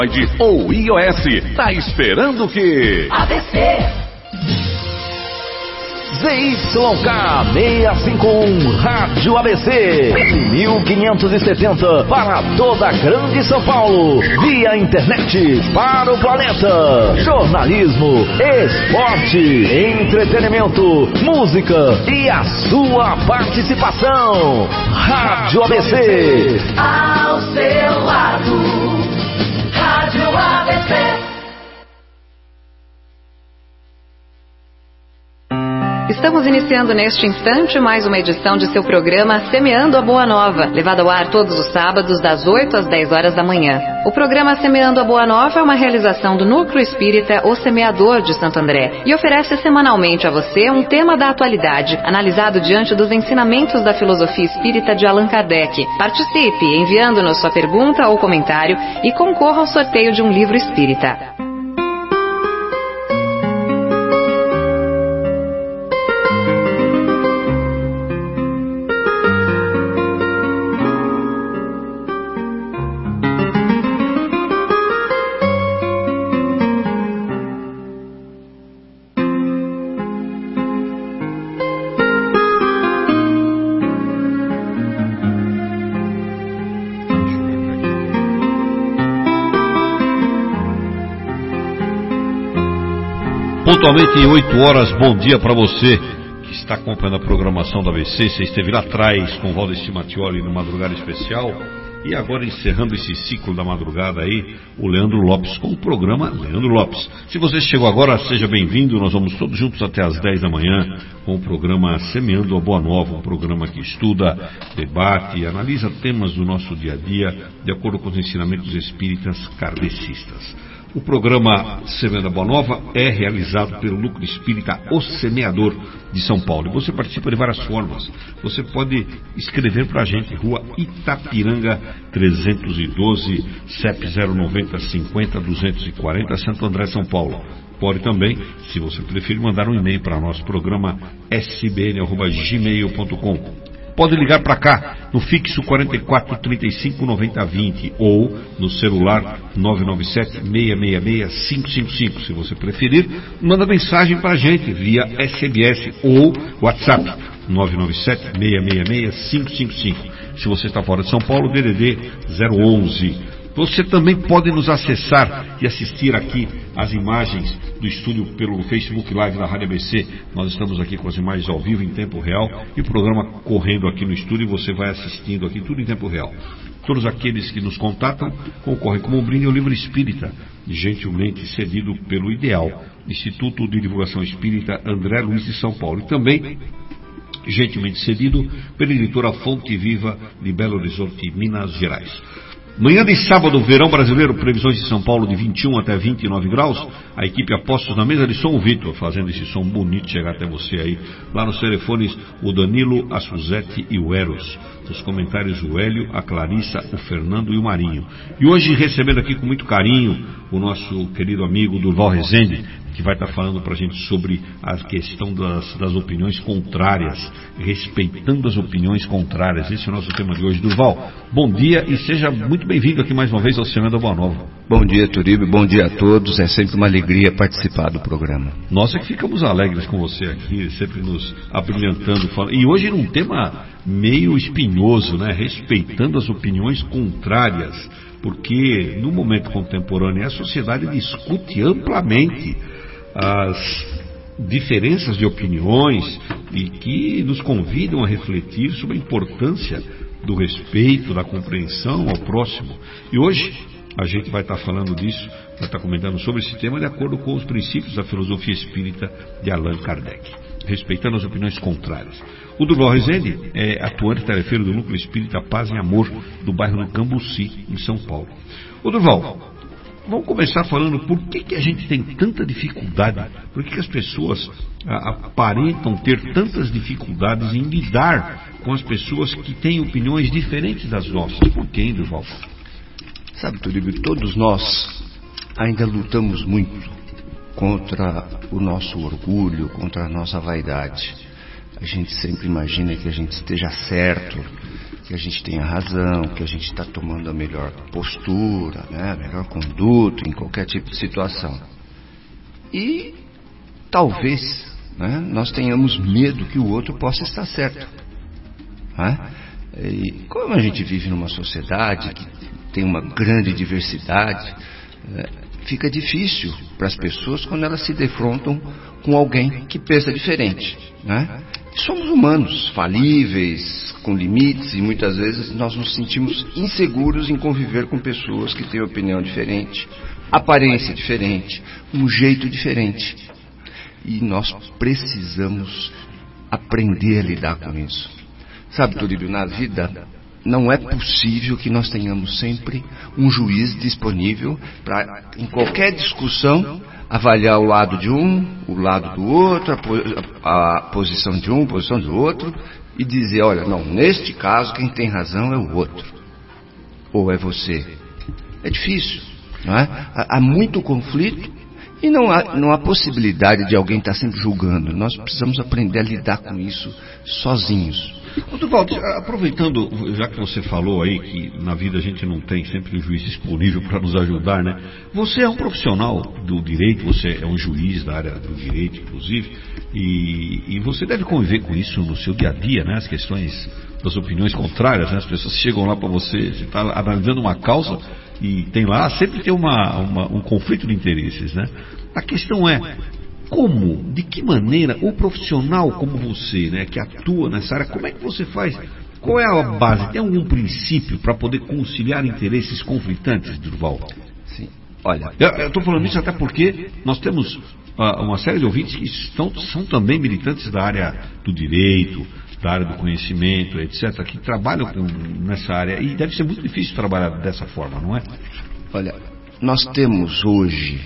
ou iOS, tá esperando o quê? ABC ZYK651 Rádio ABC 1570 para toda a Grande São Paulo, via internet para o planeta. Jornalismo, esporte, entretenimento, música e a sua participação. Rádio ABC, ao seu lado. Rádio ABC. Estamos iniciando neste instante mais uma edição de seu programa Semeando a Boa Nova, levado ao ar todos os sábados das 8 às 10 horas da manhã. O programa Semeando a Boa Nova é uma realização do Núcleo Espírita O Semeador de Santo André e oferece semanalmente a você um tema da atualidade, analisado diante dos ensinamentos da filosofia espírita de Allan Kardec. Participe enviando-nos sua pergunta ou comentário e concorra ao sorteio de um livro espírita. Pontualmente 8 horas, bom dia para você que está acompanhando a programação da ABC. Você esteve lá atrás com o Valdeci Mattioli no Madrugada Especial e agora encerrando esse ciclo da madrugada aí, o Leandro Lopes com o programa Leandro Lopes. Se você chegou agora, seja bem-vindo. Nós vamos todos juntos até às 10 da manhã com o programa Semeando a Boa Nova, um programa que estuda, debate e analisa temas do nosso dia a dia de acordo com os ensinamentos espíritas kardecistas. O programa Semeando a Boa Nova é realizado pelo Núcleo Espírita O Semeador de São Paulo. E você participa de várias formas. Você pode escrever para a gente, Rua Itapiranga 312, CEP 090 50 240, Santo André, São Paulo. Pode também, se você preferir, mandar um e-mail para nosso programa sbn@gmail.com. Pode ligar para cá no fixo 44 35 90 20 ou no celular 997 666 555. Se você preferir, manda mensagem para a gente via SMS ou WhatsApp 997 666 555. Se você está fora de São Paulo, DDD 011. Você também pode nos acessar e assistir aqui as imagens do estúdio pelo Facebook Live da Rádio ABC. Nós estamos aqui com as imagens ao vivo em tempo real e o programa correndo aqui no estúdio e você vai assistindo aqui tudo em tempo real. Todos aqueles que nos contatam concorrem como um brinde ao livro espírita, gentilmente cedido pelo IDEAL, Instituto de Divulgação Espírita André Luiz de São Paulo, e também gentilmente cedido pela editora Fonte Viva de Belo Horizonte, Minas Gerais. Manhã de sábado, verão brasileiro, previsões de São Paulo de 21 até 29 graus. A equipe Apostos na mesa de som, o Vitor, fazendo esse som bonito chegar até você aí. Lá nos telefones, o Danilo, a Suzete e o Eros. Nos comentários, o Hélio, a Clarissa, o Fernando e o Marinho. E hoje recebendo aqui com muito carinho o nosso querido amigo Durval Rezende, que vai estar falando para a gente sobre a questão das opiniões contrárias, respeitando as opiniões contrárias. Esse é o nosso tema de hoje. Durval, bom dia e seja muito bem-vindo aqui mais uma vez ao Semeando a Boa Nova. Bom dia, Turíbio, bom dia a todos. É sempre uma alegria participar do programa. Nós é que ficamos alegres com você aqui, sempre nos abrilhantando. E hoje num tema meio espinhoso, né? Respeitando as opiniões contrárias, porque no momento contemporâneo a sociedade discute amplamente as diferenças de opiniões e que nos convidam a refletir sobre a importância do respeito, da compreensão ao próximo. E hoje a gente vai estar falando disso, vai estar comentando sobre esse tema de acordo com os princípios da filosofia espírita de Allan Kardec, respeitando as opiniões contrárias. O Durval Rezende é atuante tarefeiro do Núcleo Espírita Paz e Amor, do bairro do Cambuci, em São Paulo. Ô Durval, vamos começar falando por que a gente tem tanta dificuldade, por que as pessoas aparentam ter tantas dificuldades em lidar com as pessoas que têm opiniões diferentes das nossas. Por que, hein, Durval? Sabe, Turíbio, todos nós ainda lutamos muito contra o nosso orgulho, contra a nossa vaidade. A gente sempre imagina que a gente esteja certo, que a gente tenha razão, que a gente está tomando a melhor postura, né, a melhor conduta em qualquer tipo de situação. E talvez, né, nós tenhamos medo que o outro possa estar certo. Né? E como a gente vive numa sociedade que tem uma grande diversidade, fica difícil para as pessoas quando elas se defrontam com alguém que pensa diferente, né? Somos humanos, falíveis, com limites, e muitas vezes nós nos sentimos inseguros em conviver com pessoas que têm opinião diferente, aparência diferente, um jeito diferente. E nós precisamos aprender a lidar com isso. Sabe, Turíbio, na vida não é possível que nós tenhamos sempre um juiz disponível para, em qualquer discussão, avaliar o lado de um, o lado do outro, a posição de um, a posição do outro, e dizer, olha, não, neste caso quem tem razão é o outro, ou é você. É difícil, não é? Há muito conflito e não há possibilidade de alguém estar sempre julgando. Nós precisamos aprender a lidar com isso sozinhos. Duvaldo, aproveitando, já que você falou aí que na vida a gente não tem sempre um juiz disponível para nos ajudar, né? Você é um profissional do direito, você é um juiz da área do direito, inclusive, e você deve conviver com isso no seu dia a dia, né? As questões das opiniões contrárias, né? As pessoas chegam lá para você está analisando uma causa e tem lá, sempre tem um conflito de interesses, né? A questão é, como, de que maneira o profissional como você, né, que atua nessa área, como é que você faz? Qual é a base? Tem algum princípio para poder conciliar interesses conflitantes, Durval? Sim. Olha, eu estou falando isso até porque nós temos uma série de ouvintes que são também militantes da área do direito, da área do conhecimento, etc., que trabalham nessa área, e deve ser muito difícil trabalhar dessa forma, não é? Olha, nós temos hoje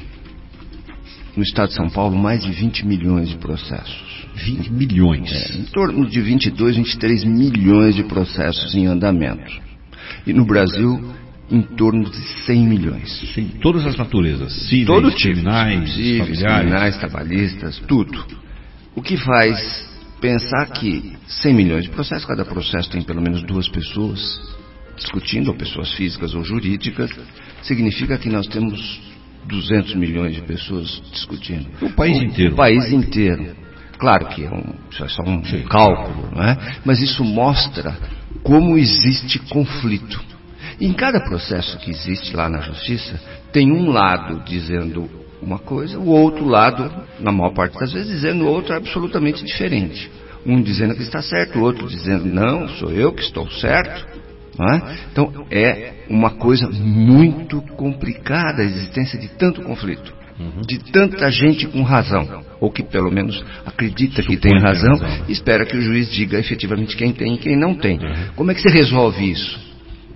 no estado de São Paulo mais de 20 milhões de processos. 20 milhões? Em torno de 22, 23 milhões de processos em andamento. E no Brasil, em torno de 100 milhões. Sim, todas as naturezas, cíveis, criminais, familiares, criminais, trabalhistas, tudo. O que faz pensar que 100 milhões de processos, cada processo tem pelo menos 2 pessoas discutindo, ou pessoas físicas ou jurídicas, significa que nós temos 200 milhões de pessoas discutindo. O país inteiro. O país inteiro. Claro que isso é só um cálculo, não é? Mas isso mostra como existe conflito. Em cada processo que existe lá na justiça, tem um lado dizendo uma coisa, o outro lado, na maior parte das vezes, dizendo outra absolutamente diferente. Um dizendo que está certo, o outro dizendo, não, sou eu que estou certo. Não é? Então é uma coisa muito complicada a existência de tanto conflito, de tanta gente com razão, ou que pelo menos acredita que tem razão, e espera que o juiz diga efetivamente quem tem e quem não tem. Como é que se resolve isso?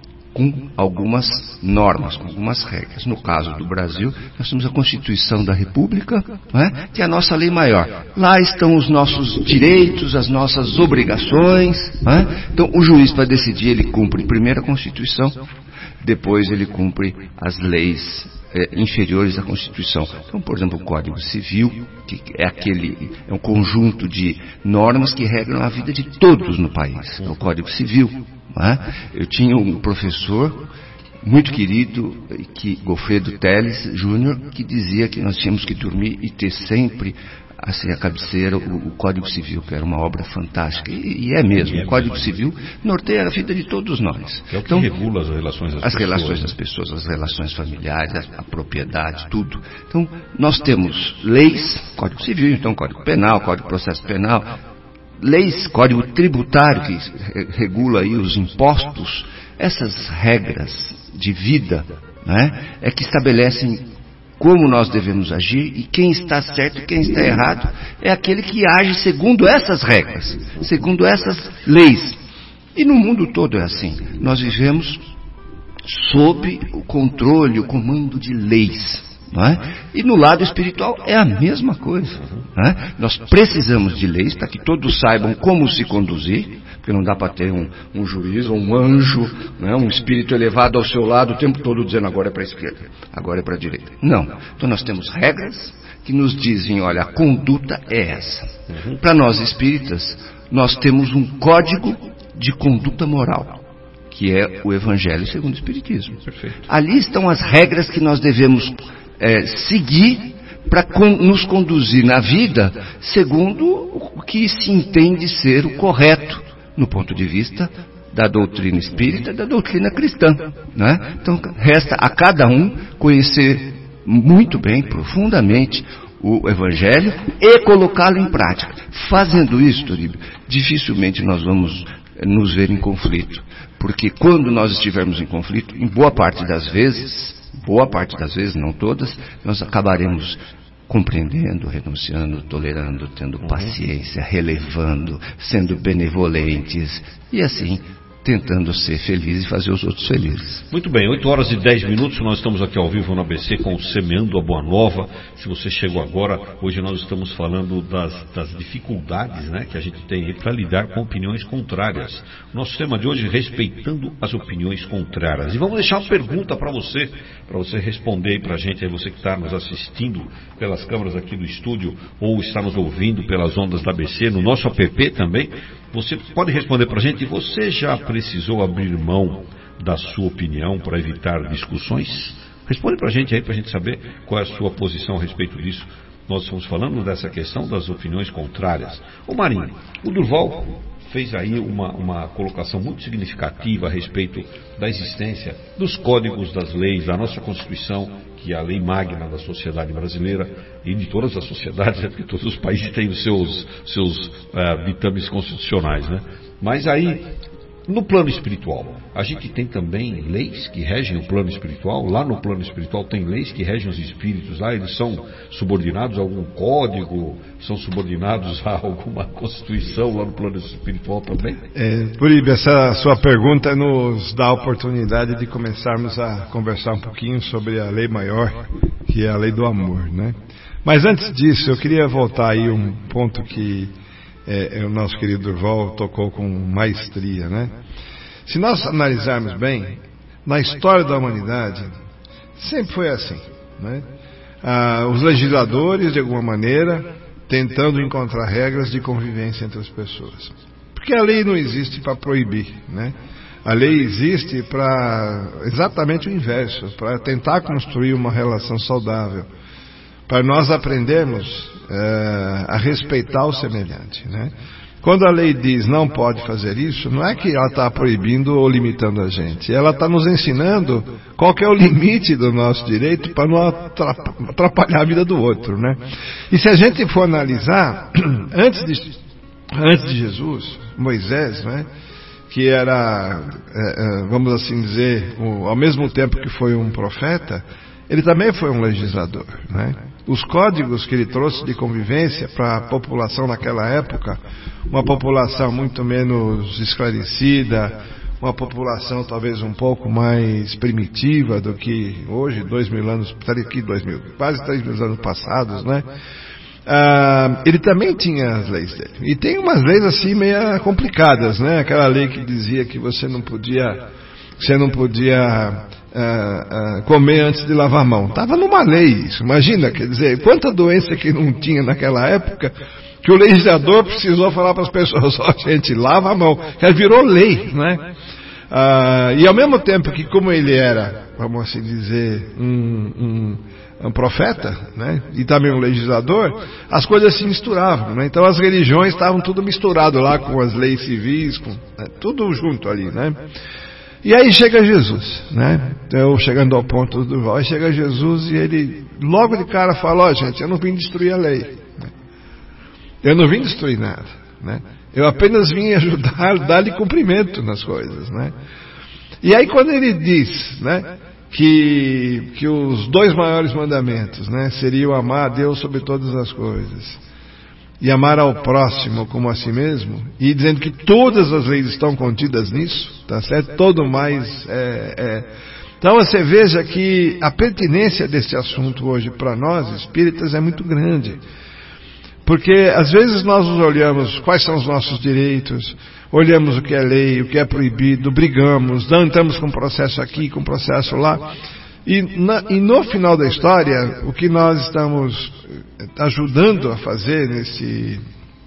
Com algumas normas, com algumas regras. No caso do Brasil, nós temos a Constituição da República, não é? Que é a nossa lei maior. Lá estão os nossos direitos, as nossas obrigações. Não é? Então, o juiz, para decidir, ele cumpre primeiro a Constituição, depois ele cumpre as leis inferiores à Constituição. Então, por exemplo, o Código Civil, que é um conjunto de normas que regram a vida de todos no país. É o Código Civil. Eu tinha um professor muito querido, Gofredo Teles Júnior, que dizia que nós tínhamos que dormir e ter sempre assim, a cabeceira, o Código Civil, que era uma obra fantástica, e é mesmo, o Código Civil norteia a vida de todos nós. É o que regula as relações das pessoas. As relações das pessoas, as relações familiares, a propriedade, tudo. Então, nós temos leis, Código Civil, então Código Penal, Código de Processo Penal, leis, Código Tributário, que regula aí os impostos. Essas regras de vida, né, é que estabelecem como nós devemos agir, e quem está certo e quem está errado é aquele que age segundo essas regras, segundo essas leis. E no mundo todo é assim. Nós vivemos sob o controle, o comando de leis. Não é? E no lado espiritual é a mesma coisa. Não é? Nós precisamos de leis para que todos saibam como se conduzir, porque não dá para ter um juiz ou um anjo, não é? Um espírito elevado ao seu lado o tempo todo dizendo agora é para a esquerda, agora é para a direita. Não. Então nós temos regras que nos dizem, olha, a conduta é essa. Para nós espíritas, nós temos um código de conduta moral. que é o Evangelho segundo o Espiritismo. Perfeito. Ali estão as regras que nós devemos seguir para nos conduzir na vida segundo o que se entende ser o correto no ponto de vista da doutrina espírita, da doutrina cristã, né? Então resta a cada um conhecer muito bem, profundamente, o Evangelho e colocá-lo em prática. Fazendo isso, Toribio, dificilmente nós vamos nos ver em conflito, porque quando nós estivermos em conflito, em boa parte das vezes, não todas, nós acabaremos compreendendo, renunciando, tolerando, tendo paciência, relevando, sendo benevolentes e assim tentando ser feliz e fazer os outros felizes. Muito bem, 8 horas e 10 minutos, nós estamos aqui ao vivo no ABC com o Semeando a Boa Nova. Se você chegou agora, hoje nós estamos falando das dificuldades, né, que a gente tem para lidar com opiniões contrárias. Nosso tema de hoje é respeitando as opiniões contrárias. E vamos deixar uma pergunta para você responder aí para a gente, aí você que está nos assistindo pelas câmeras aqui do estúdio ou está nos ouvindo pelas ondas da ABC, no nosso app também. Você pode responder para a gente, você já precisou abrir mão da sua opinião para evitar discussões? Responde para a gente aí, para a gente saber qual é a sua posição a respeito disso. Nós estamos falando dessa questão das opiniões contrárias. Ô Marinho, o Durval fez aí uma colocação muito significativa a respeito da existência dos códigos das leis, da nossa Constituição, que é a lei magna da sociedade brasileira e de todas as sociedades, porque todos os países têm os seus ditames constitucionais, né? Mas aí, no plano espiritual, a gente tem também leis que regem o plano espiritual. Lá no plano espiritual tem leis que regem os espíritos. Lá eles são subordinados a algum código, são subordinados a alguma constituição lá no plano espiritual também? Puribe, essa sua pergunta nos dá a oportunidade de começarmos a conversar um pouquinho sobre a lei maior, que é a lei do amor, né? Mas antes disso, eu queria voltar aí um ponto que o nosso querido Durval tocou com maestria, né? Se nós analisarmos bem, na história da humanidade, sempre foi assim, né? Os legisladores, de alguma maneira, tentando encontrar regras de convivência entre as pessoas. Porque a lei não existe para proibir, né? A lei existe para exatamente o inverso, para tentar construir uma relação saudável, para nós aprendermos a respeitar o semelhante, né? Quando a lei diz não pode fazer isso, não é que ela está proibindo ou limitando a gente, ela está nos ensinando qual que é o limite do nosso direito para não atrapalhar a vida do outro, né? E se a gente for analisar, antes de Jesus, Moisés, né, que era, vamos assim dizer, ao mesmo tempo que foi um profeta, ele também foi um legislador, né? Os códigos que ele trouxe de convivência para a população naquela época, uma população muito menos esclarecida, uma população talvez um pouco mais primitiva do que hoje, quase 3 mil anos passados, né? Ele também tinha as leis dele. E tem umas leis assim meio complicadas, né? Aquela lei que dizia que você não podia comer antes de lavar a mão. Estava numa lei isso. Imagina, quer dizer, quanta doença que não tinha naquela época que o legislador precisou falar para as pessoas, ó, gente, lava a mão. Que virou lei, né? E ao mesmo tempo que, como ele era, vamos assim dizer, um profeta, né, e também um legislador, as coisas se misturavam, né? Então as religiões estavam tudo misturado lá com as leis civis, tudo junto ali, né? E aí chega Jesus, né? Eu chegando ao ponto do Durval, aí chega Jesus e ele logo de cara fala, ó, gente, eu não vim destruir a lei, eu não vim destruir nada, né? Eu apenas vim ajudar, dar-lhe cumprimento nas coisas, né? E aí quando ele diz, né, que os 2 maiores mandamentos, né, seriam amar a Deus sobre todas as coisas e amar ao próximo como a si mesmo, e dizendo que todas as leis estão contidas nisso, tá certo? Todo mais Então você veja que a pertinência desse assunto hoje para nós espíritas é muito grande, porque às vezes nós nos olhamos quais são os nossos direitos, olhamos o que é lei, o que é proibido, brigamos, estamos com processo aqui, com processo lá, e no final da história, o que nós estamos ajudando a fazer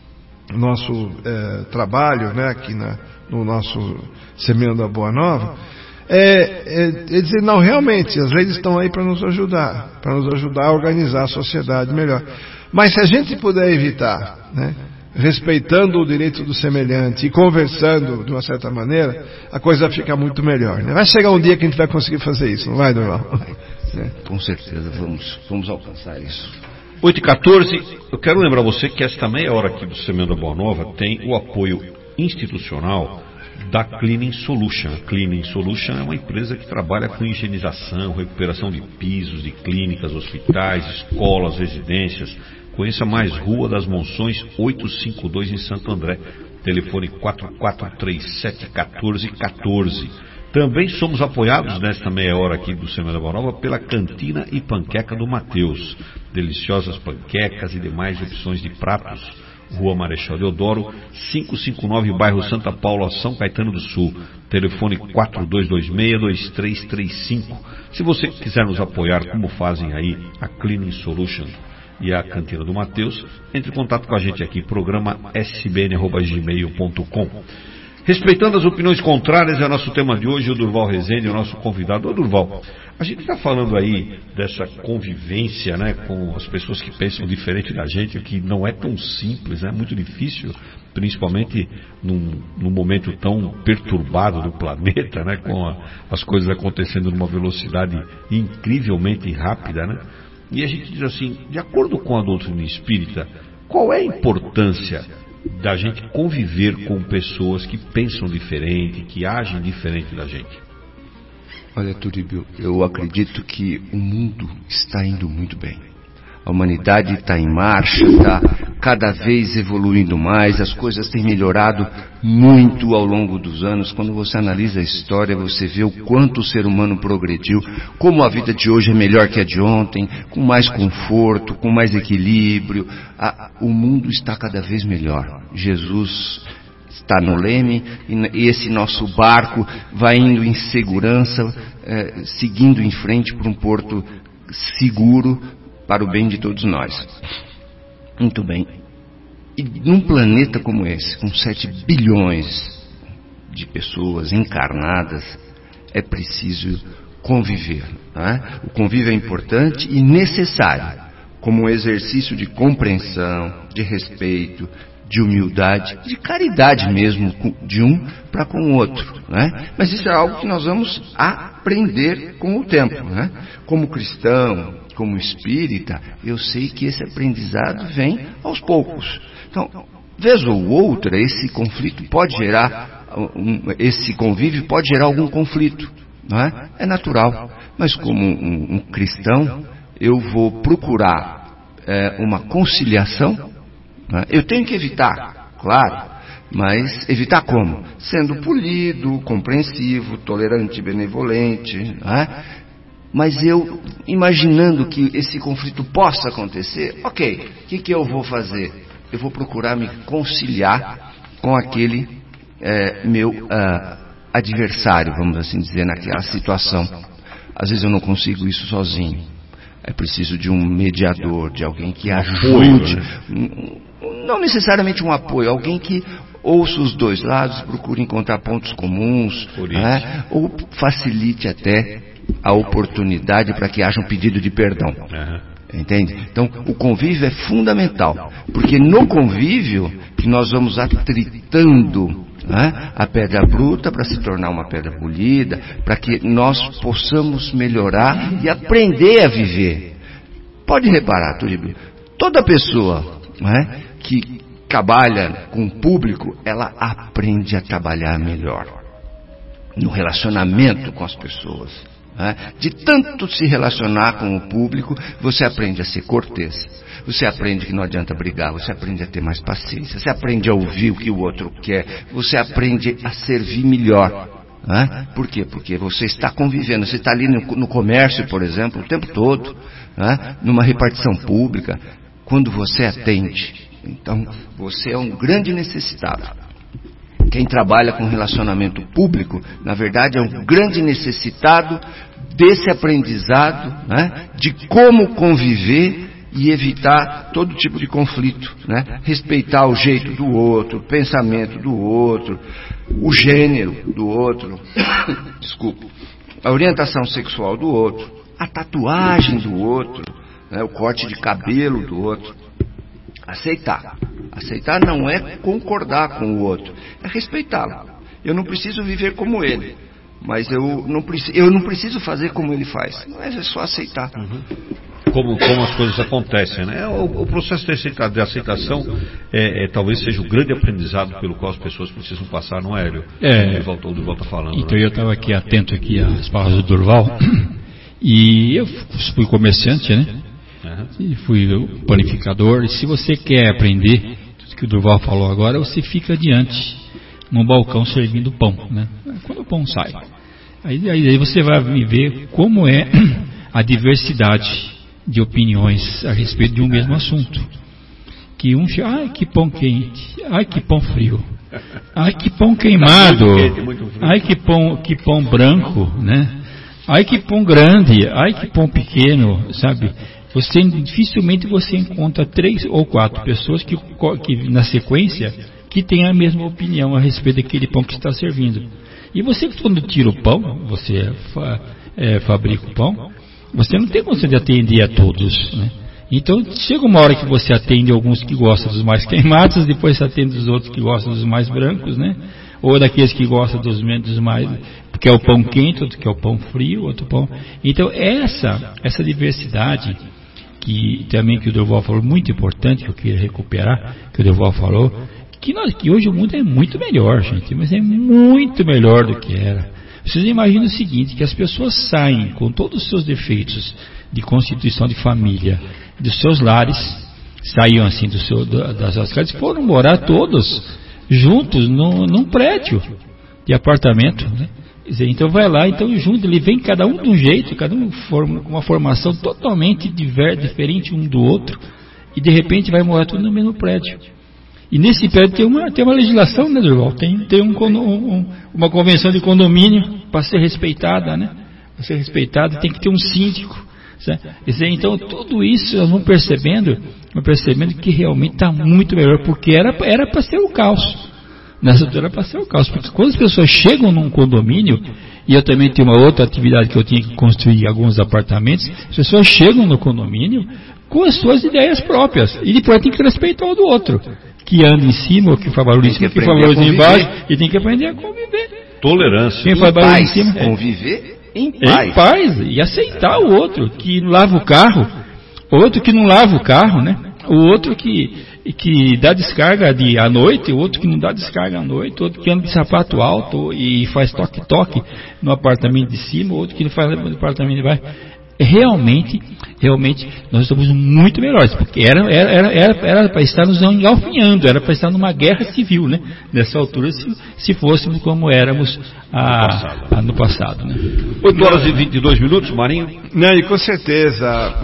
nosso trabalho, né, aqui no nosso Semeando a Boa Nova, é dizer, não, realmente, as leis estão aí para nos ajudar a organizar a sociedade melhor. Mas se a gente puder evitar, né, respeitando o direito do semelhante e conversando de uma certa maneira, a coisa fica muito melhor, né? Vai chegar um dia que a gente vai conseguir fazer isso, não vai, Durval? Com certeza, vamos alcançar isso. 8h14, eu quero lembrar você que esta meia hora aqui do Semeando a Boa Nova tem o apoio institucional da Cleaning Solution. A Cleaning Solution é uma empresa que trabalha com higienização, recuperação de pisos, de clínicas, hospitais, escolas, residências. Conheça mais Rua das Monções 852 em Santo André. Telefone 44371414. Também somos apoiados nesta meia hora aqui do Semana Boa Nova pela Cantina e Panqueca do Mateus. Deliciosas panquecas e demais opções de pratos. Rua Marechal Deodoro, 559, bairro Santa Paula, São Caetano do Sul. Telefone 4226-2335. Se você quiser nos apoiar, como fazem aí a Cleaning Solution e a Cantina do Mateus, entre em contato com a gente aqui, programa sbn@gmail.com. Respeitando as opiniões contrárias, é o nosso tema de hoje. O Durval Rezende, o nosso convidado. Ô Durval, a gente está falando aí dessa convivência, né, com as pessoas que pensam diferente da gente, que não é tão simples, é muito difícil, principalmente num momento tão perturbado do planeta, né, com as coisas acontecendo numa velocidade incrivelmente rápida, né? E a gente diz assim, de acordo com a doutrina espírita, qual é a importância da gente conviver com pessoas que pensam diferente, que agem diferente da gente? Olha, Turíbio, eu acredito que o mundo está indo muito bem. A humanidade está em marcha, está cada vez evoluindo mais, as coisas têm melhorado muito ao longo dos anos. Quando você analisa a história, você vê o quanto o ser humano progrediu, como a vida de hoje é melhor que a de ontem, com mais conforto, com mais equilíbrio. O mundo está cada vez melhor. Jesus está no leme e esse nosso barco vai indo em segurança, seguindo em frente para um porto seguro, para o bem de todos nós. Muito bem. E num planeta como esse, com 7 bilhões de pessoas encarnadas, é preciso conviver, né? O convívio é importante e necessário, como um exercício de compreensão, de respeito, de humildade, de caridade mesmo, de um para com o outro, né? Mas isso é algo que nós vamos aprender com o tempo, né? Como cristão, como espírita, eu sei que esse aprendizado vem aos poucos. Então, vez ou outra, esse conflito pode gerar, esse convívio pode gerar algum conflito, não é? É natural. Mas como um cristão, eu vou procurar uma conciliação, não é? Eu tenho que evitar, claro, mas evitar como? Sendo polido, compreensivo, tolerante, benevolente, não é? Mas eu, imaginando que esse conflito possa acontecer, ok, o que eu vou fazer? Eu vou procurar me conciliar com aquele meu adversário, vamos assim dizer, naquela situação. Às vezes eu não consigo isso sozinho. É preciso de um mediador, de alguém que ajude. Não necessariamente um apoio, alguém que ouça os dois lados, procure encontrar pontos comuns, né? Ou facilite até a oportunidade para que haja um pedido de perdão. Entende? Então, o convívio é fundamental, porque no convívio que nós vamos atritando, né, a pedra bruta para se tornar uma pedra polida, para que nós possamos melhorar e aprender a viver. Pode reparar, Turíbio, toda pessoa, né, que trabalha com o público, ela aprende a trabalhar melhor no relacionamento com as pessoas. De tanto se relacionar com o público, você aprende a ser cortês, você aprende que não adianta brigar, você aprende a ter mais paciência, você aprende a ouvir o que o outro quer, você aprende a servir melhor. Por quê? Porque você está convivendo, você está ali no comércio, por exemplo, o tempo todo, numa repartição pública, quando você atende. Então, você é um grande necessitado. Quem trabalha com relacionamento público, na verdade, é um grande necessitado desse aprendizado, né, de como conviver e evitar todo tipo de conflito, né? Respeitar o jeito do outro, o pensamento do outro, o gênero do outro, desculpa, a orientação sexual do outro, a tatuagem do outro, né? O corte de cabelo do outro. Aceitar. Aceitar não é concordar com o outro, é respeitá-lo. Eu não preciso viver como ele, mas eu não preciso fazer como ele faz. Não é só aceitar. Como as coisas acontecem, né? O processo de aceitação talvez seja o grande aprendizado pelo qual as pessoas precisam passar, não é, Hélio? O Durval está falando. Então, né? eu estava aqui atento aqui às palavras do Durval, e eu fui comerciante, né? E fui panificador, e se você quer aprender tudo que o Durval falou agora, você fica adiante no balcão servindo pão, né? Quando o pão sai, aí você vai ver como é a diversidade de opiniões a respeito de um mesmo assunto. Que ai, que pão quente, ai, que pão frio, ai, que pão queimado, ai, que pão branco, né? Ai, que pão grande, ai, que pão pequeno, sabe? Dificilmente você encontra 3 ou 4 pessoas que na sequência que têm a mesma opinião a respeito daquele pão que está servindo. E você, quando tira o pão, você fabrica o pão, você não tem condição de atender a todos, né? Então chega uma hora que você atende alguns que gostam dos mais queimados, depois você atende os outros que gostam dos mais brancos, né? Ou daqueles que gostam dos mais, porque é o pão quente, outro que é o pão frio, outro pão. Então essa diversidade que também que o Durval falou, muito importante, que eu queria recuperar, que o Durval falou, que hoje o mundo é muito melhor, gente, mas é muito melhor do que era. Vocês imaginam o seguinte, que as pessoas saem com todos os seus defeitos de constituição de família, dos seus lares, saíam assim das suas casas, foram morar todos juntos num prédio de apartamento, né? Então vai lá, então junto, ele vem cada um de um jeito, cada um com uma formação totalmente diferente um do outro, e de repente vai morar tudo no mesmo prédio. E nesse prédio tem uma legislação, né, Durval? Tem uma convenção de condomínio para ser respeitada, né? Para ser respeitada tem que ter um síndico. Certo? Então tudo isso nós vamos percebendo que realmente está muito melhor, porque era para ser o caos. Nessa altura era para ser o caos, porque quando as pessoas chegam num condomínio, e eu também tenho uma outra atividade que eu tinha que construir alguns apartamentos, as pessoas chegam no condomínio com as suas ideias próprias, e depois tem que respeitar o do outro, que anda em cima, ou que faz barulho em cima, que faz barulho embaixo, e tem que aprender a conviver. Tolerância. Quem faz barulho em cima, conviver em paz, e aceitar o outro que lava o carro, o outro que não lava o carro, né? O outro que dá descarga à noite, o outro que não dá descarga à noite, o outro que anda de sapato alto e faz toque-toque no apartamento de cima, o outro que não faz no apartamento de baixo. Realmente nós estamos muito melhores, porque era para estar nos engalfinhando, era para estar numa guerra civil, né? Nessa altura, se fôssemos como éramos no passado, né? 8 horas e 22 minutos, Marinho? Não, e com certeza,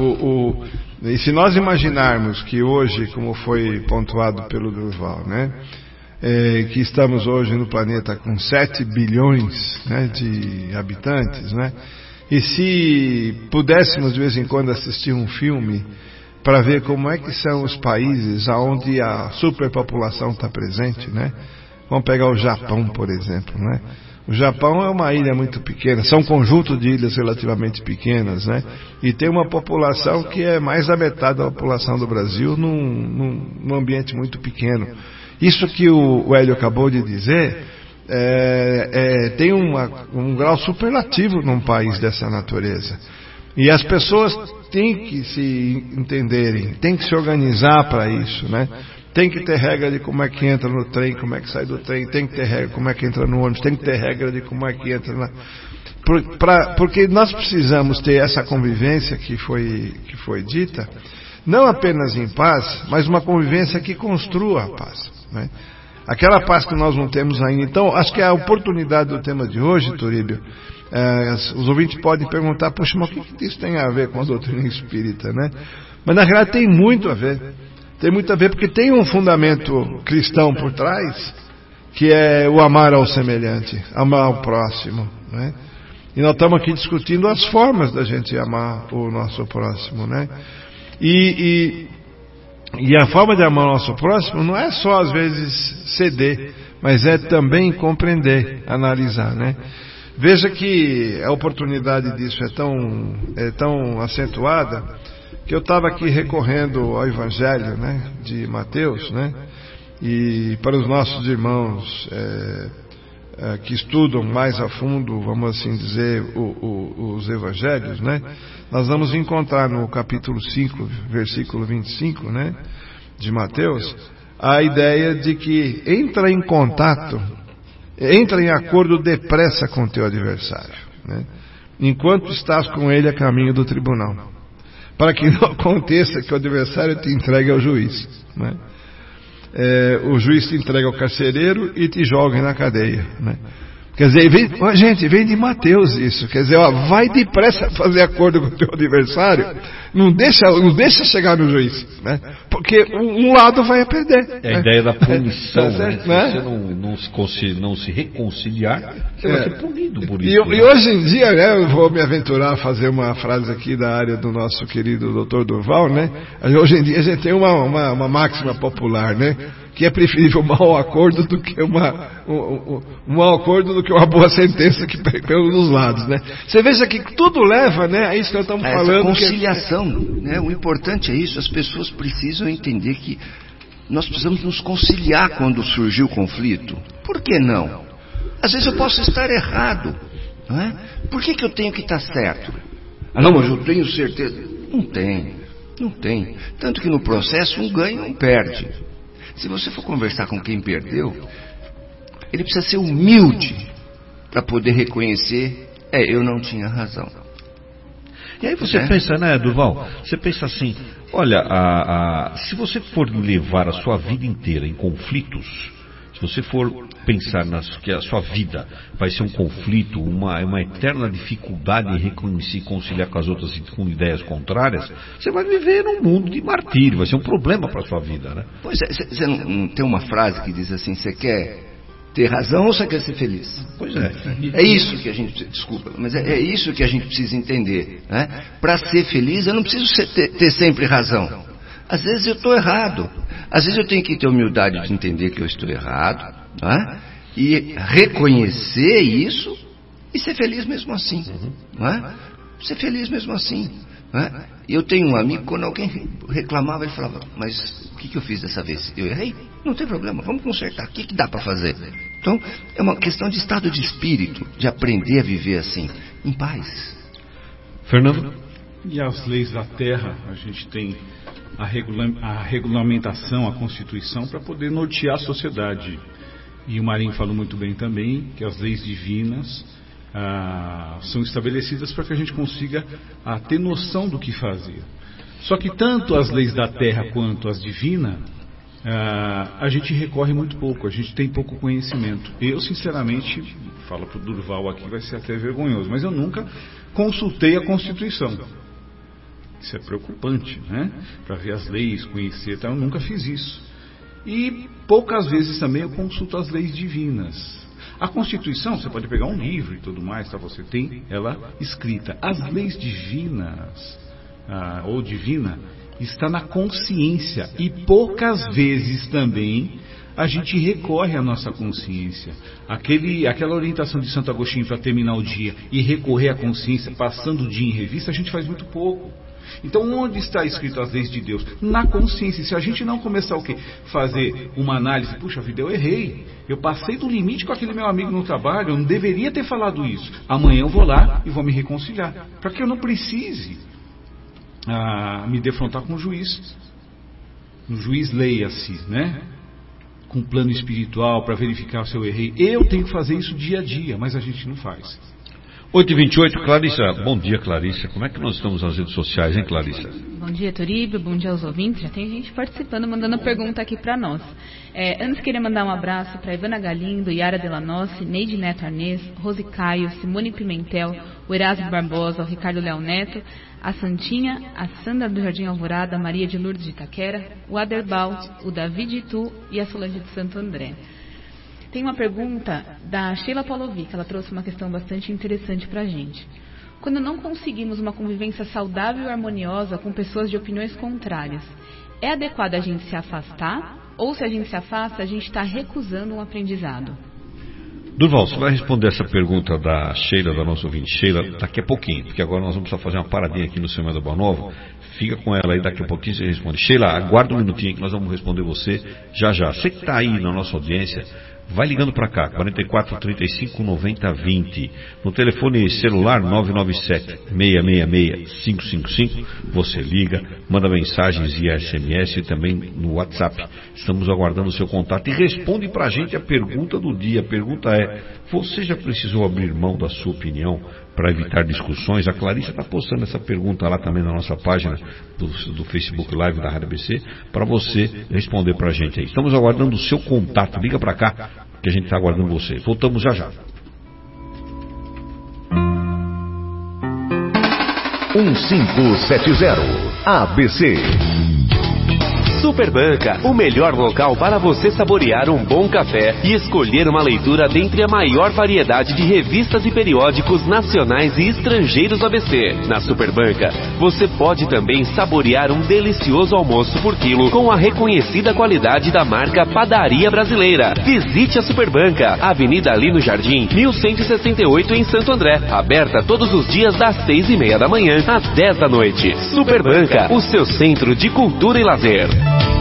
e se nós imaginarmos que hoje, como foi pontuado pelo Durval, né, que estamos hoje no planeta com 7 bilhões, né, de habitantes, né, e se pudéssemos de vez em quando assistir um filme para ver como é que são os países onde a superpopulação está presente, né, vamos pegar o Japão, por exemplo, né. O Japão é uma ilha muito pequena, são um conjunto de ilhas relativamente pequenas, né? E tem uma população que é mais da metade da população do Brasil num ambiente muito pequeno. Isso que o Hélio acabou de dizer tem um grau superlativo num país dessa natureza. E as pessoas têm que se entenderem, têm que se organizar para isso, né? Tem que ter regra de como é que entra no trem, como é que sai do trem, tem que ter regra de como é que entra no ônibus, tem que ter regra de como é que entra porque nós precisamos ter essa convivência que foi dita, não apenas em paz, mas uma convivência que construa a paz, né? Aquela paz que nós não temos ainda. Então, acho que a oportunidade do tema de hoje, Turíbio, os ouvintes podem perguntar, poxa, mas o que isso tem a ver com a doutrina espírita, né? Mas na realidade tem muito a ver. Tem muito a ver porque tem um fundamento cristão por trás, que é o amar ao semelhante, amar ao próximo, né? E nós estamos aqui discutindo as formas da gente amar o nosso próximo, né? E a forma de amar o nosso próximo não é só às vezes ceder, mas é também compreender, analisar, né? Veja que a oportunidade disso é tão acentuada que eu estava aqui recorrendo ao Evangelho, né, de Mateus, né? E para os nossos irmãos que estudam mais a fundo, vamos assim dizer, os Evangelhos, né? Nós vamos encontrar no capítulo 5, versículo 25, né, de Mateus, a ideia de que entra em acordo depressa com o teu adversário, né, enquanto estás com ele a caminho do tribunal, para que não aconteça que o adversário te entregue ao juiz, né? O juiz te entrega ao carcereiro e te joga na cadeia, né? Quer dizer, vem de Mateus isso. Quer dizer, vai depressa fazer acordo com o teu adversário, não deixa chegar no juiz, né? Porque um lado vai perder. É a ideia da punição, né? Se você não se reconciliar, você vai ser punido por isso. E hoje em dia, né, eu vou me aventurar a fazer uma frase aqui da área do nosso querido Dr. Durval, né? Hoje em dia a gente tem uma máxima popular, né? Que é preferível um mau acordo do que um mau acordo do que uma boa sentença que pelos lados, né? Você veja que tudo leva, né, a isso que nós estamos falando. Conciliação, né? O importante é isso. As pessoas precisam entender que nós precisamos nos conciliar quando surgir o conflito. Por que não? Às vezes eu posso estar errado, não é? Por que eu tenho que estar certo? Não, mas eu tenho certeza. Não tem. Tanto que no processo um ganha e um perde. Se você for conversar com quem perdeu, ele precisa ser humilde para poder reconhecer, eu não tinha razão. E aí você pensa, né, Durval? Você pensa assim, olha, se você for levar a sua vida inteira em conflitos, se você for pensar que a sua vida vai ser um conflito, uma eterna dificuldade em reconhecer e conciliar com as outras com ideias contrárias, você vai viver num mundo de martírio, vai ser um problema para a sua vida, né? Pois é, você não tem uma frase que diz assim, você quer ter razão ou você quer ser feliz? Pois é. É isso que a gente, desculpa, mas é isso que a gente precisa entender, né? Para ser feliz eu não preciso ter sempre razão. Às vezes eu estou errado. Às vezes eu tenho que ter humildade de entender que eu estou errado, né? E reconhecer isso e ser feliz mesmo assim, né? Ser feliz mesmo assim, né? E eu tenho um amigo, quando alguém reclamava, ele falava, mas o que eu fiz dessa vez? Eu errei? Não tem problema, vamos consertar. O que dá para fazer? Então, é uma questão de estado de espírito, de aprender a viver assim, em paz. Fernando? E as leis da terra, a gente tem a regulamentação, a Constituição, para poder nortear a sociedade. E o Marinho falou muito bem também que as leis divinas são estabelecidas para que a gente consiga ter noção do que fazer. Só que tanto as leis da terra quanto as divinas, a gente recorre muito pouco, a gente tem pouco conhecimento. Eu, sinceramente, falo para o Durval aqui, vai ser até vergonhoso, mas eu nunca consultei a Constituição. Isso é preocupante, né? Para ver as leis, conhecer, eu nunca fiz isso. E poucas vezes também eu consulto as leis divinas. A Constituição, você pode pegar um livro e tudo mais, tá? Você tem ela escrita. As leis divinas, ou divina, está na consciência. E poucas vezes também a gente recorre à nossa consciência. Aquela orientação de Santo Agostinho para terminar o dia e recorrer à consciência, passando o dia em revista, a gente faz muito pouco. Então, onde está escrito as leis de Deus? Na consciência. Se a gente não começar o quê? Fazer uma análise, puxa vida, eu errei. Eu passei do limite com aquele meu amigo no trabalho, eu não deveria ter falado isso. Amanhã eu vou lá e vou me reconciliar. Para que eu não precise me defrontar com o juiz. O juiz leia-se, né? Com plano espiritual para verificar se eu errei. Eu tenho que fazer isso dia a dia, mas a gente não faz. 8h28, Clarissa. Bom dia, Clarissa. Como é que nós estamos nas redes sociais, hein, Clarissa? Bom dia, Turíbio. Bom dia aos ouvintes. Já tem gente participando, mandando pergunta aqui para nós. Antes, queria mandar um abraço para Ivana Galindo, Yara Delanossi, Neide Neto Arnês, Rose Caio, Simone Pimentel, o Erasmo Barbosa, o Ricardo Leal Neto, a Santinha, a Sandra do Jardim Alvorada, a Maria de Lourdes de Itaquera, o Aderbal, o David Itu e a Solange de Santo André. Tem uma pergunta da Sheila Palovic, ela trouxe uma questão bastante interessante para a gente. Quando não conseguimos uma convivência saudável e harmoniosa com pessoas de opiniões contrárias, é adequado a gente se afastar? Ou se a gente se afasta, a gente está recusando um aprendizado? Durval, você vai responder essa pergunta da Sheila, da nossa ouvinte Sheila, daqui a pouquinho, porque agora nós vamos só fazer uma paradinha aqui no Semana da Boa Nova. Fica com ela aí, daqui a pouquinho você responde. Sheila, aguarda um minutinho que nós vamos responder você já já. Você que está aí na nossa audiência, vai ligando para cá, 44 35 90 20. No telefone celular 997 666 555, você liga, manda mensagens via SMS e também no WhatsApp. Estamos aguardando o seu contato e responde para a gente a pergunta do dia. A pergunta é: você já precisou abrir mão da sua opinião para evitar discussões? A Clarissa está postando essa pergunta lá também na nossa página do Facebook Live da Rádio ABC, para você responder para a gente aí. Estamos aguardando o seu contato. Liga para cá, que a gente está aguardando você. Voltamos já já. 1570 ABC. Superbanca, o melhor local para você saborear um bom café e escolher uma leitura dentre a maior variedade de revistas e periódicos nacionais e estrangeiros do ABC. Na Superbanca, você pode também saborear um delicioso almoço por quilo com a reconhecida qualidade da marca Padaria Brasileira. Visite a Superbanca, Avenida Lino Jardim, 1168 em Santo André. Aberta todos os dias das 6:30 da manhã às 10 da noite. Superbanca, o seu centro de cultura e lazer.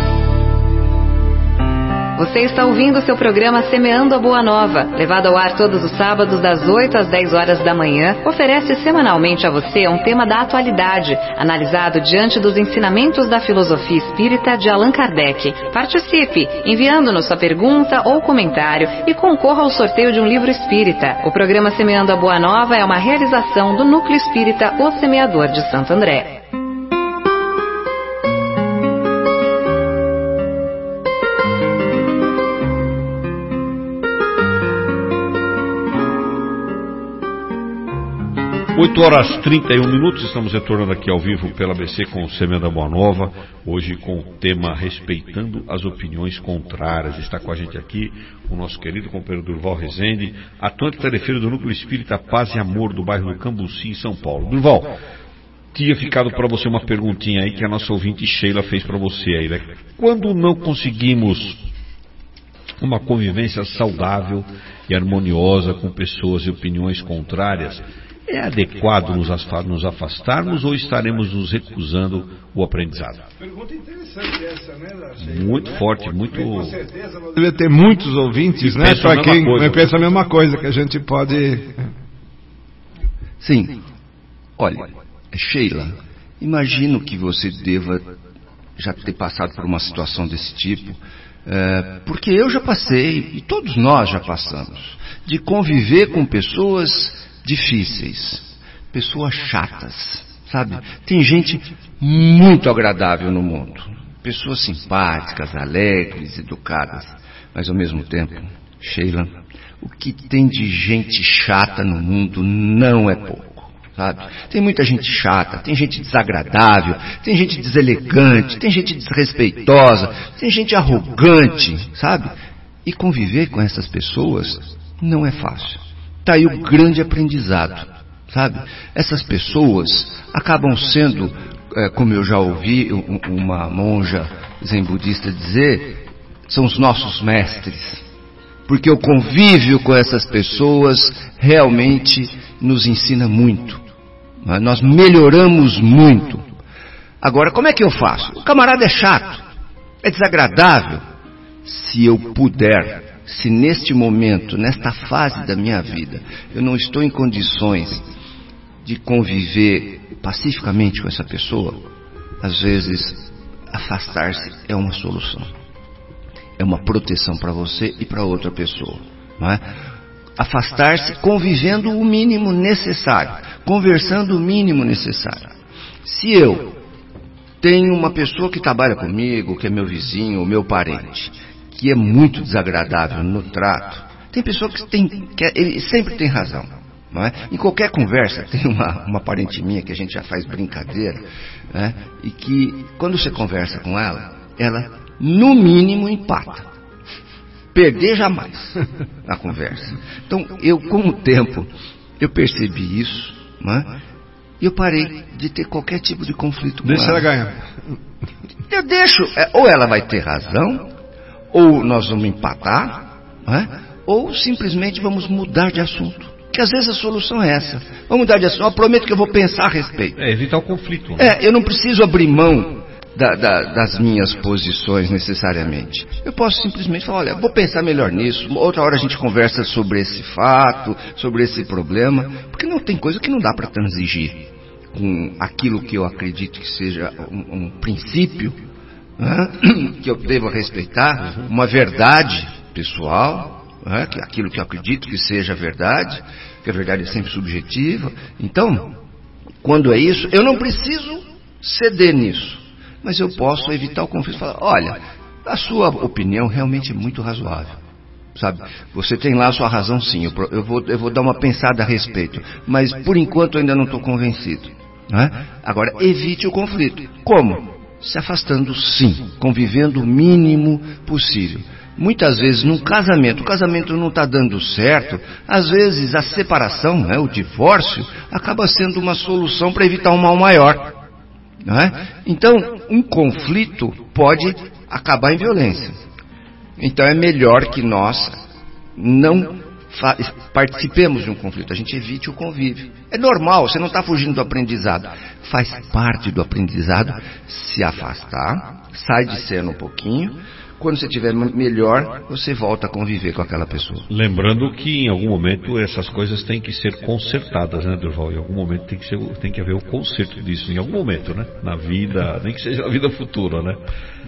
Você está ouvindo o seu programa Semeando a Boa Nova, levado ao ar todos os sábados das 8 às 10 horas da manhã, oferece semanalmente a você um tema da atualidade, analisado diante dos ensinamentos da filosofia espírita de Allan Kardec. Participe, enviando-nos sua pergunta ou comentário e concorra ao sorteio de um livro espírita. O programa Semeando a Boa Nova é uma realização do Núcleo Espírita O Semeador de Santo André. Oito horas 31 minutos, estamos retornando aqui ao vivo pela ABC com o Semeando a Boa Nova, hoje com o tema Respeitando as Opiniões Contrárias. Está com a gente aqui o nosso querido companheiro Durval Rezende, atuante tarefeiro do Núcleo Espírita Paz e Amor do bairro do Cambuci, em São Paulo. Durval, tinha ficado para você uma perguntinha aí que a nossa ouvinte Sheila fez para você aí, né? Quando não conseguimos uma convivência saudável e harmoniosa com pessoas e opiniões contrárias, é adequado nos afastarmos ou estaremos nos recusando o aprendizado? Pergunta interessante essa, né, Sheila? Muito forte, muito... Com certeza deve ter muitos ouvintes, né? Para quem pensa a mesma coisa, que a gente pode... Sim. Olha, Sheila, imagino que você deva já ter passado por uma situação desse tipo, porque eu já passei, e todos nós já passamos, de conviver com pessoas difíceis, pessoas chatas, sabe? Tem gente muito agradável no mundo, pessoas simpáticas, alegres, educadas, mas ao mesmo tempo, Sheila, o que tem de gente chata no mundo não é pouco, sabe? Tem muita gente chata, tem gente desagradável, tem gente deselegante, tem gente desrespeitosa, tem gente arrogante, sabe? E conviver com essas pessoas não é fácil. Está aí o grande aprendizado, sabe? Essas pessoas acabam sendo, como eu já ouvi uma monja zen budista dizer, são os nossos mestres. Porque o convívio com essas pessoas realmente nos ensina muito. Nós melhoramos muito. Agora, como é que eu faço? O camarada é chato, é desagradável. Se eu puder... Se neste momento, nesta fase da minha vida, eu não estou em condições de conviver pacificamente com essa pessoa, às vezes afastar-se é uma solução. É uma proteção para você e para outra pessoa, não é? Afastar-se convivendo o mínimo necessário, conversando o mínimo necessário. Se eu tenho uma pessoa que trabalha comigo, que é meu vizinho ou meu parente, que é muito desagradável no trato, tem pessoa ele sempre tem razão, não é? Em qualquer conversa, tem uma parente minha que a gente já faz brincadeira, né? E que quando você conversa com ela no mínimo empata. Perder jamais na conversa. Então, com o tempo, eu percebi isso, não é? E eu parei de ter qualquer tipo de conflito com Deixa ela ela. ganhar. Eu deixo, ou ela vai ter razão, ou nós vamos empatar, não é? Ou simplesmente vamos mudar de assunto. Que às vezes a solução é essa. Vamos mudar de assunto. Eu prometo que eu vou pensar a respeito. Evitar o conflito. Né? Eu não preciso abrir mão das minhas posições necessariamente. Eu posso simplesmente falar, olha, vou pensar melhor nisso. Outra hora a gente conversa sobre esse fato, sobre esse problema. Porque não tem coisa que não dá para transigir com aquilo que eu acredito que seja um princípio, né, que eu devo respeitar, uma verdade pessoal, né, aquilo que eu acredito que seja verdade, que a verdade é sempre subjetiva. Então, quando é isso, eu não preciso ceder nisso, mas eu posso evitar o conflito e falar, olha, a sua opinião realmente é muito razoável. Sabe, você tem lá a sua razão, sim, eu vou dar uma pensada a respeito, mas por enquanto eu ainda não estou convencido. Né? Agora, evite o conflito. Como? Se afastando, sim, convivendo o mínimo possível. Muitas vezes num casamento, o casamento não está dando certo, às vezes a separação, né, o divórcio, acaba sendo uma solução para evitar um mal maior. Né? Então, um conflito pode acabar em violência. Então é melhor que nós não participemos de um conflito, a gente evite o convívio. É normal, você não está fugindo do aprendizado. Faz parte do aprendizado se afastar, sai de cena um pouquinho. Quando você estiver melhor, você volta a conviver com aquela pessoa. Lembrando que em algum momento essas coisas têm que ser consertadas, né, Durval? Em algum momento tem que haver o conserto disso, em algum momento, né? Na vida, nem que seja na vida futura, né?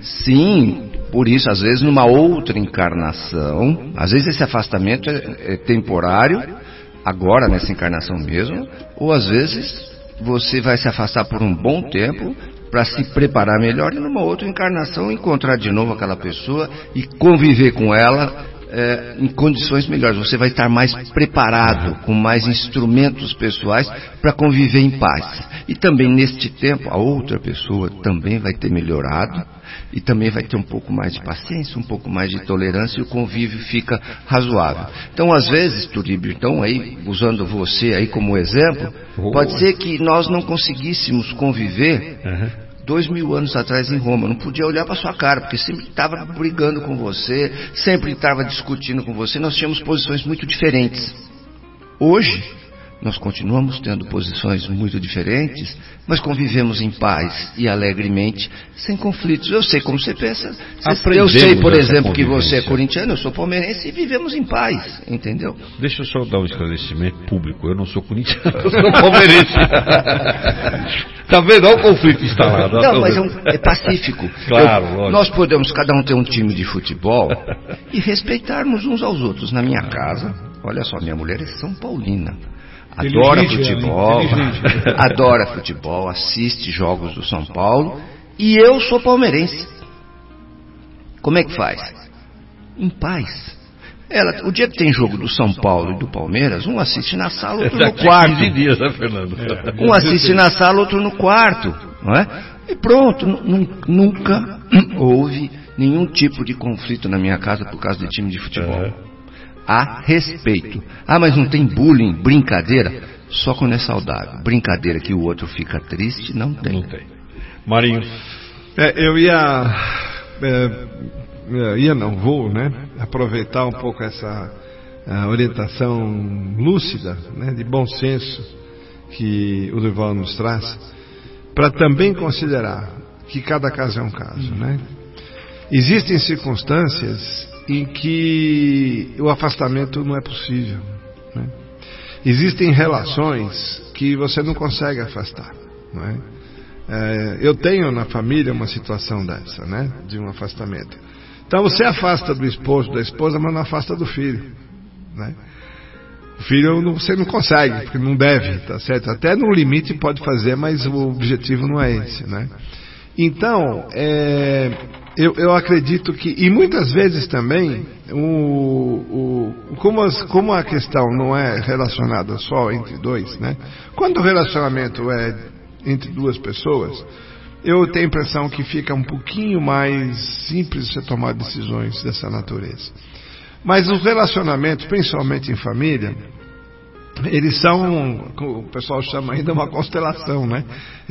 Sim, por isso, às vezes numa outra encarnação, às vezes esse afastamento é temporário, agora nessa encarnação mesmo, ou às vezes você vai se afastar por um bom tempo para se preparar melhor e numa outra encarnação encontrar de novo aquela pessoa e conviver com ela em condições melhores. Você vai estar mais preparado, com mais instrumentos pessoais para conviver em paz. E também neste tempo a outra pessoa também vai ter melhorado e também vai ter um pouco mais de paciência, um pouco mais de tolerância e o convívio fica razoável. Então às vezes, Turíbio, então aí usando você aí como exemplo, pode ser que nós não conseguíssemos conviver 2000 anos atrás em Roma, não podia olhar para sua cara, porque sempre estava brigando com você, sempre estava discutindo com você, nós tínhamos posições muito diferentes. Hoje, nós continuamos tendo posições muito diferentes, mas convivemos em paz e alegremente, sem conflitos. Eu sei como você pensa, eu sei, por exemplo, que você é corintiano, eu sou palmeirense e vivemos em paz, entendeu? Deixa eu só dar um esclarecimento público, eu não sou corintiano, eu sou palmeirense. Tá vendo? Olha o conflito instalado. Não, mas é pacífico. Claro, nós podemos cada um ter um time de futebol e respeitarmos uns aos outros. Na minha casa, olha só, minha mulher é São Paulina. Adora futebol, assiste jogos do São Paulo e eu sou palmeirense. Como é que faz? Em paz. O dia que tem jogo do São Paulo e do Palmeiras, um assiste na sala, outro no quarto. 15 dias, né, Fernando? Um assiste na sala, outro no quarto, não é? E pronto, nunca houve nenhum tipo de conflito na minha casa por causa de time de futebol. Há respeito. Mas não tem bullying, brincadeira? Só quando é saudável. Brincadeira que o outro fica triste, não tem. Não tem. Marinho. Vou, né, aproveitar um pouco essa orientação lúcida, né, de bom senso que o Durval nos traz, para também considerar que cada caso é um caso, né? Existem circunstâncias em que o afastamento não é possível, né? Existem relações que você não consegue afastar, não é? Eu tenho na família uma situação dessa, né, de um afastamento. Então você afasta do esposo, da esposa, mas não afasta do filho, né? O filho você não consegue, porque não deve, tá certo? Até no limite pode fazer, mas o objetivo não é esse, né? Então, eu acredito que, e muitas vezes também, como a questão não é relacionada só entre dois, né? Quando o relacionamento é entre duas pessoas, eu tenho a impressão que fica um pouquinho mais simples você tomar decisões dessa natureza. Mas os relacionamentos, principalmente em família, eles são, o pessoal chama ainda uma constelação, né?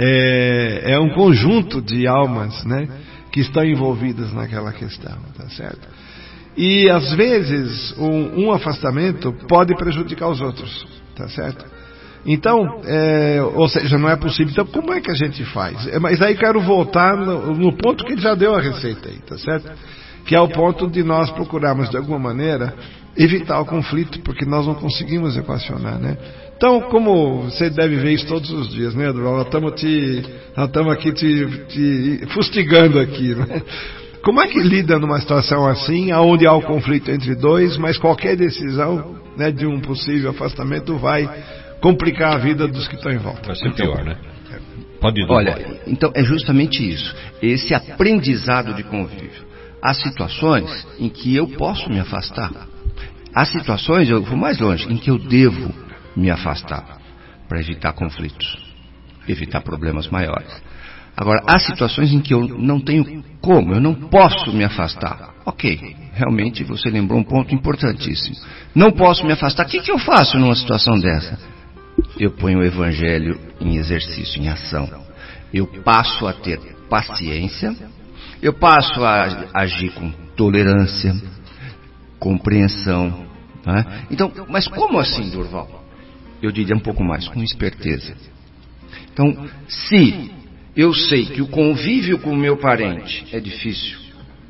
É um conjunto de almas, né, que estão envolvidas naquela questão, tá certo? E às vezes um afastamento pode prejudicar os outros, tá certo? Então, ou seja, não é possível. Então, como é que a gente faz? Mas aí quero voltar no ponto que ele já deu a receita aí, tá certo? Que é o ponto de nós procurarmos de alguma maneira evitar o conflito, porque nós não conseguimos equacionar, né? Então, como você deve ver isso todos os dias, né, Durval? Nós estamos aqui te fustigando aqui, né? Como é que lida numa situação assim, onde há o conflito entre dois, mas qualquer decisão, né, de um possível afastamento vai complicar a vida dos que estão em volta? Vai ser pior, né? Pode ir. Olha, então é justamente isso, esse aprendizado de convívio. Há situações em que eu posso me afastar. Há situações, eu vou mais longe, em que eu devo me afastar para evitar conflitos, evitar problemas maiores. Agora, há situações em que eu não tenho como, eu não posso me afastar. Ok, realmente você lembrou um ponto importantíssimo. Não posso me afastar. O que eu faço numa situação dessa? Eu ponho o Evangelho em exercício, em ação. Eu passo a ter paciência, eu passo a agir com tolerância, compreensão. Né? Então, mas como assim, Durval? Eu diria um pouco mais, com esperteza. Então, se eu sei que o convívio com o meu parente é difícil,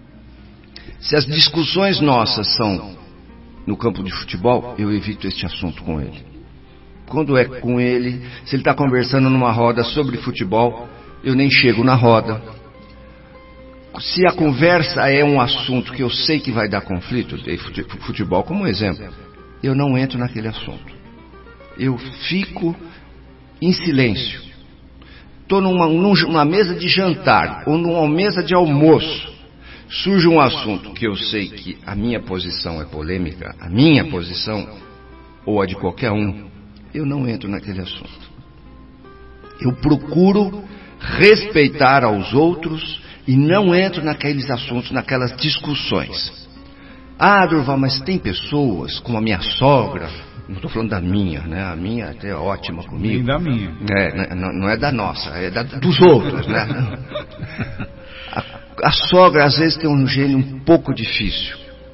se as discussões nossas são no campo de futebol, eu evito este assunto com ele. Quando é com ele, se ele está conversando numa roda sobre futebol, eu nem chego na roda. Se a conversa é um assunto que eu sei que vai dar conflito, dei futebol como exemplo, eu não entro naquele assunto. Eu fico em silêncio. Estou numa mesa de jantar ou numa mesa de almoço. Surge um assunto que eu sei que a minha posição é polêmica, a minha posição ou a de qualquer um, eu não entro naquele assunto. Eu procuro respeitar aos outros e não entro naqueles assuntos, naquelas discussões. Ah, Durval, mas tem pessoas, como a minha sogra, não estou falando da minha, né? A minha até é ótima comigo. Nem da minha. Não é da nossa, é dos outros, né? A sogra às vezes tem um gênio um pouco difícil.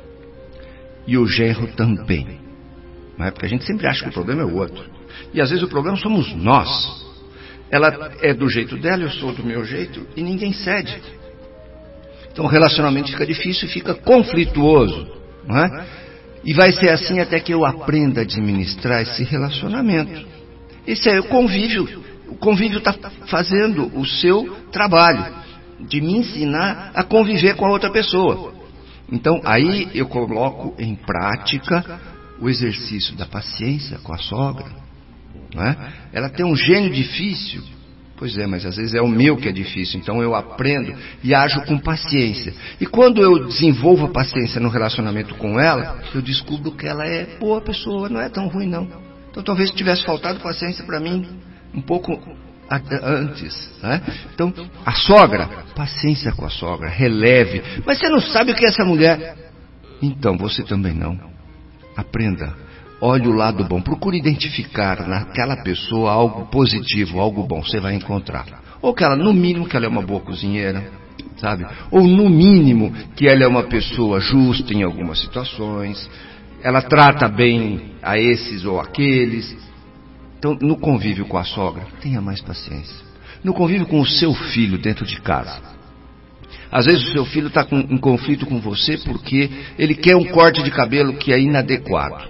E o genro também. Não é? Porque a gente sempre acha que o problema é o outro. E às vezes o problema somos nós. Ela é do jeito dela, eu sou do meu jeito, e ninguém cede. Então o relacionamento fica difícil e fica conflituoso. Não é? E vai ser assim até que eu aprenda a administrar esse relacionamento. Esse é o convívio. O convívio está fazendo o seu trabalho de me ensinar a conviver com a outra pessoa. Então aí eu coloco em prática o exercício da paciência com a sogra. Não é? Ela tem um gênio difícil. Pois é, mas às vezes é o meu que é difícil. Então eu aprendo e ajo com paciência. E quando eu desenvolvo a paciência no relacionamento com ela, eu descubro que ela é boa pessoa, não é tão ruim não. Então talvez tivesse faltado paciência para mim um pouco antes, né? Então a sogra, paciência com a sogra, releve. Mas você não sabe o que é essa mulher? Então você também não. Aprenda. Olhe o lado bom, procure identificar naquela pessoa algo positivo, algo bom, você vai encontrar. Ou que ela, no mínimo, que ela é uma boa cozinheira, sabe? Ou no mínimo, que ela é uma pessoa justa em algumas situações, ela trata bem a esses ou aqueles. Então, no convívio com a sogra, tenha mais paciência. No convívio com o seu filho dentro de casa. Às vezes o seu filho está em conflito com você porque ele quer um corte de cabelo que é inadequado.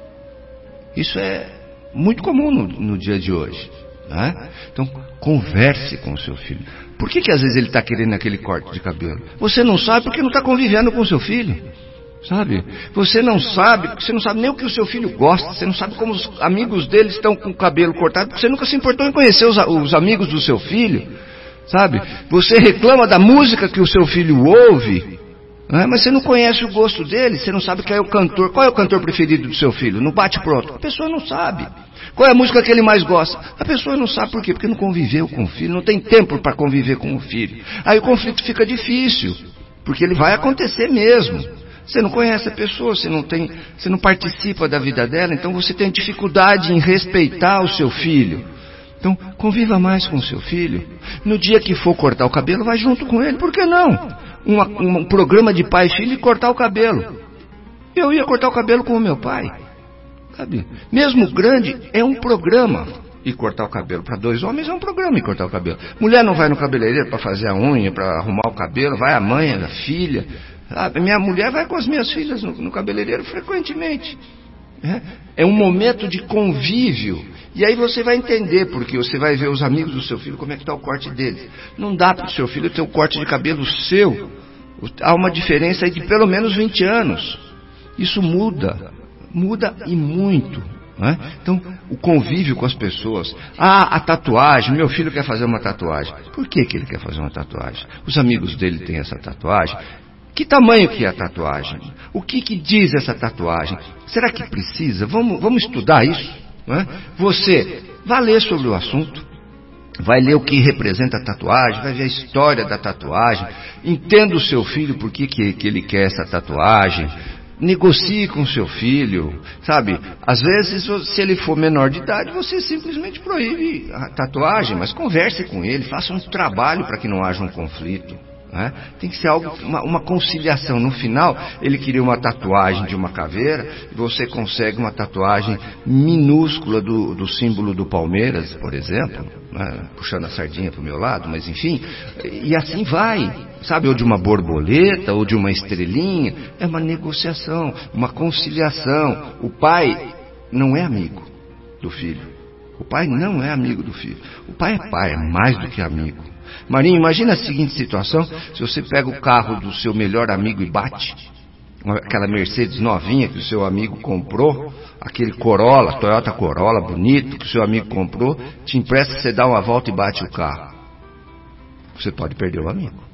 Isso é muito comum no dia de hoje. Né? Então, converse com o seu filho. Por que às vezes ele está querendo aquele corte de cabelo? Você não sabe porque não está convivendo com o seu filho. Sabe? Você não sabe nem o que o seu filho gosta. Você não sabe como os amigos dele estão com o cabelo cortado, porque você nunca se importou em conhecer os amigos do seu filho. Sabe? Você reclama da música que o seu filho ouve, né? Mas você não conhece o gosto dele, você não sabe quem é o cantor. Qual é o cantor preferido do seu filho? Não bate pronto. A pessoa não sabe. Qual é a música que ele mais gosta? A pessoa não sabe por quê? Porque não conviveu com o filho, não tem tempo para conviver com o filho. Aí o conflito fica difícil, porque ele vai acontecer mesmo. Você não conhece a pessoa, você não participa da vida dela, então você tem dificuldade em respeitar o seu filho. Então, conviva mais com o seu filho. No dia que for cortar o cabelo, vai junto com ele. Por que não? Um programa de pai e filho e cortar o cabelo. Eu ia cortar o cabelo com o meu pai. Sabe? Mesmo grande, é um programa. E cortar o cabelo para 2 homens é um programa e cortar o cabelo. Mulher não vai no cabeleireiro para fazer a unha, para arrumar o cabelo. Vai a mãe, a filha. Sabe? Minha mulher vai com as minhas filhas no cabeleireiro frequentemente. É um momento de convívio. E aí você vai entender, porque você vai ver os amigos do seu filho, como é que está o corte deles. Não dá para o seu filho ter um corte de cabelo seu. Há uma diferença aí de pelo menos 20 anos. Isso muda e muito. Né? Então, o convívio com as pessoas. A tatuagem, meu filho quer fazer uma tatuagem. Por que ele quer fazer uma tatuagem? Os amigos dele têm essa tatuagem. Que tamanho que é a tatuagem? O que diz essa tatuagem? Será que precisa? Vamos estudar isso? Não é? Você vai ler sobre o assunto, vai ler o que representa a tatuagem, vai ver a história da tatuagem, entenda o seu filho por que ele quer essa tatuagem, negocie com o seu filho, sabe? Às vezes, se ele for menor de idade, você simplesmente proíbe a tatuagem, mas converse com ele, faça um trabalho para que não haja um conflito. Tem que ser algo, uma conciliação. No final, ele queria uma tatuagem de uma caveira, e você consegue uma tatuagem minúscula do símbolo do Palmeiras, por exemplo, puxando a sardinha para o meu lado, mas enfim, e assim vai, sabe, ou de uma borboleta, ou de uma estrelinha. É uma negociação, uma conciliação. O pai não é amigo do filho. O pai não é amigo do filho. O pai, é mais do que amigo. Marinho, imagina a seguinte situação: se você pega o carro do seu melhor amigo e bate, aquela Mercedes novinha que o seu amigo comprou, aquele Corolla, Toyota Corolla bonito que o seu amigo comprou, te empresta, você dá uma volta e bate o carro, você pode perder o amigo.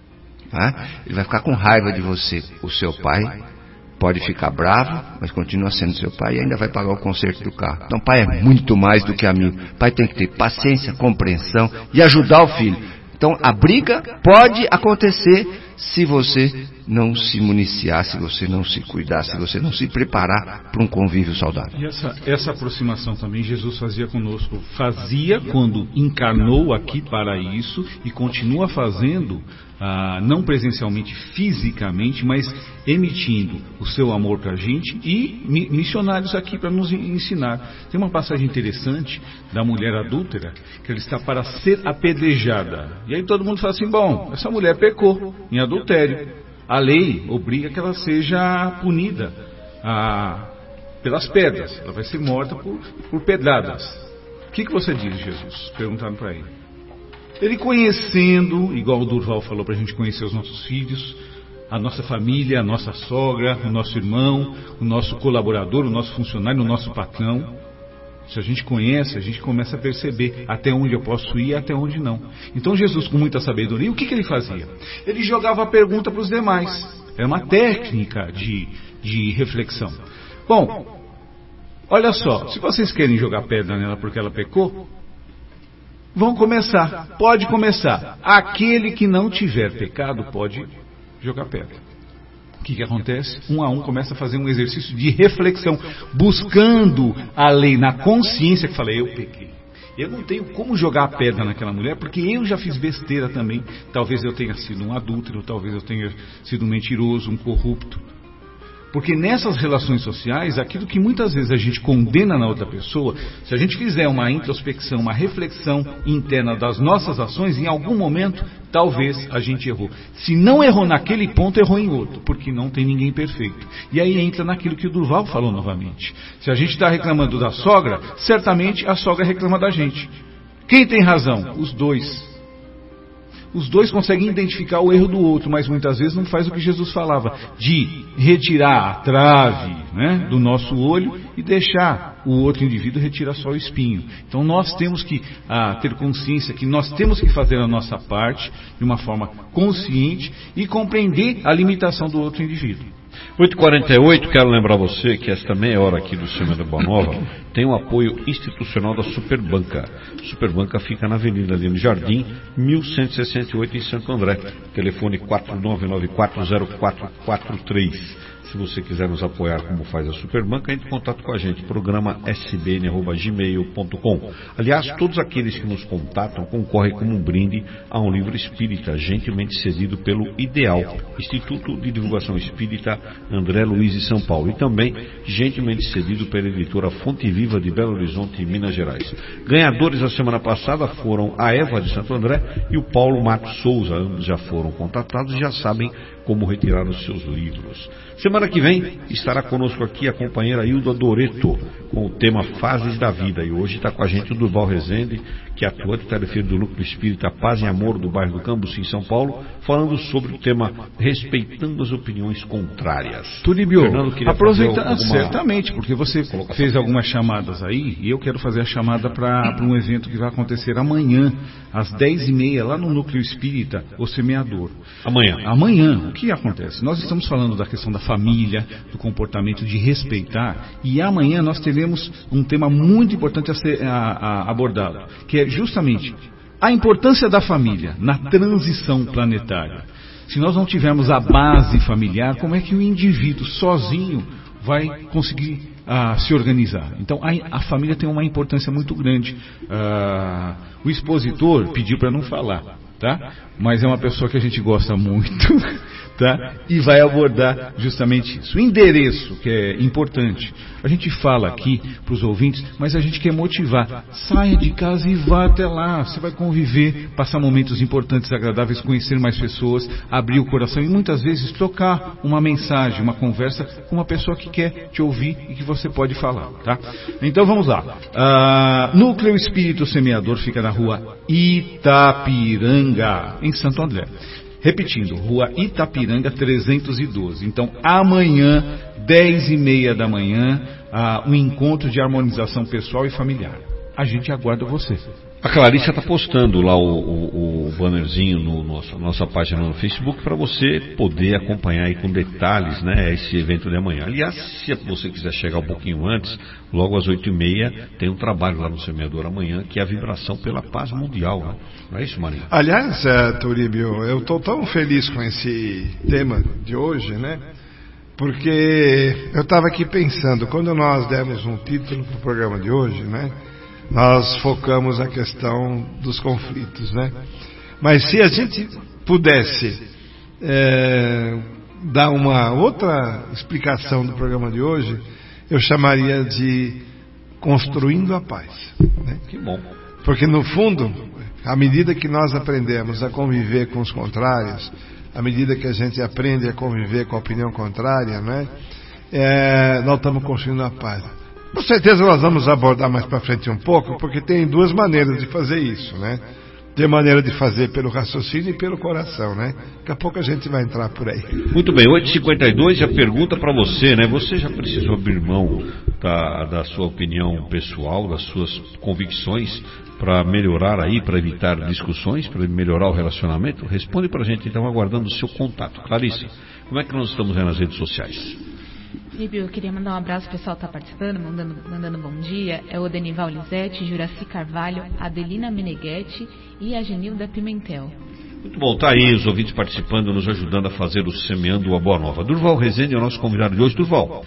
Ele vai ficar com raiva de você. O seu pai pode ficar bravo, mas continua sendo seu pai e ainda vai pagar o conserto do carro. Então, pai é muito mais do que amigo. Pai tem que ter paciência, compreensão e ajudar o filho. Então, a briga pode acontecer se você não se municiar, se você não se cuidar, se você não se preparar para um convívio saudável. E essa aproximação também Jesus fazia conosco. Fazia quando encarnou aqui para isso e continua fazendo, não presencialmente, fisicamente, mas emitindo o seu amor para a gente e missionários aqui para nos ensinar. Tem uma passagem interessante da mulher adúltera, que ela está para ser apedrejada. E aí todo mundo fala assim: bom, essa mulher pecou em adultério. A lei obriga que ela seja punida pelas pedras. Ela vai ser morta por pedradas. O que você diz, Jesus? Perguntaram para ele. Ele conhecendo, igual o Durval falou para a gente conhecer os nossos filhos, a nossa família, a nossa sogra, o nosso irmão, o nosso colaborador, o nosso funcionário, o nosso patrão. Se a gente conhece, a gente começa a perceber até onde eu posso ir e até onde não. Então Jesus, com muita sabedoria, o que ele fazia? Ele jogava a pergunta para os demais. Era uma técnica de reflexão. Bom, olha só, se vocês querem jogar pedra nela porque ela pecou, vão começar, pode começar. Aquele que não tiver pecado pode jogar pedra. O que acontece? Um a um começa a fazer um exercício de reflexão, buscando a lei na consciência, que fala: eu pequei. Eu não tenho como jogar a pedra naquela mulher, porque eu já fiz besteira também. Talvez eu tenha sido um adúltero, talvez eu tenha sido um mentiroso, um corrupto. Porque nessas relações sociais, aquilo que muitas vezes a gente condena na outra pessoa, se a gente fizer uma introspecção, uma reflexão interna das nossas ações, em algum momento, talvez a gente errou. Se não errou naquele ponto, errou em outro, porque não tem ninguém perfeito. E aí entra naquilo que o Durval falou novamente. Se a gente está reclamando da sogra, certamente a sogra reclama da gente. Quem tem razão? Os dois. Os dois conseguem identificar o erro do outro, mas muitas vezes não faz o que Jesus falava, de retirar a trave, né, do nosso olho e deixar o outro indivíduo retirar só o espinho. Então nós temos que ter consciência que nós temos que fazer a nossa parte de uma forma consciente e compreender a limitação do outro indivíduo. 8h48, quero lembrar você que esta meia hora aqui do Semana Boa Nova tem o apoio institucional da Superbanca. Superbanca fica na Avenida Lino Jardim, 1168 em Santo André. Telefone 49940443. Se você quiser nos apoiar como faz a Superbanca, entre em contato com a gente, programa sbn@gmail.com. Aliás, todos aqueles que nos contatam concorrem como um brinde a um livro espírita, gentilmente cedido pelo IDEAL, Instituto de Divulgação Espírita André Luiz de São Paulo, e também gentilmente cedido pela editora Fonte Viva de Belo Horizonte, Minas Gerais. Ganhadores da semana passada foram a Eva de Santo André e o Paulo Matos Souza, ambos já foram contatados e já sabem como retirar os seus livros. Semana que vem estará conosco aqui a companheira Hilda Doreto com o tema Fases da Vida, e hoje está com a gente o Durval Rezende, que é atuante tarefeiro do Núcleo Espírita Paz e Amor do bairro do Cambuci, em São Paulo, falando sobre o tema Respeitando as Opiniões Contrárias. Turibio, aproveita certamente, porque você fez algumas chamadas aí, e eu quero fazer a chamada para um evento que vai acontecer amanhã, às 10h30, lá no Núcleo Espírita, o Semeador. Amanhã, o que acontece? Nós estamos falando da questão da família, do comportamento de respeitar, e amanhã nós teremos um tema muito importante a ser abordado, que é justamente a importância da família na transição planetária. Se nós não tivermos a base familiar, como é que o indivíduo sozinho vai conseguir se organizar? Então a família tem uma importância muito grande. O expositor pediu para não falar, tá? Mas é uma pessoa que a gente gosta muito, tá? E vai abordar justamente isso. O endereço, que é importante. A gente fala aqui para os ouvintes, mas a gente quer motivar. Saia de casa e vá até lá. Você vai conviver, passar momentos importantes, agradáveis, conhecer mais pessoas, abrir o coração e muitas vezes trocar uma mensagem, uma conversa com uma pessoa que quer te ouvir e que você pode falar, tá? Então vamos lá. Núcleo Espírito Semeador fica na rua Itapiranga, em Santo André. Repetindo, rua Itapiranga 312. Então, amanhã, 10h30 da manhã, um encontro de harmonização pessoal e familiar. A gente aguarda você. A Clarissa está postando lá o bannerzinho na nossa página no Facebook para você poder acompanhar aí com detalhes, né, esse evento de amanhã. Aliás, se você quiser chegar um pouquinho antes, logo às 8h30 tem um trabalho lá no Semeador amanhã, que é a vibração pela paz mundial, né? Não é isso, Marinho? Aliás, Turibio, eu estou tão feliz com esse tema de hoje, né? Porque eu estava aqui pensando, quando nós demos um título para o programa de hoje, né? Nós focamos a questão dos conflitos, né? Mas se a gente pudesse dar uma outra explicação do programa de hoje, eu chamaria de Construindo a Paz, né? Que bom. Porque no fundo, à medida que nós aprendemos a conviver com os contrários, à medida que a gente aprende a conviver com a opinião contrária, né? Nós estamos construindo a paz. Com certeza nós vamos abordar mais para frente um pouco, porque tem duas maneiras de fazer isso, né? Tem maneira de fazer pelo raciocínio e pelo coração, né? Daqui a pouco a gente vai entrar por aí. Muito bem, 8h52, e a pergunta para você, né? Você já precisou abrir mão da sua opinião pessoal, das suas convicções, para melhorar aí, para evitar discussões, para melhorar o relacionamento? Responde para a gente, então, aguardando o seu contato. Clarissa, como é que nós estamos aí nas redes sociais? Líbio, eu queria mandar um abraço, o pessoal está participando, mandando bom dia. É o Denival Lisete, Juraci Carvalho, Adelina Meneghetti e a Genilda Pimentel. Muito bom, tá aí os ouvintes participando, nos ajudando a fazer o Semeando a Boa Nova. Durval Rezende é o nosso convidado de hoje. Durval,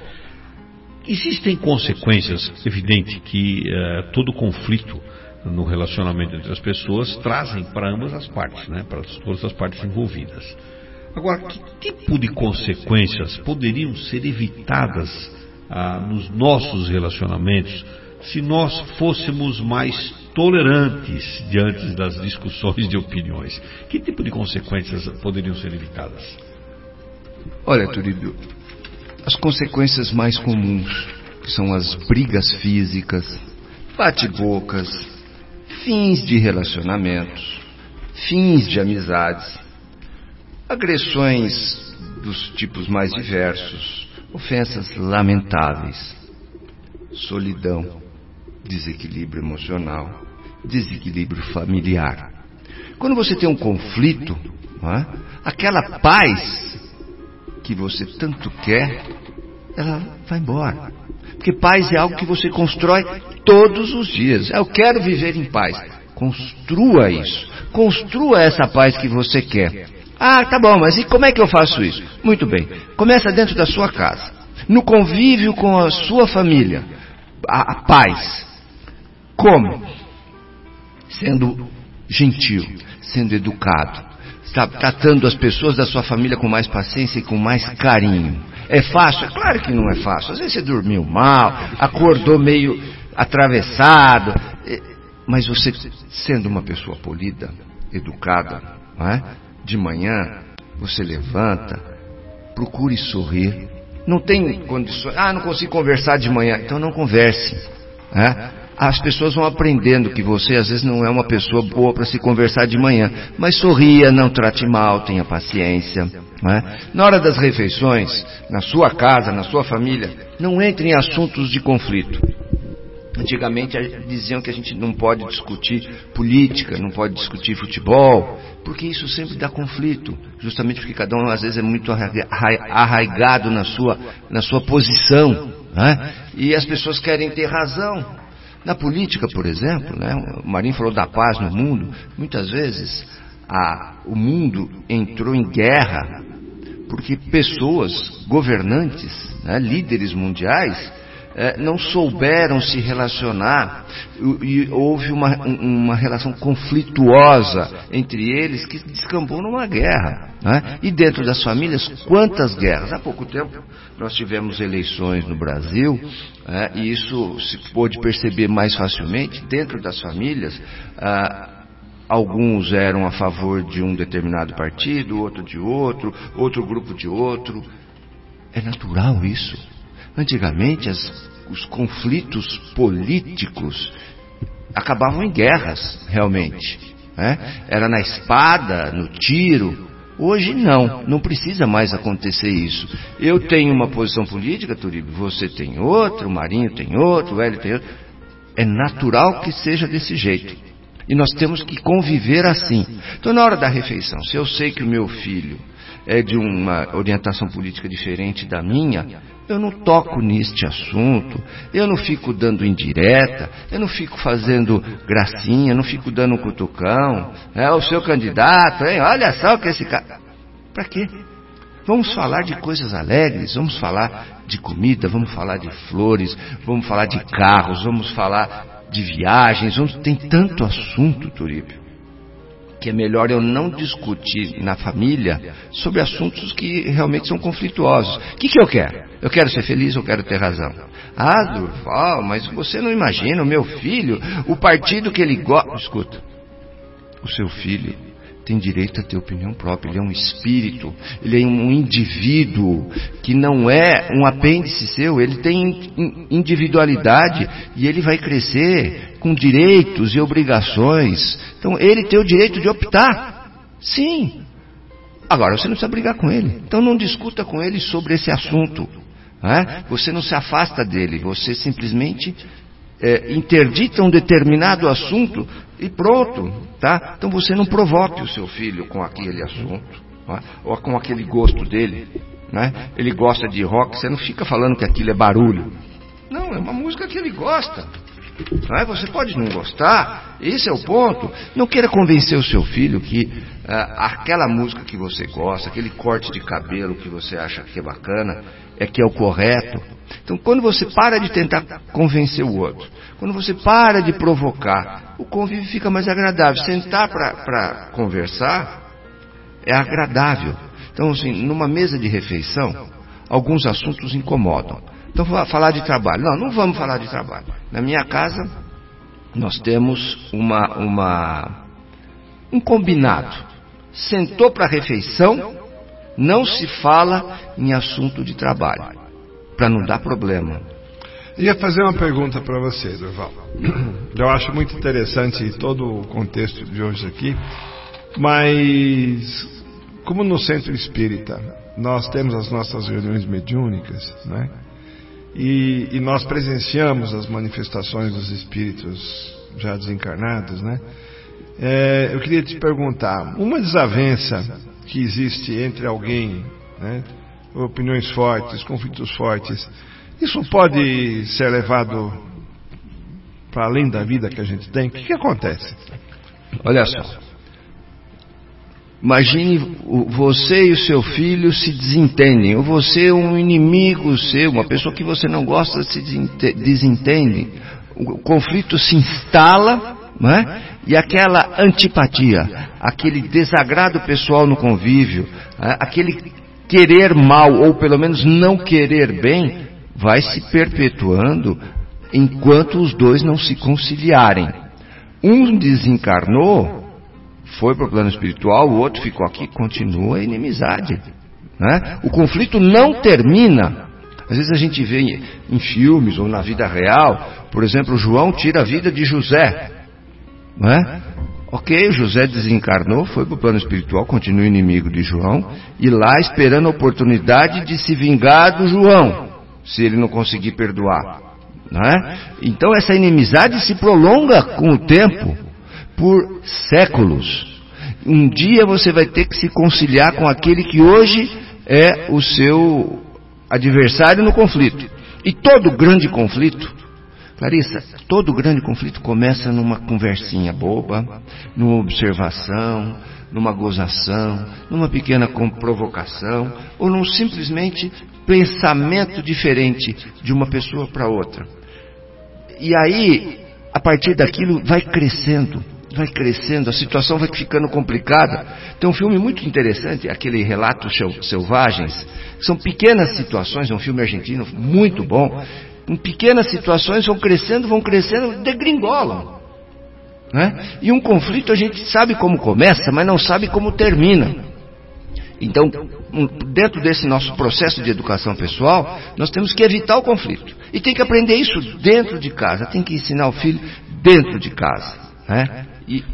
existem consequências, evidente que todo conflito no relacionamento entre as pessoas trazem para ambas as partes, né, para todas as partes envolvidas. Agora, que tipo de consequências poderiam ser evitadas nos nossos relacionamentos se nós fôssemos mais tolerantes diante das discussões de opiniões? Que tipo de consequências poderiam ser evitadas? Olha, Turibio, as consequências mais comuns, que são as brigas físicas, bate-bocas, fins de relacionamentos, fins de amizades, agressões dos tipos mais diversos, ofensas lamentáveis, solidão, desequilíbrio emocional, desequilíbrio familiar. Quando você tem um conflito, não é? Aquela paz que você tanto quer, ela vai embora. Porque paz é algo que você constrói todos os dias. Eu quero viver em paz. Construa isso. Construa essa paz que você quer. Ah, tá bom, mas e como é que eu faço isso? Muito bem. Começa dentro da sua casa. No convívio com a sua família. A paz. Como? Sendo gentil, sendo educado, tratando as pessoas da sua família com mais paciência e com mais carinho. É fácil? É claro que não é fácil. Às vezes você dormiu mal, acordou meio atravessado, mas você, sendo uma pessoa polida, educada, não é? De manhã, você levanta, procure sorrir. Não tem condições. Ah, não consigo conversar de manhã. Então não converse. As pessoas vão aprendendo que você às vezes não é uma pessoa boa para se conversar de manhã. Mas sorria, não trate mal, tenha paciência. Na hora das refeições, na sua casa, na sua família, não entre em assuntos de conflito. Antigamente diziam que a gente não pode discutir política, não pode discutir futebol, porque isso sempre dá conflito, justamente porque cada um às vezes é muito arraigado na sua posição, e as pessoas querem ter razão. Na política, por exemplo, o Marinho falou da paz no mundo, muitas vezes o mundo entrou em guerra porque pessoas, governantes, líderes mundiais, não souberam se relacionar e houve uma relação conflituosa entre eles que descambou numa guerra. E dentro das famílias, quantas guerras? Há pouco tempo nós tivemos eleições no Brasil, e isso se pôde perceber mais facilmente. Dentro das famílias, alguns eram a favor de um determinado partido, outro de outro grupo de outro. É natural isso. Antigamente, os conflitos políticos acabavam em guerras, realmente. Era na espada, no tiro. Hoje não precisa mais acontecer isso. Eu tenho uma posição política, Turíbio, você tem outra, o Marinho tem outra, o Hélio tem outra. É natural que seja desse jeito. E nós temos que conviver assim. Então, na hora da refeição, se eu sei que o meu filho é de uma orientação política diferente da minha, eu não toco neste assunto, eu não fico dando indireta, eu não fico fazendo gracinha, eu não fico dando um cutucão. O seu candidato, hein? Olha só o que esse cara... Pra quê? Vamos falar de coisas alegres, vamos falar de comida, vamos falar de flores, vamos falar de carros, vamos falar de viagens, tem tanto assunto, Turíbio, que é melhor eu não discutir na família sobre assuntos que realmente são conflituosos. O que eu quero? Eu quero ser feliz, eu quero ter razão. Ah, Durval, mas você não imagina, o meu filho, o partido que ele gosta... Escuta, o seu filho tem direito a ter opinião própria, ele é um espírito, ele é um indivíduo que não é um apêndice seu, ele tem individualidade e ele vai crescer com direitos e obrigações. Então ele tem o direito de optar, sim. Agora você não precisa brigar com ele, então não discuta com ele sobre esse assunto. Você não se afasta dele, você simplesmente interdita um determinado assunto e pronto, tá? Então você não provoque o seu filho com aquele assunto, ou com aquele gosto dele, Ele gosta de rock, você não fica falando que aquilo é barulho. Não, é uma música que ele gosta. Você pode não gostar, esse é o ponto. Não queira convencer o seu filho que aquela música que você gosta, aquele corte de cabelo que você acha que é bacana, que é o correto. Então, quando você para de tentar convencer o outro, quando você para de provocar, o convívio fica mais agradável. Sentar para conversar é agradável. Então, assim, numa mesa de refeição, alguns assuntos incomodam. Então, falar de trabalho. Não vamos falar de trabalho. Na minha casa, nós temos um combinado. Sentou para a refeição, não se fala em assunto de trabalho, para não dar problema. Ia fazer uma pergunta para você, Durval. Eu acho muito interessante todo o contexto de hoje aqui, mas como no Centro Espírita nós temos as nossas reuniões mediúnicas, E nós presenciamos as manifestações dos espíritos já desencarnados, eu queria te perguntar, uma desavença que existe entre alguém, opiniões fortes, conflitos fortes. Isso pode ser levado para além da vida que a gente tem? O que acontece? Olha só. Imagine você e o seu filho se desentendem, ou você um inimigo seu, uma pessoa que você não gosta se desentendem. O conflito se instala, né? E aquela antipatia, aquele desagrado pessoal no convívio, aquele querer mal, ou pelo menos não querer bem, vai se perpetuando enquanto os dois não se conciliarem. Um desencarnou, foi para o plano espiritual, o outro ficou aqui, continua a inimizade, né? O conflito não termina. Às vezes a gente vê em filmes ou na vida real, por exemplo, João tira a vida de José, né? Ok, José desencarnou, foi para o plano espiritual, continua inimigo de João, e lá esperando a oportunidade de se vingar do João, se ele não conseguir perdoar, né? Então essa inimizade se prolonga com o tempo, por séculos. Um dia você vai ter que se conciliar com aquele que hoje é o seu adversário no conflito. E todo grande conflito, Clarissa, todo grande conflito começa numa conversinha boba, numa observação, numa gozação, numa pequena provocação, ou num simplesmente pensamento diferente de uma pessoa para outra. E aí, a partir daquilo, vai crescendo, a situação vai ficando complicada. Tem um filme muito interessante, aquele Relatos Selvagens. São pequenas situações, é um filme argentino muito bom. Em pequenas situações vão crescendo, degringolam, né? E um conflito a gente sabe como começa, mas não sabe como termina. Então, dentro desse nosso processo de educação pessoal, nós temos que evitar o conflito. E tem que aprender isso dentro de casa, tem que ensinar o filho dentro de casa, né?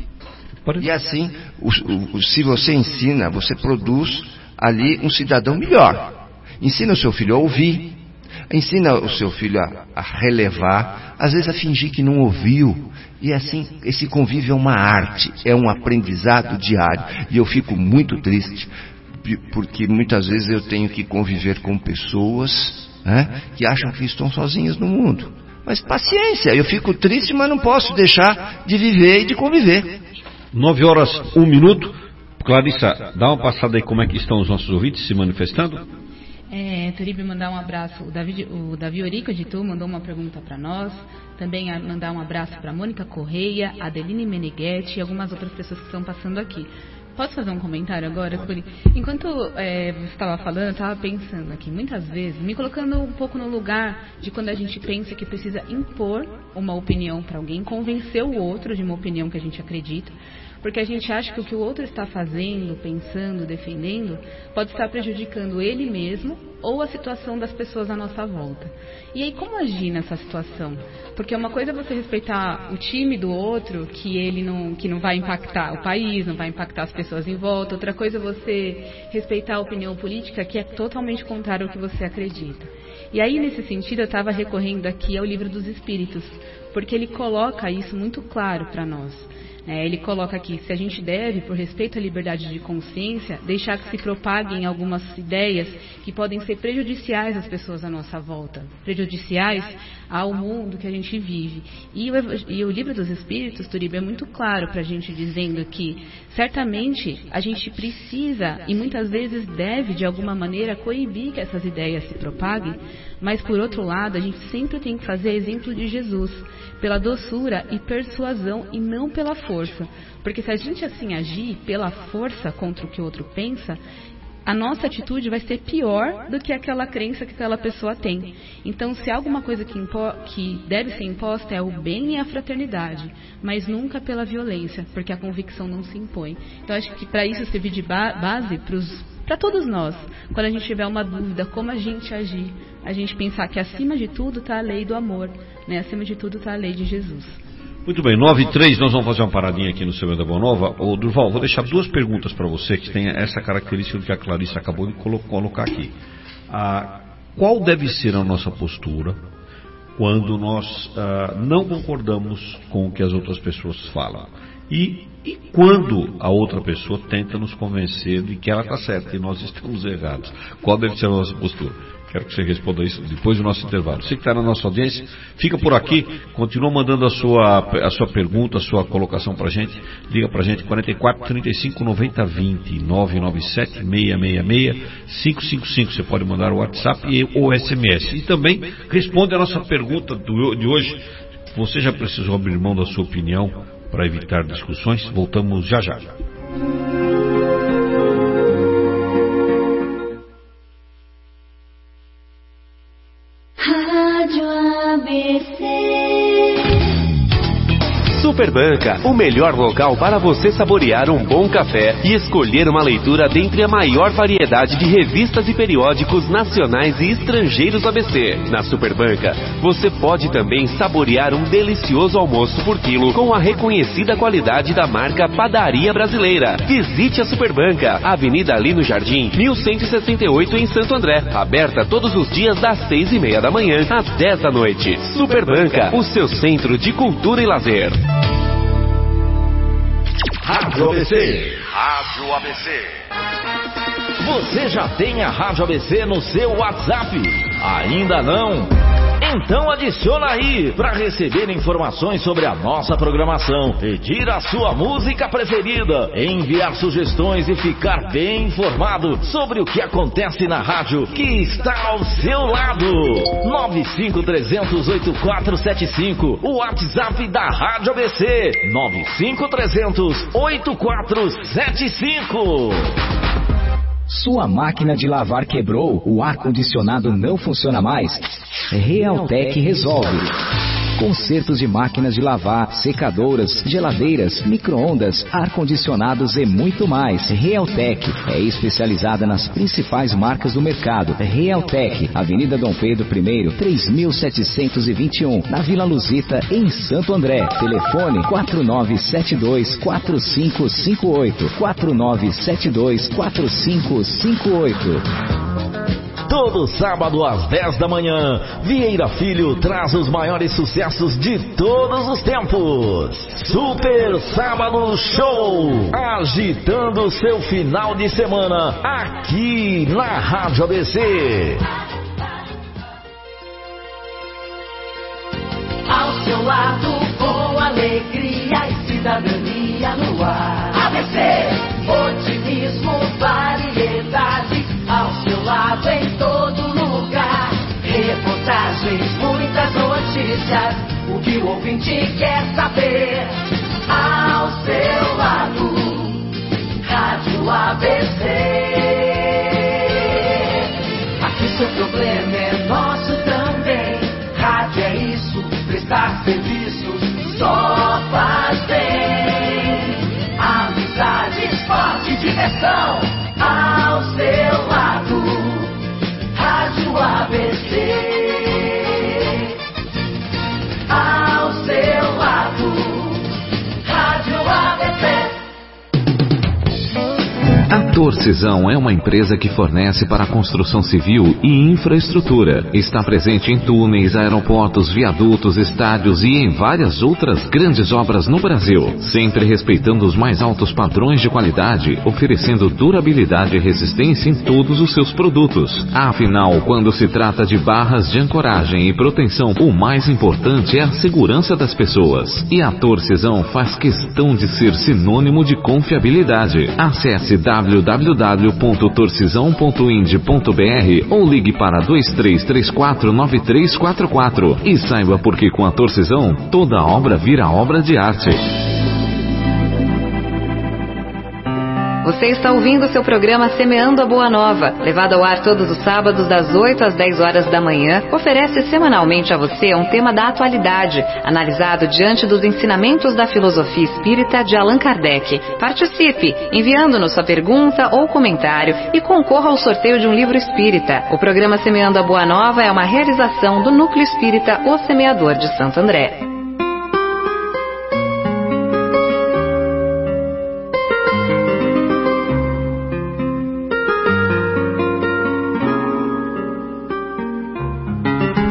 E assim, se você ensina, você produz ali um cidadão melhor. Ensina o seu filho a ouvir, ensina o seu filho a relevar, às vezes a fingir que não ouviu. E assim, esse convívio é uma arte, é um aprendizado diário. E eu fico muito triste, porque muitas vezes eu tenho que conviver com pessoas, né, que acham que estão sozinhas no mundo. Mas paciência, eu fico triste, mas não posso deixar de viver e de conviver. 9h01. Clarissa, dá uma passada aí como é que estão os nossos ouvintes se manifestando. Turíbio, mandar um abraço. O Davi Orico de Tu mandou uma pergunta para nós. Também mandar um abraço para Mônica Correia, Adeline Meneghetti e algumas outras pessoas que estão passando aqui. Posso fazer um comentário agora? Enquanto você estava falando, eu estava pensando aqui, muitas vezes, me colocando um pouco no lugar de quando a gente pensa que precisa impor uma opinião para alguém, convencer o outro de uma opinião que a gente acredita, porque a gente acha que o que o outro está fazendo, pensando, defendendo, pode estar prejudicando ele mesmo ou a situação das pessoas à nossa volta. E aí, como agir nessa situação? Porque uma coisa é você respeitar o time do outro, que não vai impactar o país, não vai impactar as pessoas em volta. Outra coisa é você respeitar a opinião política, que é totalmente contrária ao que você acredita. E aí, nesse sentido, eu estava recorrendo aqui ao Livro dos Espíritos, porque ele coloca isso muito claro para nós. Ele coloca aqui, se a gente deve, por respeito à liberdade de consciência, deixar que se propaguem algumas ideias que podem ser prejudiciais às pessoas à nossa volta, prejudiciais ao mundo que a gente vive. E o Livro dos Espíritos, Turíbio, é muito claro para a gente, dizendo que, certamente, a gente precisa e muitas vezes deve, de alguma maneira, coibir que essas ideias se propaguem, mas, por outro lado, a gente sempre tem que fazer exemplo de Jesus, pela doçura e persuasão e não pela força. Porque se a gente assim agir pela força contra o que o outro pensa, a nossa atitude vai ser pior do que aquela crença que aquela pessoa tem. Então, se há alguma coisa que deve ser imposta, é o bem e a fraternidade, mas nunca pela violência, porque a convicção não se impõe. Então, acho que para isso servir de base para todos nós, quando a gente tiver uma dúvida, como a gente agir, a gente pensar que acima de tudo está a lei do amor, né? Acima de tudo está a lei de Jesus. Muito bem, 9h03, nós vamos fazer uma paradinha aqui no Semana da Boa Nova. Ô, Durval, vou deixar duas perguntas para você que tem essa característica que a Clarissa acabou de colocar aqui. Qual deve ser a nossa postura quando nós não concordamos com o que as outras pessoas falam? E e quando a outra pessoa tenta nos convencer de que ela está certa e nós estamos errados. Qual deve ser a nossa postura? Quero que você responda isso depois do nosso intervalo. Você que está na nossa audiência, fica por aqui, continua mandando a sua pergunta, a sua colocação para a gente. Liga para a gente, 44 35 90 20, 997 666 555. Você pode mandar o WhatsApp ou SMS. E também responde a nossa pergunta de hoje. Você já precisou abrir mão da sua opinião para evitar discussões? Voltamos já já. Superbanca, o melhor local para você saborear um bom café e escolher uma leitura dentre a maior variedade de revistas e periódicos nacionais e estrangeiros ABC. Na Superbanca, você pode também saborear um delicioso almoço por quilo com a reconhecida qualidade da marca Padaria Brasileira. Visite a Superbanca, Avenida Lino Jardim, 1168 em Santo André. Aberta todos os dias das 6:30 da manhã às 10 da noite. Superbanca, o seu centro de cultura e lazer. Rádio ABC. Rádio ABC. Você já tem a Rádio ABC no seu WhatsApp? Ainda não? Então adiciona aí para receber informações sobre a nossa programação, pedir a sua música preferida, enviar sugestões e ficar bem informado sobre o que acontece na rádio que está ao seu lado. 95300-8475, o WhatsApp da Rádio ABC. 95300-8475. Sua máquina de lavar quebrou, o ar-condicionado não funciona mais? Realtec resolve. Consertos de máquinas de lavar, secadoras, geladeiras, micro-ondas, ar-condicionados e muito mais. Realtec é especializada nas principais marcas do mercado. Realtec, Avenida Dom Pedro I, 3721, na Vila Luzita, em Santo André. Telefone 4972-4558. 4972-4558. Todo sábado às 10 da manhã, Vieira Filho traz os maiores sucessos de todos os tempos. Super Sábado Show, agitando seu final de semana aqui na Rádio ABC. Ao seu lado, com alegria e cidadania no ar. ABC, otimismo, variedade. Ao seu lado, em todo lugar. Reportagens, muitas notícias. O que o ouvinte quer saber. Ao seu lado, Rádio ABC. Aqui seu problema é nosso também. Rádio é isso, prestar serviços só faz bem. Amizade, esporte, diversão. Ao seu lado, Rádio ABC. Ao seu lado, Rádio ABC. A Torcisão é uma empresa que fornece para a construção civil e infraestrutura. Está presente em túneis, aeroportos, viadutos, estádios e em várias outras grandes obras no Brasil, sempre respeitando os mais altos padrões de qualidade, oferecendo durabilidade e resistência em todos os seus produtos. Afinal, quando se trata de barras de ancoragem e proteção, o mais importante é a segurança das pessoas. E a Torcisão faz questão de ser sinônimo de confiabilidade. Acesse www.torcisão.ind.br ou ligue para 2334-9344 e saiba porque com a Torcisão toda obra vira obra de arte. Você está ouvindo seu programa Semeando a Boa Nova, levado ao ar todos os sábados das 8 às 10 horas da manhã, oferece semanalmente a você um tema da atualidade, analisado diante dos ensinamentos da filosofia espírita de Allan Kardec. Participe, enviando-nos sua pergunta ou comentário e concorra ao sorteio de um livro espírita. O programa Semeando a Boa Nova é uma realização do Núcleo Espírita O Semeador de Santo André.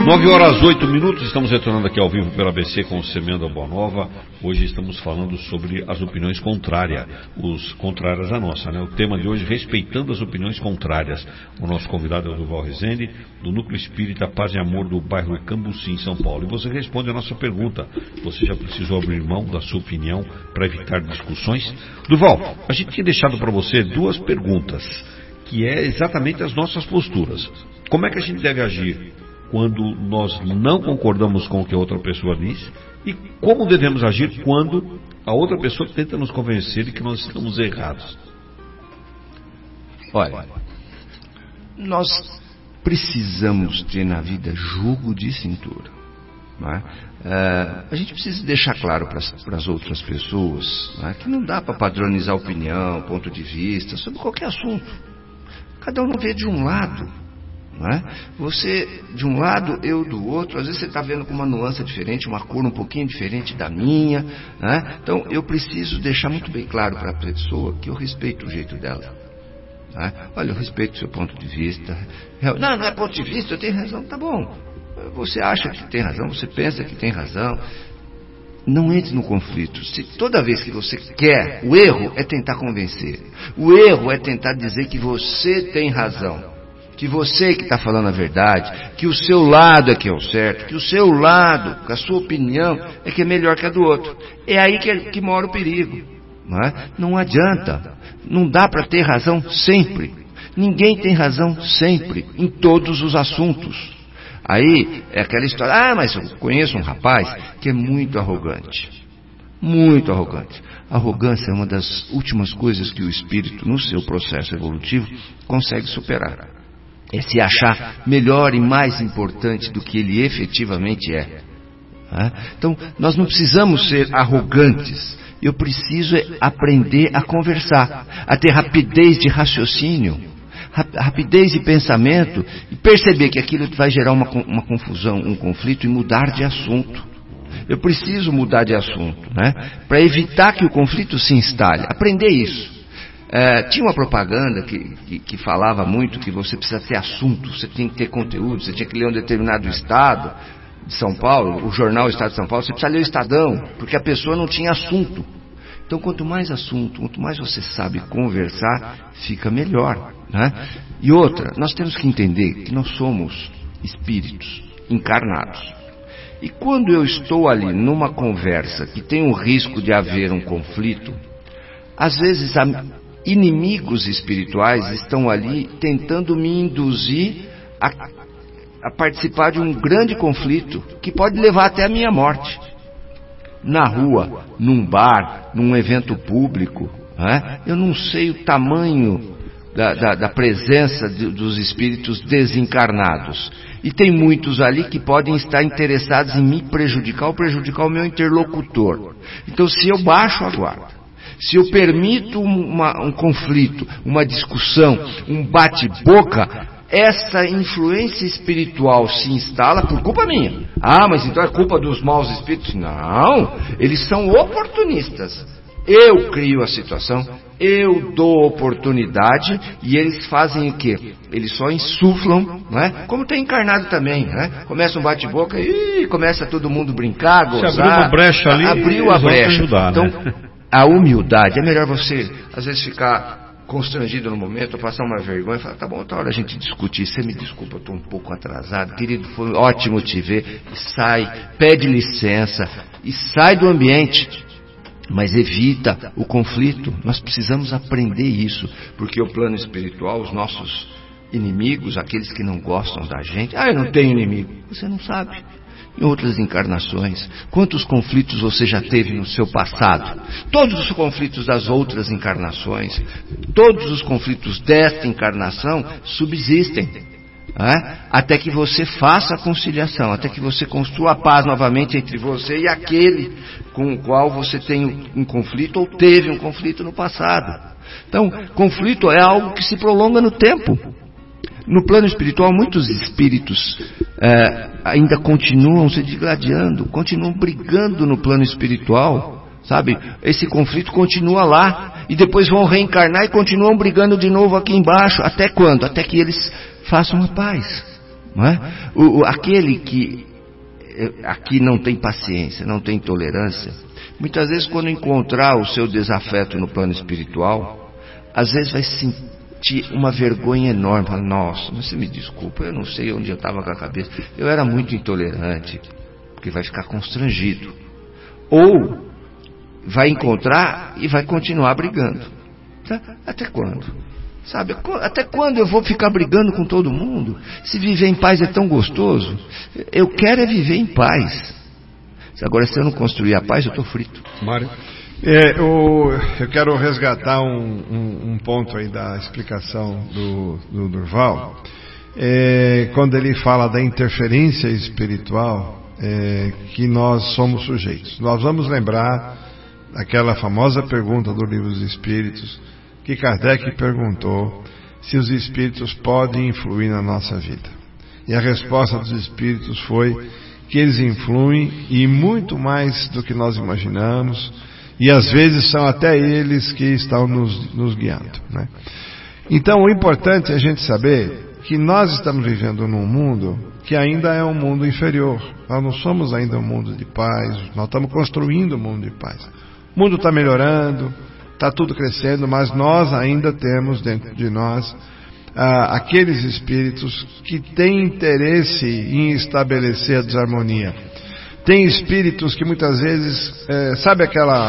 9h08, estamos retornando aqui ao vivo pela ABC com o Semeando a Boa Nova. Hoje estamos falando sobre as opiniões contrárias à nossa, né? O tema de hoje, respeitando as opiniões contrárias. O nosso convidado é o Durval Rezende, do Núcleo Espírita Paz e Amor do bairro Cambuci, em São Paulo. E você responde a nossa pergunta: você já precisou abrir mão da sua opinião para evitar discussões? Durval, a gente tinha deixado para você 2 perguntas, que é exatamente as nossas posturas. Como é que a gente deve agir quando nós não concordamos com o que a outra pessoa diz, e como devemos agir quando a outra pessoa tenta nos convencer de que nós estamos errados? Olha, nós precisamos ter na vida jogo de cintura, não é? A gente precisa deixar claro para as outras pessoas, não é? Que não dá para padronizar opinião, ponto de vista sobre qualquer assunto. Cada um vê de um lado. Não é? Você de um lado, eu do outro. Às vezes você está vendo com uma nuance diferente, uma cor um pouquinho diferente da minha, não é? Então eu preciso deixar muito bem claro para a pessoa que eu respeito o jeito dela, não é? Olha, eu respeito o seu ponto de vista. Não é ponto de vista, eu tenho razão. Tá bom, você acha que tem razão, você pensa que tem razão. Não entre no conflito. Se toda vez que você quer, o erro é tentar convencer, o erro é tentar dizer que você tem razão, que você que está falando a verdade, que o seu lado é que é o certo, que o seu lado, que a sua opinião é que é melhor que a do outro. É aí que mora o perigo, não é? Não adianta, não dá para ter razão sempre. Ninguém tem razão sempre, em todos os assuntos. Aí é aquela história: mas eu conheço um rapaz que é muito arrogante. Muito arrogante. Arrogância é uma das últimas coisas que o espírito, no seu processo evolutivo, consegue superar. É se achar melhor e mais importante do que ele efetivamente é. Então, nós não precisamos ser arrogantes. Eu preciso aprender a conversar, a ter rapidez de raciocínio, rapidez de pensamento, e perceber que aquilo vai gerar uma confusão, um conflito, e mudar de assunto. Eu preciso mudar de assunto, né? Para evitar que o conflito se instale. Aprender isso. Tinha uma propaganda que falava muito que você precisa ter assunto, você tem que ter conteúdo, você tinha que ler um determinado estado de São Paulo, o jornal Estado de São Paulo, você precisa ler o Estadão, porque a pessoa não tinha assunto. Então, quanto mais assunto, quanto mais você sabe conversar, fica melhor, né? E outra, nós temos que entender que nós somos espíritos encarnados. E quando eu estou ali numa conversa que tem um risco de haver um conflito, às vezes inimigos espirituais estão ali tentando me induzir a participar de um grande conflito que pode levar até a minha morte. Na rua, num bar, num evento público, né? Eu não sei o tamanho da presença dos espíritos desencarnados. E tem muitos ali que podem estar interessados em me prejudicar ou prejudicar o meu interlocutor. Então, se eu baixo a guarda, se eu permito um conflito, uma discussão, um bate-boca, essa influência espiritual se instala por culpa minha. Mas então é culpa dos maus espíritos? Não, eles são oportunistas. Eu crio a situação, eu dou oportunidade, e eles fazem o quê? Eles só insuflam, não é? Como tem encarnado também, né? Começa um bate-boca e começa todo mundo brincar, gozar. Se abriu uma brecha ali, abriu a brecha. Ajudar, então, né? A humildade, é melhor você, às vezes, ficar constrangido no momento, ou passar uma vergonha e falar: tá bom, tá hora a gente discutir, você me desculpa, eu estou um pouco atrasado, querido, foi ótimo te ver, sai, pede licença, e sai do ambiente, mas evita o conflito. Nós precisamos aprender isso, porque o plano espiritual, os nossos inimigos, aqueles que não gostam da gente, eu não tenho inimigo, você não sabe. Em outras encarnações, quantos conflitos você já teve no seu passado? Todos os conflitos das outras encarnações, todos os conflitos desta encarnação subsistem, até que você faça a conciliação, até que você construa a paz novamente entre você e aquele com o qual você tem um conflito ou teve um conflito no passado. Então, conflito é algo que se prolonga no tempo. No plano espiritual, muitos espíritos ainda continuam se digladiando, continuam brigando no plano espiritual, sabe? Esse conflito continua lá, e depois vão reencarnar e continuam brigando de novo aqui embaixo. Até quando? Até que eles façam a paz, não é? Aquele que aqui não tem paciência, não tem tolerância, muitas vezes quando encontrar o seu desafeto no plano espiritual, às vezes vai sentir uma vergonha enorme. Fala, nossa, mas você me desculpa, eu não sei onde eu estava com a cabeça, eu era muito intolerante, porque vai ficar constrangido. Ou vai encontrar e vai continuar brigando. Tá? Até quando? Sabe, até quando eu vou ficar brigando com todo mundo? Se viver em paz é tão gostoso. Eu quero é viver em paz. Agora, se eu não construir a paz, eu estou frito. Mário? Eu quero resgatar um ponto aí da explicação do Durval. Quando ele fala da interferência espiritual, que nós somos sujeitos. Nós vamos lembrar aquela famosa pergunta do Livro dos Espíritos, que Kardec perguntou se os espíritos podem influir na nossa vida. E a resposta dos espíritos foi que eles influem, e muito mais do que nós imaginamos, e às vezes são até eles que estão nos guiando, né? Então o importante é a gente saber que nós estamos vivendo num mundo que ainda é um mundo inferior. Nós não somos ainda um mundo de paz, nós estamos construindo um mundo de paz. O mundo está melhorando, está tudo crescendo, mas nós ainda temos dentro de nós aqueles espíritos que têm interesse em estabelecer a desarmonia. Tem espíritos que muitas vezes, sabe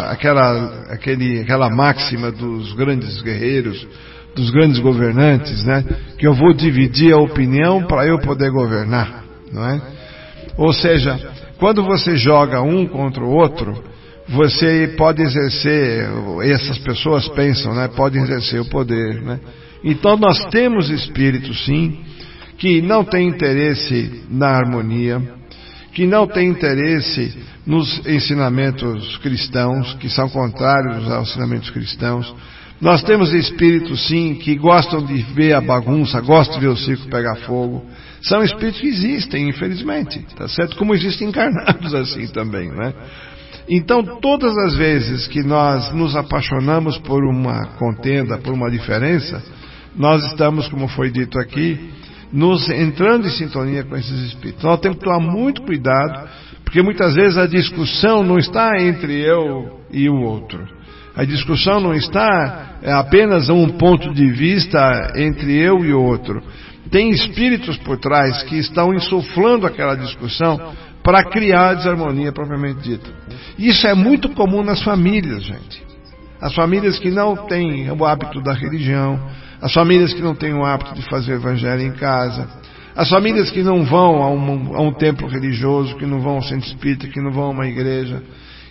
aquela máxima dos grandes guerreiros, dos grandes governantes, né? Que eu vou dividir a opinião para eu poder governar, não é? Ou seja, quando você joga um contra o outro, você pode exercer, essas pessoas pensam, né? Podem exercer o poder, né? Então nós temos espíritos, sim, que não têm interesse na harmonia, que não têm interesse nos ensinamentos cristãos, que são contrários aos ensinamentos cristãos. Nós temos espíritos, sim, que gostam de ver a bagunça, gostam de ver o circo pegar fogo. São espíritos que existem, infelizmente, tá certo? Como existem encarnados assim também, né? Então, todas as vezes que nós nos apaixonamos por uma contenda, por uma diferença, nós estamos, como foi dito aqui, nos entrando em sintonia com esses espíritos. Nós temos que tomar muito cuidado, porque muitas vezes a discussão não está entre eu e o outro. A discussão não está apenas um ponto de vista entre eu e o outro. Tem espíritos por trás que estão insuflando aquela discussão para criar a desarmonia propriamente dita. Isso é muito comum nas famílias, gente. As famílias que não têm o hábito da religião, as famílias que não têm o hábito de fazer evangelho em casa, as famílias que não vão a um templo religioso, que não vão ao centro espírita, que não vão a uma igreja.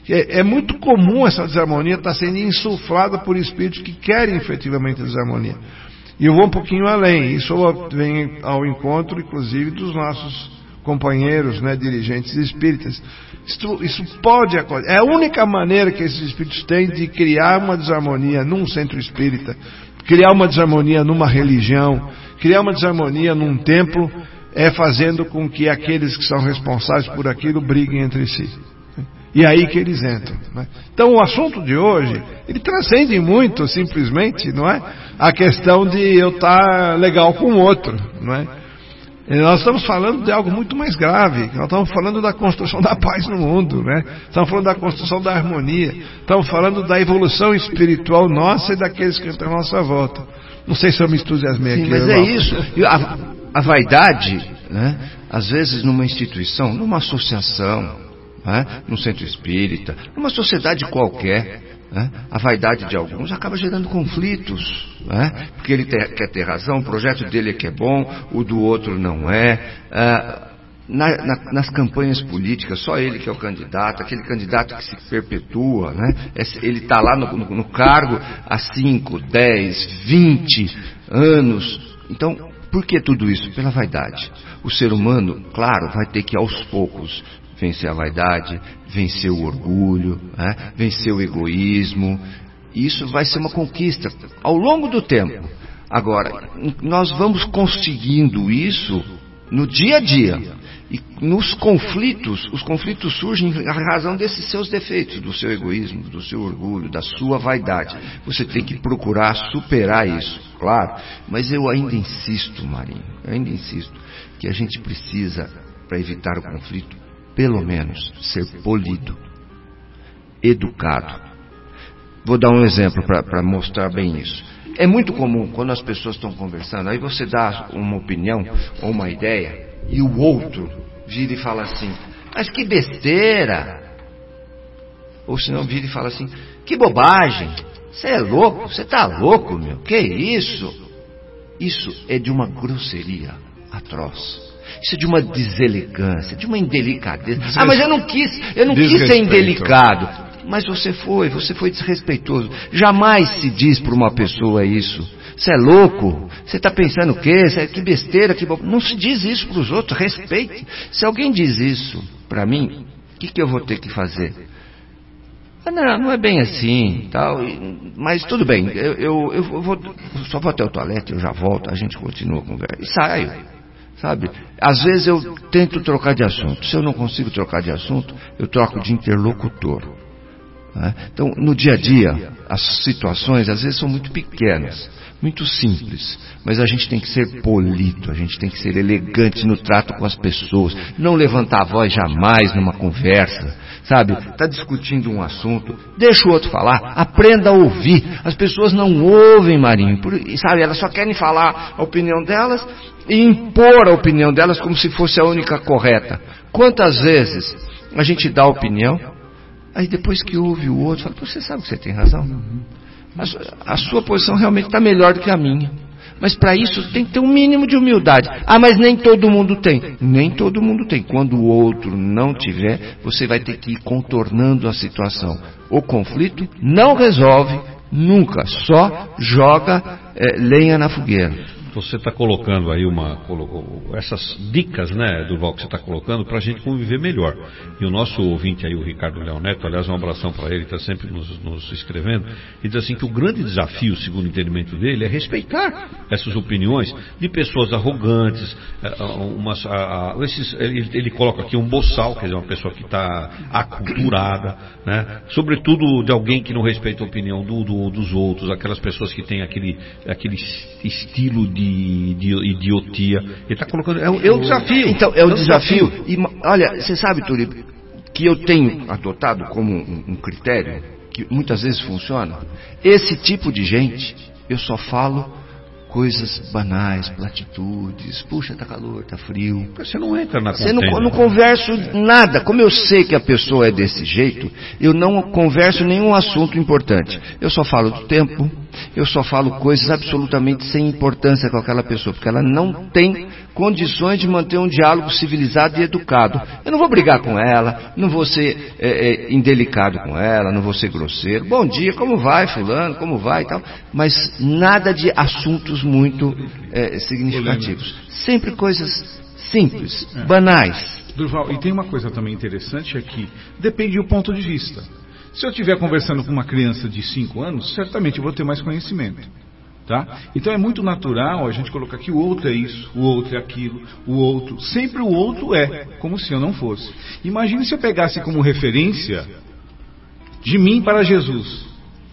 É muito comum essa desarmonia estar sendo insuflada por espíritos que querem efetivamente a desarmonia. E eu vou um pouquinho além. Isso vem ao encontro, inclusive, dos nossos companheiros, né, dirigentes espíritas. Isso pode acontecer. É a única maneira que esses espíritos têm de criar uma desarmonia num centro espírita, criar uma desarmonia numa religião, criar uma desarmonia num templo, é fazendo com que aqueles que são responsáveis por aquilo briguem entre si. E aí que eles entram, né? Então o assunto de hoje, ele transcende muito simplesmente, não é? A questão de eu estar legal com o outro, não é? E nós estamos falando de algo muito mais grave. Nós estamos falando da construção da paz no mundo, né? Estamos falando da construção da harmonia. Estamos falando da evolução espiritual nossa e daqueles que estão à nossa volta. Não sei se eu me entusiasmei aqui. Mas é isso. A vaidade, né? Às vezes numa instituição, numa associação, né? Num centro espírita, numa sociedade qualquer, né? A vaidade de alguns acaba gerando conflitos, né? Porque ele quer ter razão, o projeto dele é que é bom, o do outro não é. Nas campanhas políticas, só ele que é o candidato, aquele candidato que se perpetua, né? Ele está lá no cargo há 5, 10, 20 anos. Então, por que tudo isso? Pela vaidade. O ser humano, claro, vai ter que aos poucos vencer a vaidade, vencer o orgulho, né? Vencer o egoísmo. Isso vai ser uma conquista ao longo do tempo. Agora, nós vamos conseguindo isso no dia a dia. E nos conflitos, os conflitos surgem em razão desses seus defeitos, do seu egoísmo, do seu orgulho, da sua vaidade. Você tem que procurar superar isso, claro. Mas eu ainda insisto, Marinho, que a gente precisa, para evitar o conflito, pelo menos ser polido, educado. Vou dar um exemplo para mostrar bem isso. É muito comum, quando as pessoas estão conversando, aí você dá uma opinião ou uma ideia, e o outro vira e fala assim, mas que besteira. Ou senão vira e fala assim, que bobagem, você é louco, você está louco, meu, que isso? Isso é de uma grosseria atroz. Isso é de uma deselegância, de uma indelicadeza. Ah, mas eu não quis ser indelicado. Mas você foi desrespeitoso. Jamais se diz para uma pessoa isso. Você é louco? Você está pensando o quê? Que besteira, que bobagem. Não se diz isso para os outros, respeite. Se alguém diz isso para mim, o que eu vou ter que fazer? Não é bem assim, tal, mas tudo bem, eu só vou até o toalete, eu já volto, a gente continua a conversa. E saio, sabe? Às vezes eu tento trocar de assunto. Se eu não consigo trocar de assunto, eu troco de interlocutor. Então, no dia a dia, as situações às vezes são muito pequenas, muito simples, mas a gente tem que ser polido, a gente tem que ser elegante no trato com as pessoas, não levantar a voz jamais numa conversa, sabe? Está discutindo um assunto, deixa o outro falar, aprenda a ouvir. As pessoas não ouvem, Marinho, sabe? Elas só querem falar a opinião delas e impor a opinião delas como se fosse a única correta. Quantas vezes a gente dá a opinião, aí depois que ouve o outro, fala, você sabe que você tem razão. A sua posição realmente está melhor do que a minha. Mas para isso tem que ter um mínimo de humildade. Ah, mas nem todo mundo tem. Nem todo mundo tem. Quando o outro não tiver, você vai ter que ir contornando a situação. O conflito não resolve nunca. Só joga lenha na fogueira. Você está colocando aí essas dicas, né, Durval, que você está colocando para a gente conviver melhor. E o nosso ouvinte aí, o Ricardo Leão Neto, aliás, um abração para ele, está sempre nos escrevendo, e diz assim que o grande desafio, segundo o entendimento dele, é respeitar essas opiniões de pessoas arrogantes, ele coloca aqui um boçal, quer dizer, uma pessoa que está aculturada, né, sobretudo de alguém que não respeita a opinião dos outros, aquelas pessoas que têm aquele estilo de idiotia. Ele está colocando. É o desafio. Então, é o desafio. E, olha, você sabe, Túlio, que eu tenho adotado como um critério, que muitas vezes funciona. Esse tipo de gente, eu só falo coisas banais, platitudes. Puxa, tá calor, tá frio. Você não entra na conversa. Eu não converso nada. Como eu sei que a pessoa é desse jeito, eu não converso nenhum assunto importante. Eu só falo do tempo. Eu só falo coisas absolutamente sem importância com aquela pessoa, porque ela não tem condições de manter um diálogo civilizado e educado. Eu não vou brigar com ela, não vou ser indelicado com ela, não vou ser grosseiro. Bom dia, como vai, fulano, como vai e tal. Mas nada de assuntos muito significativos. Sempre coisas simples, banais. Durval, e tem uma coisa também interessante aqui, depende do ponto de vista. Se eu estiver conversando com uma criança de 5 anos, certamente eu vou ter mais conhecimento. Tá? Então é muito natural a gente colocar que o outro é isso, o outro é aquilo, o outro. Sempre o outro é, como se eu não fosse. Imagine se eu pegasse como referência de mim para Jesus.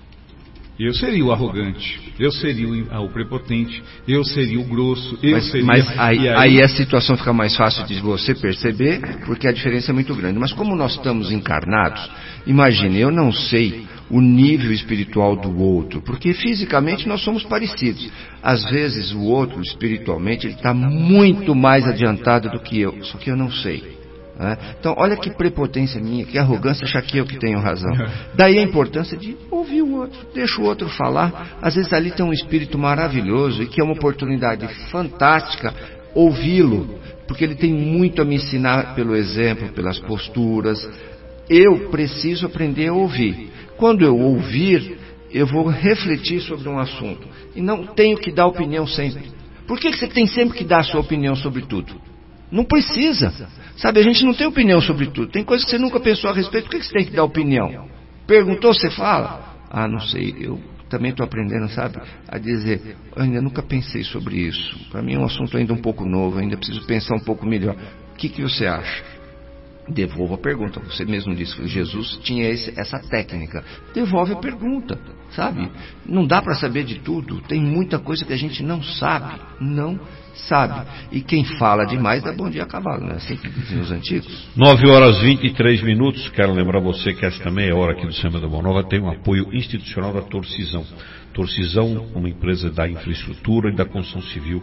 Eu seria o arrogante, eu seria o prepotente, eu seria o grosso, Mas aí a situação fica mais fácil de você perceber, porque a diferença é muito grande. Mas como nós estamos encarnados, imagine, eu não sei o nível espiritual do outro, porque fisicamente nós somos parecidos. Às vezes o outro, espiritualmente, ele está muito mais adiantado do que eu, só que eu não sei. Então, olha que prepotência minha, que arrogância, achar que eu que tenho razão. Daí a importância de ouvir o outro, deixa o outro falar. Às vezes ali tem um espírito maravilhoso e que é uma oportunidade fantástica ouvi-lo, porque ele tem muito a me ensinar pelo exemplo, pelas posturas. Eu preciso aprender a ouvir. Quando eu ouvir, eu vou refletir sobre um assunto e não tenho que dar opinião sempre. Por que você tem sempre que dar a sua opinião sobre tudo? Não precisa. Sabe, a gente não tem opinião sobre tudo. Tem coisas que você nunca pensou a respeito. Por que você tem que dar opinião? Perguntou, você fala? Ah, não sei, eu também estou aprendendo, sabe, a dizer, eu ainda nunca pensei sobre isso. Para mim é um assunto ainda um pouco novo, ainda preciso pensar um pouco melhor. O que você acha? Devolva a pergunta. Você mesmo disse que Jesus tinha essa técnica. Devolve a pergunta, sabe? Não dá para saber de tudo. Tem muita coisa que a gente não sabe. Não sabe. E quem fala demais dá bom dia a cavalo, não é assim que dizem os antigos? 9h23. Quero lembrar você que essa também é hora aqui do Semana da Boa Nova. Tem um apoio institucional da Torcisão. Torcisão, uma empresa da infraestrutura e da construção civil.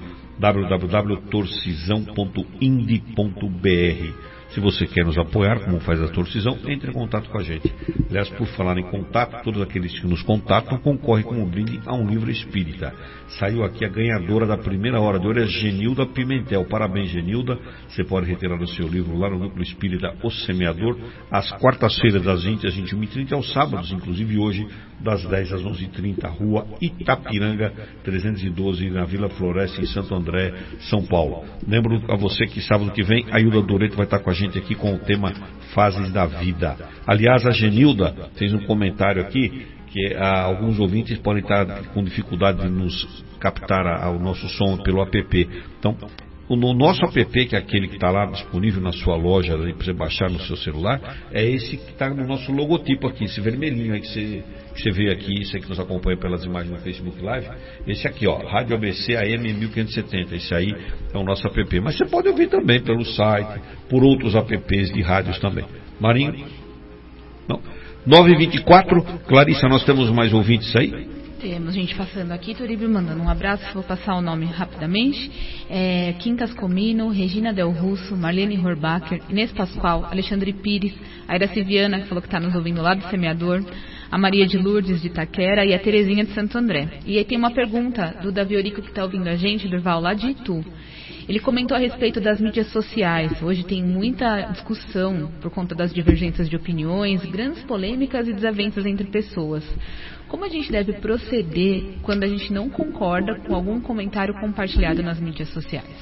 www.torcisão.ind.br. Se você quer nos apoiar, como faz a Torcisão, entre em contato com a gente. Aliás, por falar em contato, todos aqueles que nos contatam concorrem com um brinde a um livro espírita. Saiu aqui a ganhadora da primeira hora de hoje, é Genilda Pimentel. Parabéns, Genilda. Você pode retirar o seu livro lá no Núcleo Espírita O Semeador, às quartas-feiras, das 20 às 21h30, aos sábados, inclusive hoje, das 10 às 11h30, Rua Itapiranga, 312, na Vila Floresta, em Santo André, São Paulo. Lembro a você que sábado que vem, a Hilda Doreto vai estar com a gente aqui com o tema Fases da Vida. Aliás, a Genilda fez um comentário aqui que alguns ouvintes podem estar com dificuldade de nos captar o nosso som pelo app. Então, o nosso app, que é aquele que está lá disponível na sua loja, para você baixar no seu celular, é esse que está no nosso logotipo aqui, esse vermelhinho aí que você vê aqui, esse aí que nos acompanha pelas imagens no Facebook Live, esse aqui, ó, Rádio ABC AM 1570, esse aí é o nosso app. Mas você pode ouvir também pelo site, por outros apps de rádios também. Marinho? Não. 9h24, Clarissa, nós temos mais ouvintes aí? Temos gente passando aqui, Toribio mandando um abraço, vou passar o nome rapidamente. Quincas Comino, Regina Del Russo, Marlene Horbacher, Inês Pascoal, Alexandre Pires, a Iraci Viana, que falou que está nos ouvindo lá do Semeador, a Maria de Lourdes de Itaquera e a Terezinha de Santo André. E aí tem uma pergunta do Davi Orico que está ouvindo a gente, Durval, lá de Itu. Ele comentou a respeito das mídias sociais. Hoje tem muita discussão por conta das divergências de opiniões, grandes polêmicas e desavenças entre pessoas. Como a gente deve proceder quando a gente não concorda com algum comentário compartilhado nas mídias sociais?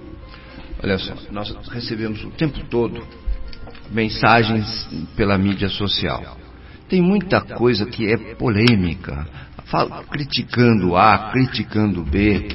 Olha só, nós recebemos o tempo todo mensagens pela mídia social. Tem muita coisa que é polêmica, criticando A, criticando B.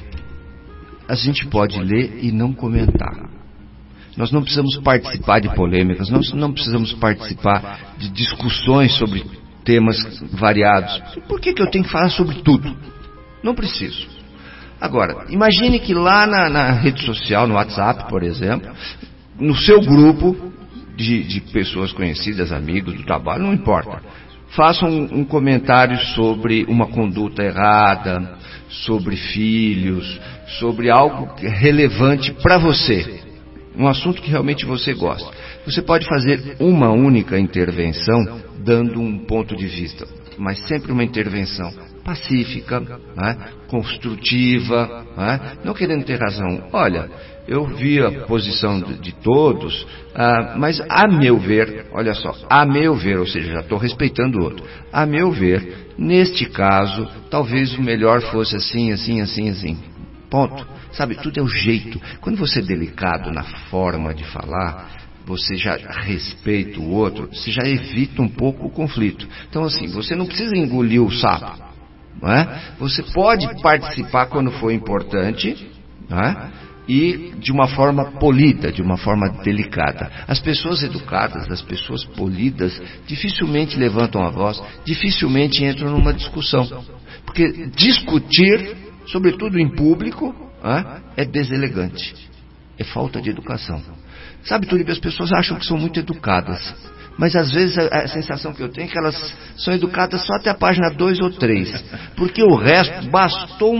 A gente pode ler e não comentar. Nós não precisamos participar de polêmicas, nós não precisamos participar de discussões sobre temas variados. Por que eu tenho que falar sobre tudo? Não preciso. Agora, imagine que lá na rede social, no WhatsApp, por exemplo, no seu grupo de pessoas conhecidas, amigos do trabalho, não importa, façam um comentário sobre uma conduta errada, sobre filhos, sobre algo relevante para você, um assunto que realmente você gosta. Você pode fazer uma única intervenção dando um ponto de vista, mas sempre uma intervenção pacífica, né, construtiva, né, não querendo ter razão. Olha, eu vi a posição de todos, mas a meu ver, olha só, a meu ver, ou seja, já estou respeitando o outro, a meu ver, neste caso, talvez o melhor fosse assim, assim, assim, assim. Ponto. Sabe, tudo é o jeito. Quando você é delicado na forma de falar, você já respeita o outro, você já evita um pouco o conflito. Então, assim, você não precisa engolir o sapo, não é? Você pode participar quando for importante, não é? E de uma forma polida, de uma forma delicada. As pessoas educadas, as pessoas polidas, dificilmente levantam a voz, dificilmente entram numa discussão. Porque discutir, sobretudo em público, é deselegante, é falta de educação. Sabe, Tulip, as pessoas acham que são muito educadas, mas às vezes a sensação que eu tenho é que elas são educadas só até a página 2 ou 3, porque o resto bastou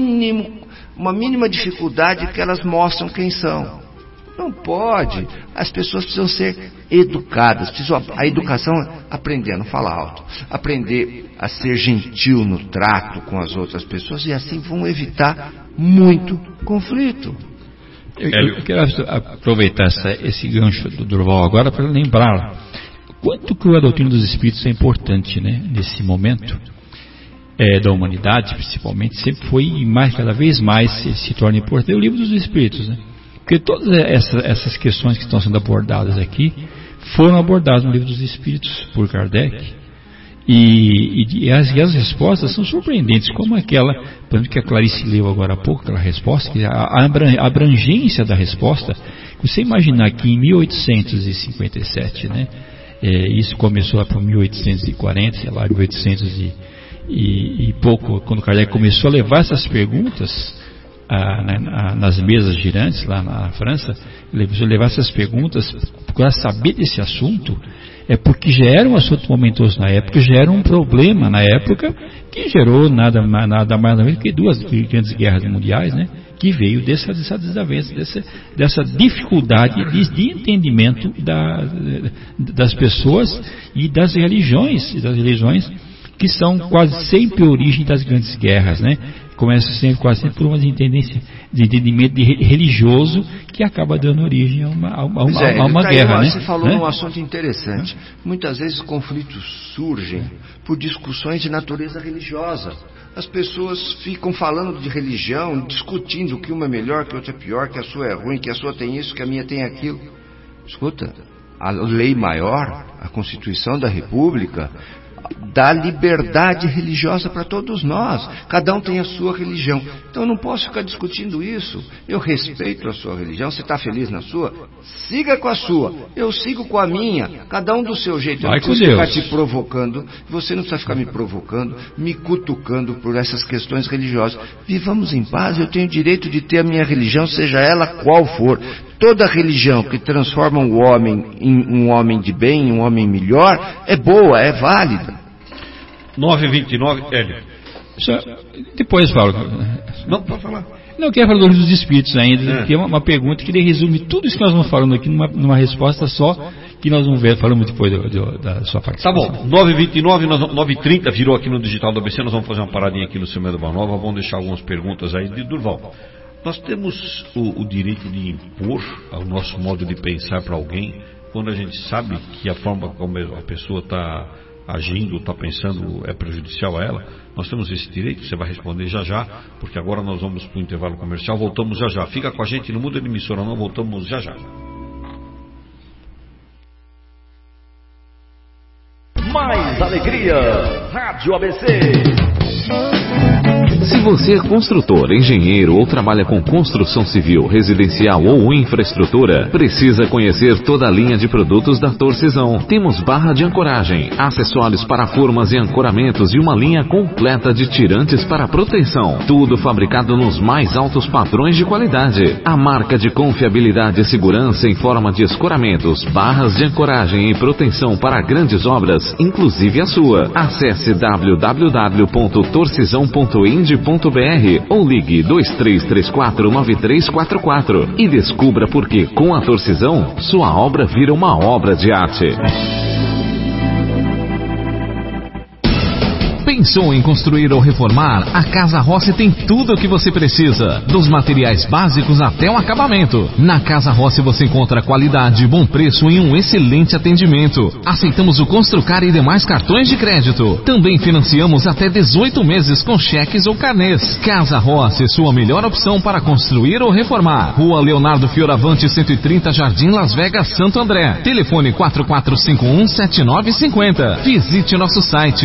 uma mínima dificuldade que elas mostram quem são. Não pode. As pessoas precisam ser educadas. A educação é aprender a não falar alto, aprender a ser gentil no trato com as outras pessoas, e assim vão evitar muito conflito. Eu quero aproveitar esse gancho do Durval agora para lembrar quanto que a doutrina dos Espíritos é importante, né, nesse momento da humanidade, principalmente, sempre foi e cada vez mais se torna importante o livro dos Espíritos, né? Porque todas essas questões que estão sendo abordadas aqui foram abordadas no livro dos Espíritos por Kardec, E as respostas são surpreendentes, como aquela, por exemplo, que a Clarice leu agora há pouco, aquela resposta, que a abrangência da resposta. Você imaginar que em 1857, né, isso começou lá para 1840, sei lá, 1800 e pouco, quando Kardec começou a levar essas perguntas nas mesas girantes lá na França, levar essas perguntas para saber desse assunto, porque já era um assunto momentoso na época, já era um problema na época, que gerou nada mais que 2 grandes guerras mundiais, né? Que veio dessa desavença, dessa dificuldade de entendimento das pessoas e das religiões que são quase sempre a origem das grandes guerras, né? Começa quase sempre por uma tendência de entendimento religioso que acaba dando origem a uma guerra, né? Você falou num assunto interessante. Muitas vezes conflitos surgem por discussões de natureza religiosa. As pessoas ficam falando de religião, discutindo que uma é melhor, que a outra é pior, que a sua é ruim, que a sua tem isso, que a minha tem aquilo. Escuta, a lei maior, a Constituição da República, dá liberdade religiosa para todos nós. Cada um tem a sua religião. Então eu não posso ficar discutindo isso. Eu respeito a sua religião. Você está feliz na sua? Siga com a sua. Eu sigo com a minha. Cada um do seu jeito. Eu não preciso ficar te provocando. Você não precisa ficar me provocando, me cutucando por essas questões religiosas. Vivamos em paz. Eu tenho o direito de ter a minha religião, seja ela qual for. Toda religião que transforma o homem em um homem de bem, em um homem melhor, é boa, é válida. 9h29, Hélio. Depois, Paulo. Não, pode falar. Não, eu quero falar do livro dos Espíritos ainda, que é uma pergunta que resume tudo isso que nós vamos falando aqui numa resposta só, que nós vamos ver, falamos depois da sua participação. Tá bom, 9h29, 9h30 virou aqui no Digital do ABC, nós vamos fazer uma paradinha aqui no Semeando Boa Nova, vamos deixar algumas perguntas aí de Durval. Nós temos o direito de impor o nosso modo de pensar para alguém, quando a gente sabe que a forma como a pessoa está agindo, está pensando, é prejudicial a ela. Nós temos esse direito. Você vai responder já, porque agora nós vamos para o intervalo comercial. Voltamos já. Fica com a gente, não muda de emissora não, voltamos já. Mais alegria, Rádio ABC. Se você é construtor, engenheiro ou trabalha com construção civil, residencial ou infraestrutura, precisa conhecer toda a linha de produtos da Torcisão. Temos barra de ancoragem, acessórios para formas e ancoramentos e uma linha completa de tirantes para proteção. Tudo fabricado nos mais altos padrões de qualidade. A marca de confiabilidade e segurança em forma de escoramentos, barras de ancoragem e proteção para grandes obras, inclusive a sua. Acesse www.torcisão.ind.br ou ligue 2334-9344 e descubra por que com a Torcisão sua obra vira uma obra de arte. Pensou em construir ou reformar? A Casa Rossi tem tudo o que você precisa, dos materiais básicos até o acabamento. Na Casa Rossi você encontra qualidade, bom preço e um excelente atendimento. Aceitamos o Construcar e demais cartões de crédito. Também financiamos até 18 meses com cheques ou carnês. Casa Rossi, sua melhor opção para construir ou reformar. Rua Leonardo Fioravante, 130, Jardim Las Vegas, Santo André. Telefone 4451-7950. Visite nosso site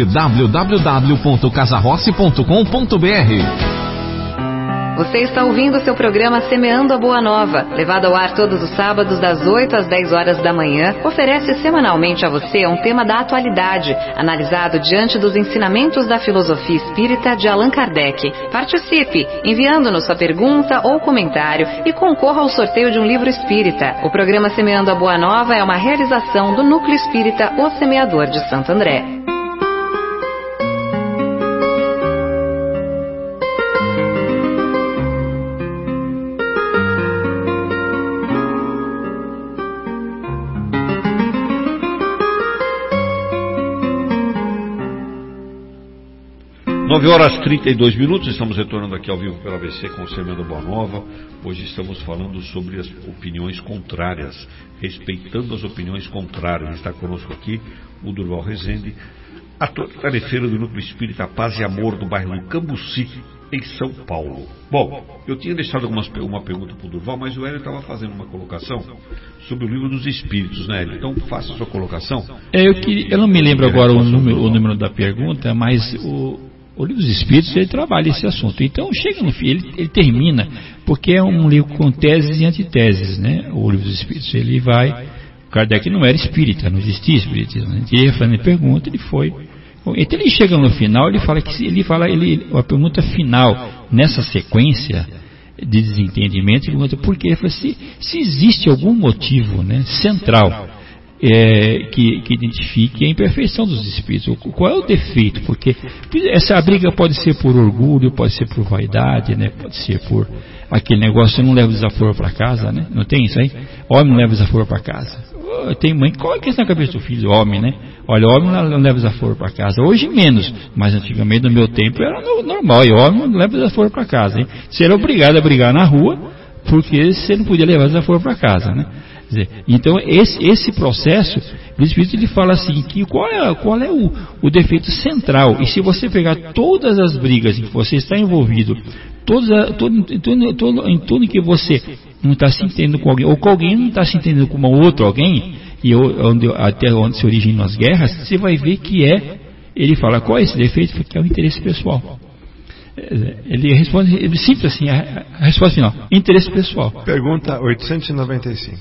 www.casarossi.com.br. Você está ouvindo o seu programa Semeando a Boa Nova, levado ao ar todos os sábados das 8 às 10 horas da manhã, oferece semanalmente a você um tema da atualidade, analisado diante dos ensinamentos da filosofia espírita de Allan Kardec. Participe, enviando-nos sua pergunta ou comentário e concorra ao sorteio de um livro espírita. O programa Semeando a Boa Nova é uma realização do Núcleo Espírita O Semeador de Santo André. Nove horas 32 minutos, estamos retornando aqui ao vivo pela ABC com o Semeando Boa Nova. Hoje estamos falando sobre as opiniões contrárias, respeitando as opiniões contrárias. Está conosco aqui o Durval Rezende, ator tarefeiro do Núcleo Espírita Paz e Amor do bairro do Cambuci, em São Paulo. Bom, eu tinha deixado uma pergunta para o Durval, mas o Hélio estava fazendo uma colocação sobre o livro dos Espíritos, né, Hélio? Então faça a sua colocação. Eu não me lembro agora o número da pergunta, mas o livro dos Espíritos, ele trabalha esse assunto. Então chega no fim, ele termina, porque é um livro com teses e antiteses, né? O livro dos Espíritos, ele vai... Kardec não era espírita, não existia espiritismo, né? Ele ia fazendo pergunta, ele foi... Então ele chega no final, a pergunta final, nessa sequência de desentendimento, ele pergunta por quê? Ele fala, se existe algum motivo, né, central que identifique a imperfeição dos espíritos, qual é o defeito? Porque essa briga pode ser por orgulho, pode ser por vaidade, né, pode ser por aquele negócio, você não leva o desaforo para casa, né? Não tem isso aí? Homem não leva o desaforo para casa. Tem mãe, qual é que é na cabeça do filho? Homem, né? Olha, homem não leva desaforo para casa. Hoje menos, mas antigamente, no meu tempo, era normal. E homem não leva desaforo para casa, hein? Você era obrigado a brigar na rua, porque você não podia levar desaforo para casa, né? Quer dizer, então, esse processo, o Espírito, ele fala assim, que qual é o defeito central. E se você pegar todas as brigas em que você está envolvido, em tudo em que você não está se entendendo com alguém, ou que alguém não está se entendendo com outro alguém, e até onde se originam as guerras, você vai ver que ele fala, qual é esse defeito? Porque é o interesse pessoal. Ele responde, ele simples assim, a resposta final, interesse pessoal. Pergunta 895.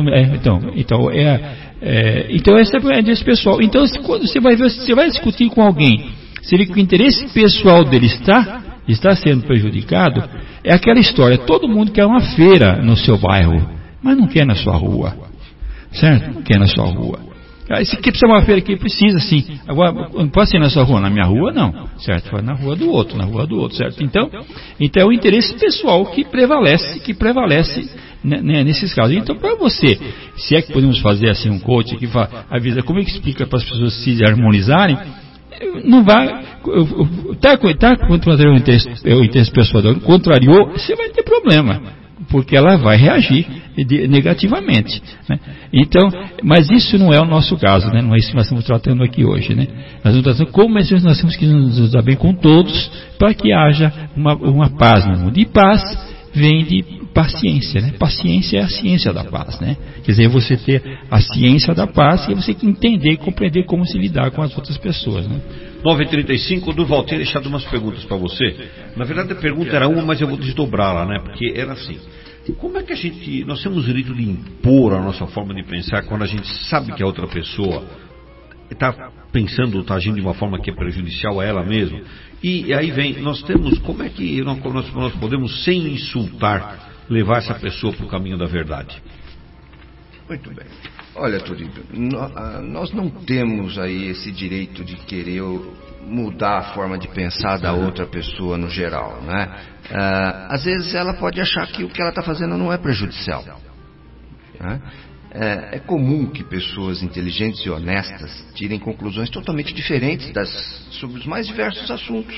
Então essa é o interesse pessoal. Então, quando você vai discutir com alguém, se o interesse pessoal dele está sendo prejudicado, é aquela história, todo mundo quer uma feira no seu bairro, mas não quer na sua rua, certo? Não quer na sua rua. Se precisa uma feira aqui, precisa sim. Agora, não pode ser na sua rua, na minha rua não, certo? Vai na rua do outro, certo? Então é o interesse pessoal que prevalece nesses casos. Então, para você, se é que podemos fazer assim um coach que avisa como é que explica para as pessoas se harmonizarem, não vai, está contrariando o interesse pessoal, contrariou, você vai ter problema, porque ela vai reagir negativamente, né? Então, mas isso não é o nosso caso, né? Não é isso que nós estamos tratando aqui hoje, né? Nós estamos tratando como nós temos que nos dar bem com todos, para que haja uma paz no mundo. E paz vem de paciência, né? Paciência é a ciência da paz, né? Quer dizer, você ter a ciência da paz e você entender e compreender como se lidar com as outras pessoas, né? 9h35, Durval, tinha deixado umas perguntas para você. Na verdade a pergunta era uma, mas eu vou desdobrá-la, né? Porque era assim, como é que nós temos o direito de impor a nossa forma de pensar quando a gente sabe que a outra pessoa está pensando, está agindo de uma forma que é prejudicial a ela mesma? E aí vem, como é que nós podemos, sem insultar, levar essa pessoa para o caminho da verdade? Muito bem. Olha, Turíbio, nós não temos aí esse direito de querer mudar a forma de pensar da outra pessoa no geral, né? Às vezes ela pode achar que o que ela está fazendo não é prejudicial, né? É comum que pessoas inteligentes e honestas tirem conclusões totalmente diferentes sobre os mais diversos assuntos.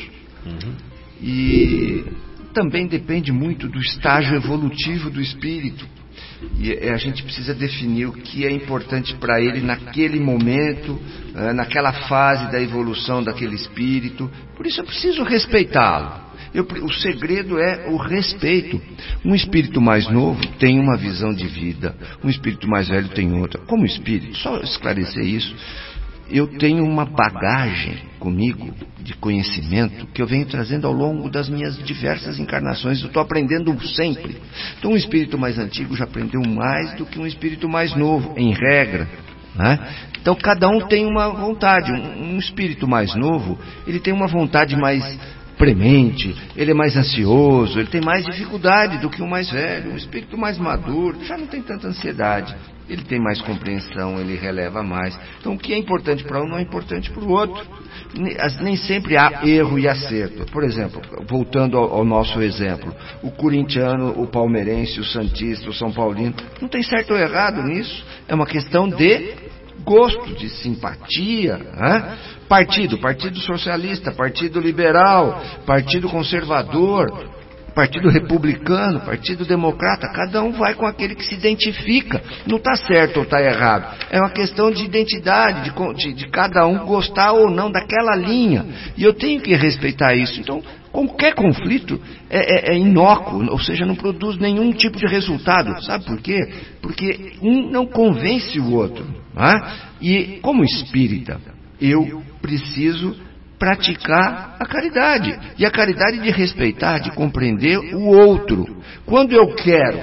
E também depende muito do estágio evolutivo do espírito. E a gente precisa definir o que é importante para ele naquele momento, naquela fase da evolução daquele espírito. Por isso eu preciso respeitá-lo. O segredo é o respeito. Um espírito mais novo tem uma visão de vida, um espírito mais velho tem outra. Como espírito, só esclarecer isso, eu tenho uma bagagem comigo de conhecimento que eu venho trazendo ao longo das minhas diversas encarnações. Eu estou aprendendo sempre. Então um espírito mais antigo já aprendeu mais do que um espírito mais novo, em regra, né? Então cada um tem uma vontade. Um espírito mais novo, ele tem uma vontade mais premente, ele é mais ansioso, ele tem mais dificuldade do que o mais velho. Um espírito mais maduro já não tem tanta ansiedade, ele tem mais compreensão, ele releva mais. Então o que é importante para um não é importante para o outro. Nem sempre há erro e acerto. Por exemplo, voltando ao nosso exemplo, o corintiano, o palmeirense, o santista, o são paulino, não tem certo ou errado nisso. É uma questão de gosto, de simpatia, né? Partido socialista, partido liberal, partido conservador, partido republicano, partido democrata, cada um vai com aquele que se identifica. Não está certo ou está errado. É uma questão de identidade, de cada um gostar ou não daquela linha. E eu tenho que respeitar isso. Então, Qualquer conflito é inócuo, ou seja, não produz nenhum tipo de resultado. Sabe por quê? Porque um não convence o outro. Né? E como espírita, eu preciso praticar a caridade. E a caridade de respeitar, de compreender o outro. Quando eu quero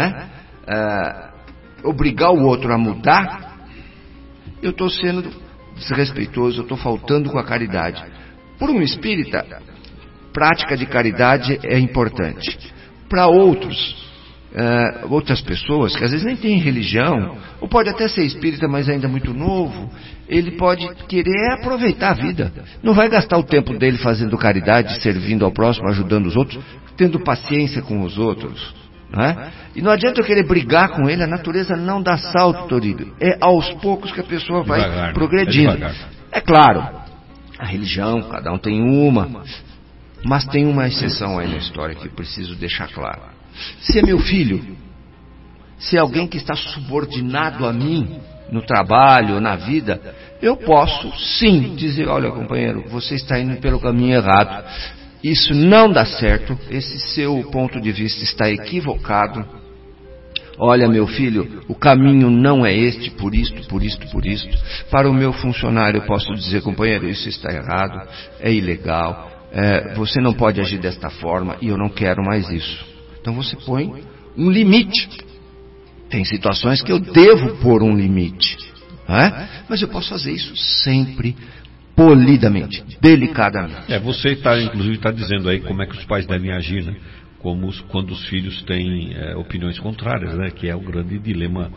obrigar o outro a mudar, eu estou sendo desrespeitoso, eu estou faltando com a caridade. Por um espírita, prática de caridade é importante. Para outras pessoas que às vezes nem têm religião, ou pode até ser espírita, mas ainda muito novo, ele pode querer aproveitar a vida. Não vai gastar o tempo dele fazendo caridade, servindo ao próximo, ajudando os outros, tendo paciência com os outros. Né? E não adianta eu querer brigar com ele, a natureza não dá salto, Toribio. É aos poucos que a pessoa vai progredindo. É claro, a religião, cada um tem uma, mas tem uma exceção aí na história que eu preciso deixar claro. Se é meu filho, se é alguém que está subordinado a mim, no trabalho, na vida, eu posso sim dizer, olha companheiro, você está indo pelo caminho errado, isso não dá certo, esse seu ponto de vista está equivocado, olha meu filho, o caminho não é este, por isto. Para o meu funcionário eu posso dizer, companheiro, isso está errado, é ilegal, você não pode agir desta forma e eu não quero mais isso. Então você põe um limite. Tem situações que eu devo pôr um limite, mas eu posso fazer isso sempre polidamente, delicadamente. Você inclusive está dizendo aí como é que os pais devem agir, né? Quando os filhos têm opiniões contrárias, né? Que é o grande dilema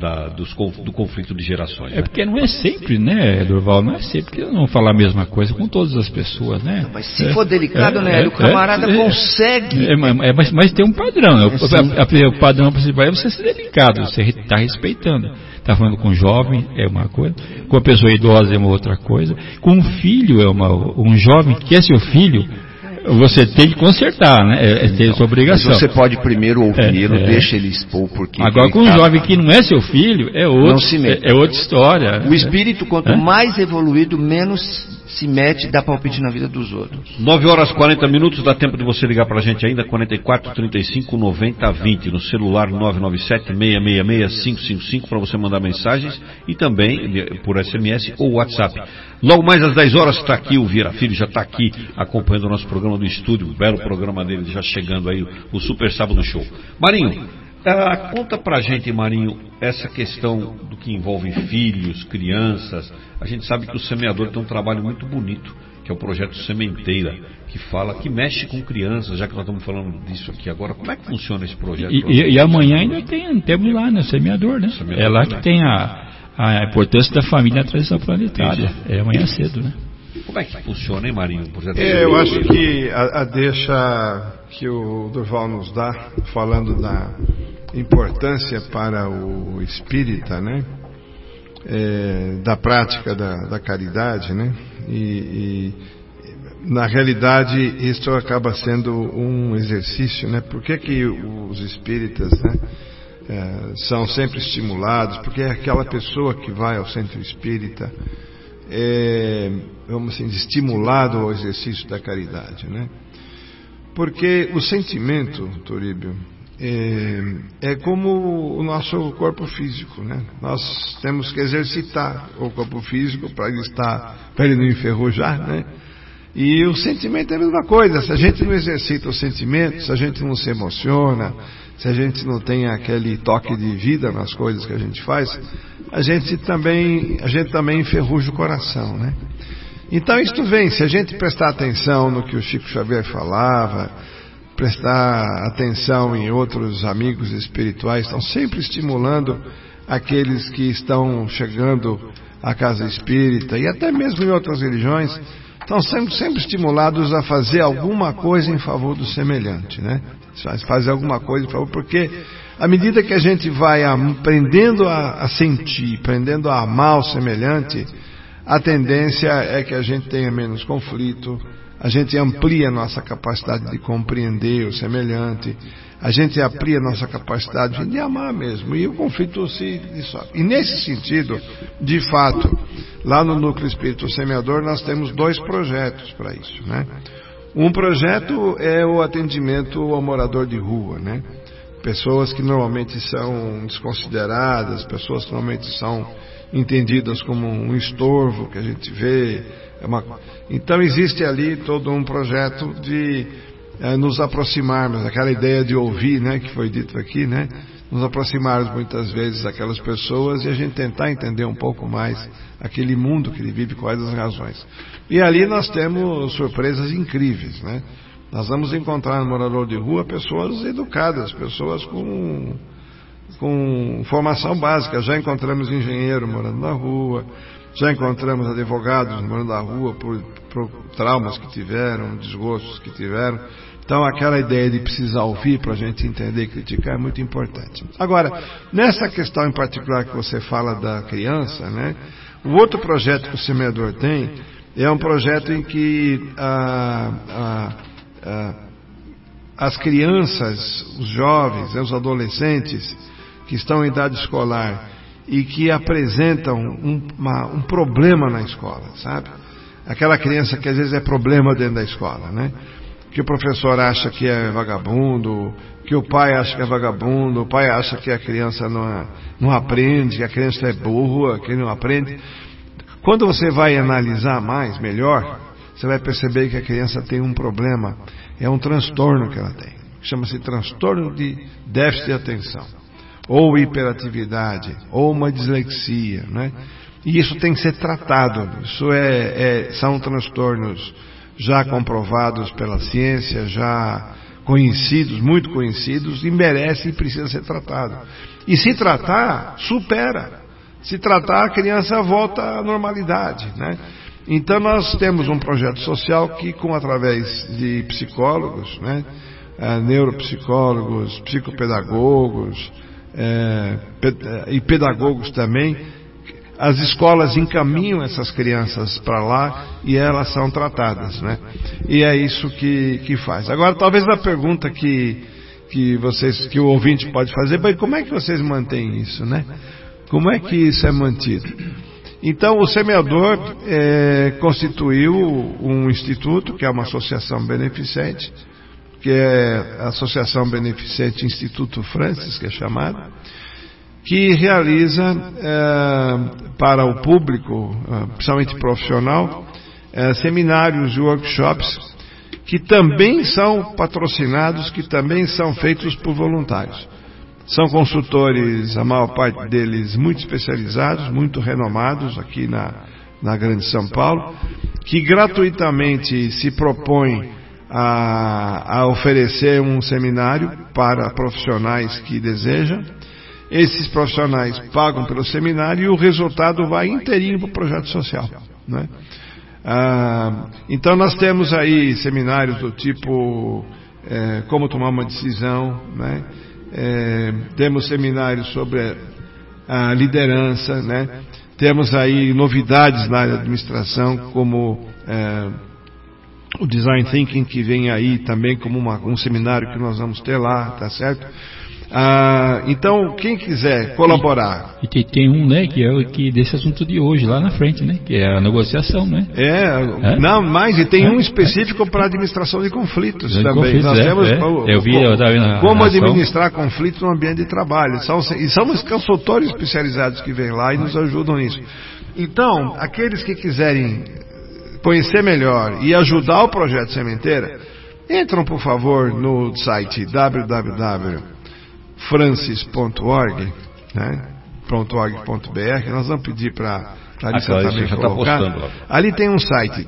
do conflito de gerações. É porque não é sempre, né, Durval? Não é sempre que eu não falar a mesma coisa com todas as pessoas, né? Mas se for delicado, né? O camarada consegue. Mas tem um padrão. Né? O padrão principal é você ser delicado, você está respeitando. Está falando com um jovem é uma coisa, com uma pessoa idosa é uma outra coisa, com um filho um jovem que é seu filho. Você tem que consertar, né? Tem sua obrigação. Mas você pode primeiro ouvi-lo, deixa ele expor porque. Agora, com um jovem que não é seu filho, é outra história. O espírito, quanto mais evoluído, menos se mete e dá palpite na vida dos outros. 9h40, dá tempo de você ligar pra gente ainda, 44 35 90 20, no celular 997 666 555 para você mandar mensagens e também por SMS ou WhatsApp. Logo mais às 10 horas está aqui o Vieira Filho, já está aqui acompanhando o nosso programa do estúdio, o belo programa dele, já chegando aí, o Super Sábado Show. Marinho, conta pra gente, Marinho, essa questão do que envolve filhos, crianças. A gente sabe que o semeador tem um trabalho muito bonito, que é o projeto Sementeira, que mexe com crianças, já que nós estamos falando disso aqui agora. Como é que funciona esse projeto? E amanhã ainda temos lá, né, Semeador, né? É lá que tem a importância da família na transição planetária. É amanhã cedo, né? Como é que funciona, hein, Marinho? Eu acho que a deixa que o Durval nos dá, falando da importância para o espírita, né? Da prática da caridade, né? E na realidade isso acaba sendo um exercício, né? Por que os espíritas, né, são sempre estimulados? Porque é aquela pessoa que vai ao centro espírita vamos assim, estimulado ao exercício da caridade, né? Porque o sentimento, Toribio, é como o nosso corpo físico, né? Nós temos que exercitar o corpo físico para ele não enferrujar, né? E o sentimento é a mesma coisa. Se a gente não exercita o sentimento, se a gente não se emociona, se a gente não tem aquele toque de vida nas coisas que a gente faz, a gente também enferruja o coração, né? Então isto vem, se a gente prestar atenção no que o Chico Xavier falava, prestar atenção em outros amigos espirituais, estão sempre estimulando aqueles que estão chegando à casa espírita, e até mesmo em outras religiões, estão sempre estimulados a fazer alguma coisa em favor do semelhante, né? Fazer alguma coisa em favor, porque à medida que a gente vai aprendendo a sentir, aprendendo a amar o semelhante, a tendência é que a gente tenha menos conflito, a gente amplia a nossa capacidade de compreender o semelhante, a gente amplia a nossa capacidade de amar mesmo, e o conflito se dissolve. E nesse sentido, de fato, lá no Núcleo Espírito Semeador nós temos 2 projetos para isso, né? Um projeto é o atendimento ao morador de rua, né? Pessoas que normalmente são desconsideradas, pessoas que normalmente são entendidas como um estorvo que a gente vê. Então existe ali todo um projeto de nos aproximarmos, aquela ideia de ouvir, né, que foi dito aqui, né? Nos aproximarmos muitas vezes daquelas pessoas e a gente tentar entender um pouco mais aquele mundo que ele vive, quais as razões. E ali nós temos surpresas incríveis, né? Nós vamos encontrar no morador de rua pessoas educadas, pessoas com formação básica. Já encontramos engenheiro morando na rua, já encontramos advogados morando na rua por traumas que tiveram, desgostos que tiveram. Então aquela ideia de precisar ouvir para a gente entender e criticar é muito importante. Agora, nessa questão em particular que você fala da criança, né? O outro projeto que o semeador tem é um projeto em que as crianças, os jovens, os adolescentes que estão em idade escolar e que apresentam um problema na escola, sabe? Aquela criança que às vezes é problema dentro da escola, né? Que o professor acha que é vagabundo, que o pai acha que é vagabundo, o pai acha que a criança não aprende, que a criança é burra, que não aprende. Quando você vai analisar melhor, você vai perceber que a criança tem um problema, é um transtorno que ela tem. Chama-se transtorno de déficit de atenção, ou hiperatividade, ou uma dislexia, né? E isso tem que ser tratado. Isso são transtornos já comprovados pela ciência, já conhecidos, muito conhecidos, e merece e precisa ser tratado. E se tratar, supera. Se tratar, a criança volta à normalidade, né? Então nós temos um projeto social que, através de psicólogos, né, neuropsicólogos, psicopedagogos e pedagogos também, as escolas encaminham essas crianças para lá e elas são tratadas, né? E é isso que faz. Agora, talvez a pergunta que o ouvinte pode fazer, bem, como é que vocês mantêm isso, né? Como é que isso é mantido? Então, o semeador constituiu um instituto, que é uma associação beneficente, que é a Associação Beneficente Instituto Francis, que é chamada, que realiza para o público, principalmente profissional, seminários e workshops que também são patrocinados, que também são feitos por voluntários. São consultores, a maior parte deles muito especializados, muito renomados aqui na Grande São Paulo, que gratuitamente se propõem a oferecer um seminário para profissionais que desejam. Esses profissionais pagam pelo seminário e o resultado vai inteirinho para o projeto social, né? Então nós temos aí seminários do tipo como tomar uma decisão, né? Temos seminários sobre a liderança, né? Temos aí novidades na área da administração, como o Design Thinking, que vem aí também como um seminário que nós vamos ter lá, tá certo? Então, quem quiser colaborar. E tem um, né, que é que desse assunto de hoje, lá na frente, né? Que é a negociação, né? Não, mas e tem um específico para administração de conflitos também. Nós temos como administrar conflitos no ambiente de trabalho. E são os consultores especializados que vêm lá e nos ajudam nisso. Então, aqueles que quiserem conhecer melhor e ajudar o projeto Sementeira, entram, por favor, no site www.francis.org, né? .org.br. Nós vamos pedir para Clarissa também colocar. Ali tem um site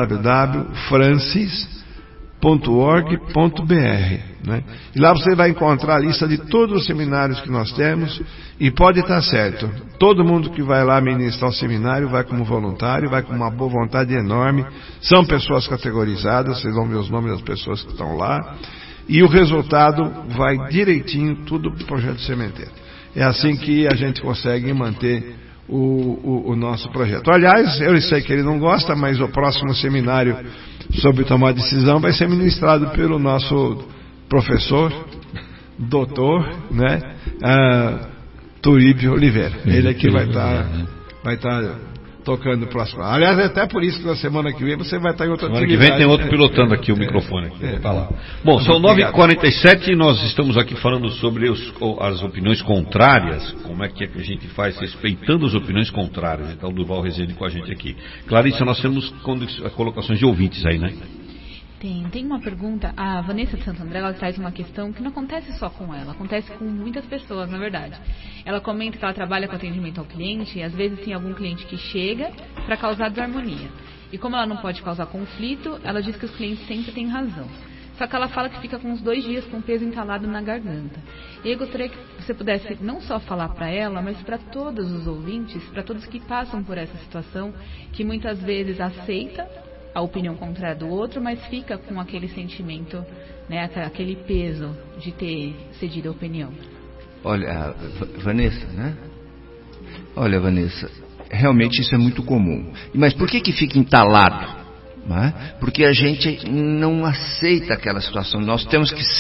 www.francis.org.br, né? E lá você vai encontrar a lista de todos os seminários que nós temos, e pode estar certo, todo mundo que vai lá ministrar o seminário vai como voluntário, vai com uma boa vontade enorme. São pessoas categorizadas, vocês vão ver os nomes das pessoas que estão lá, e o resultado vai direitinho tudo para o projeto Sementeira. É assim que a gente consegue manter o nosso projeto. Aliás, eu sei que ele não gosta, mas o próximo seminário sobre tomar decisão vai ser ministrado pelo nosso professor, doutor, né, Turíbio Oliveira. Ele é que vai estar tocando o próximo. Aliás, é até por isso que na semana que vem você vai estar em outra semana atividade. Que vem tem outro pilotando aqui o microfone. Aqui. Tá lá. Bom, são 9h47 e nós estamos aqui falando sobre as opiniões contrárias. Como é que a gente faz respeitando as opiniões contrárias? Então o Durval Rezende com a gente aqui. Clarissa, nós temos colocações de ouvintes aí, né? Tem uma pergunta. A Vanessa de Santo André, ela traz uma questão que não acontece só com ela, acontece com muitas pessoas, na verdade. Ela comenta que ela trabalha com atendimento ao cliente e às vezes tem algum cliente que chega para causar desarmonia. E como ela não pode causar conflito, ela diz que os clientes sempre têm razão. Só que ela fala que fica com uns 2 dias com o peso entalado na garganta. E eu gostaria que você pudesse não só falar para ela, mas para todos os ouvintes, para todos que passam por essa situação, que muitas vezes aceita a opinião contrária do outro, mas fica com aquele sentimento, né, aquele peso de ter cedido a opinião. Olha, Vanessa, né? Olha, Vanessa, realmente isso é muito comum. Mas por que fica entalado? Não é? Porque a gente não aceita aquela situação. Nós temos que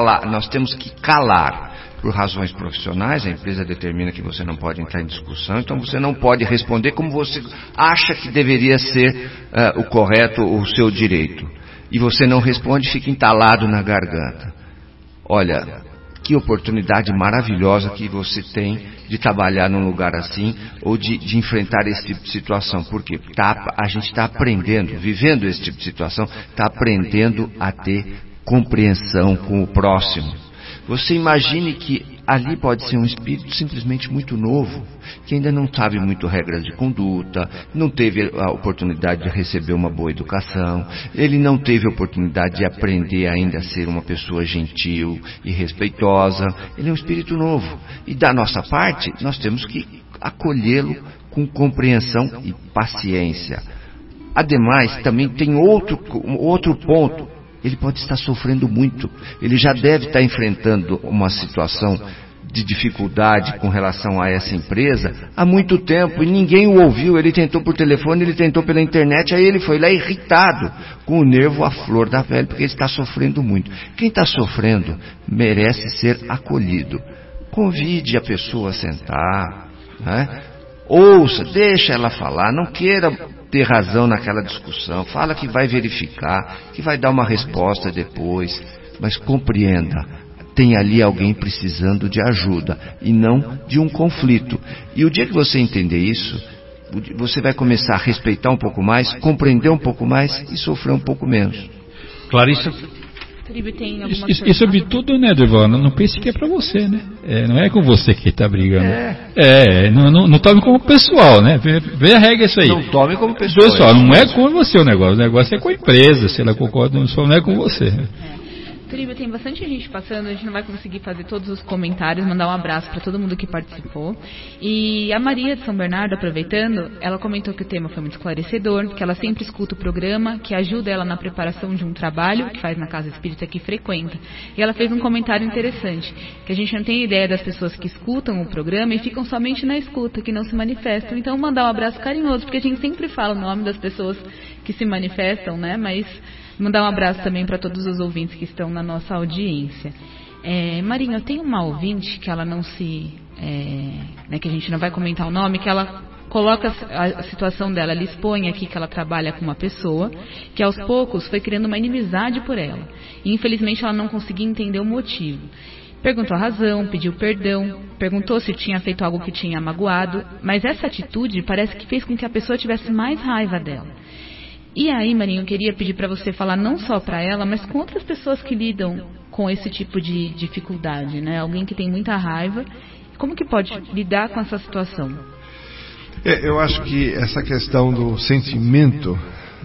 calar. Por razões profissionais, a empresa determina que você não pode entrar em discussão, então você não pode responder como você acha que deveria ser o correto, o seu direito. E você não responde, fica entalado na garganta. Olha, que oportunidade maravilhosa que você tem de trabalhar num lugar assim, ou de enfrentar esse tipo de situação. Porque a gente está aprendendo, vivendo esse tipo de situação, está aprendendo a ter compreensão com o próximo. Você imagine que ali pode ser um espírito simplesmente muito novo, que ainda não sabe muito regras de conduta, não teve a oportunidade de receber uma boa educação, ele não teve a oportunidade de aprender ainda a ser uma pessoa gentil e respeitosa. Ele é um espírito novo. E da nossa parte, nós temos que acolhê-lo com compreensão e paciência. Ademais, também tem outro ponto. Ele pode estar sofrendo muito. Ele já deve estar enfrentando uma situação de dificuldade com relação a essa empresa há muito tempo e ninguém o ouviu. Ele tentou por telefone, ele tentou pela internet, aí ele foi lá irritado, com o nervo à flor da pele, porque ele está sofrendo muito. Quem está sofrendo merece ser acolhido. Convide a pessoa a sentar, né? Ouça, deixa ela falar, não queira ter razão naquela discussão, fala que vai verificar, que vai dar uma resposta depois, mas compreenda, tem ali alguém precisando de ajuda e não de um conflito. E o dia que você entender isso, você vai começar a respeitar um pouco mais, compreender um pouco mais e sofrer um pouco menos. Clarissa? E sobretudo, né, Durval, não pense que é pra você, né? Não é com você que está brigando. Não tome como pessoal, né? Vê a regra isso aí. Não tome como pessoal. Não é com você o negócio é com a empresa, se ela concorda, não é com você. Tribo, tem bastante gente passando, a gente não vai conseguir fazer todos os comentários, mandar um abraço para todo mundo que participou. E a Maria de São Bernardo, aproveitando, ela comentou que o tema foi muito esclarecedor, que ela sempre escuta o programa, que ajuda ela na preparação de um trabalho que faz na casa espírita que frequenta. E ela fez um comentário interessante, que a gente não tem ideia das pessoas que escutam o programa e ficam somente na escuta, que não se manifestam. Então mandar um abraço carinhoso, porque a gente sempre fala o nome das pessoas que se manifestam, né? Mas mandar um abraço também para todos os ouvintes que estão na nossa audiência. Marinho, eu tenho uma ouvinte que ela não se... né, que a gente não vai comentar o nome, que ela coloca a situação dela, ela expõe aqui que ela trabalha com uma pessoa que aos poucos foi criando uma inimizade por ela. E infelizmente ela não conseguia entender o motivo. Perguntou a razão, pediu perdão, perguntou se tinha feito algo que tinha magoado, mas essa atitude parece que fez com que a pessoa tivesse mais raiva dela. E aí, Marinho, eu queria pedir para você falar não só para ela, mas com outras pessoas que lidam com esse tipo de dificuldade, né? Alguém que tem muita raiva, como que pode lidar com essa situação? Eu acho que essa questão do sentimento,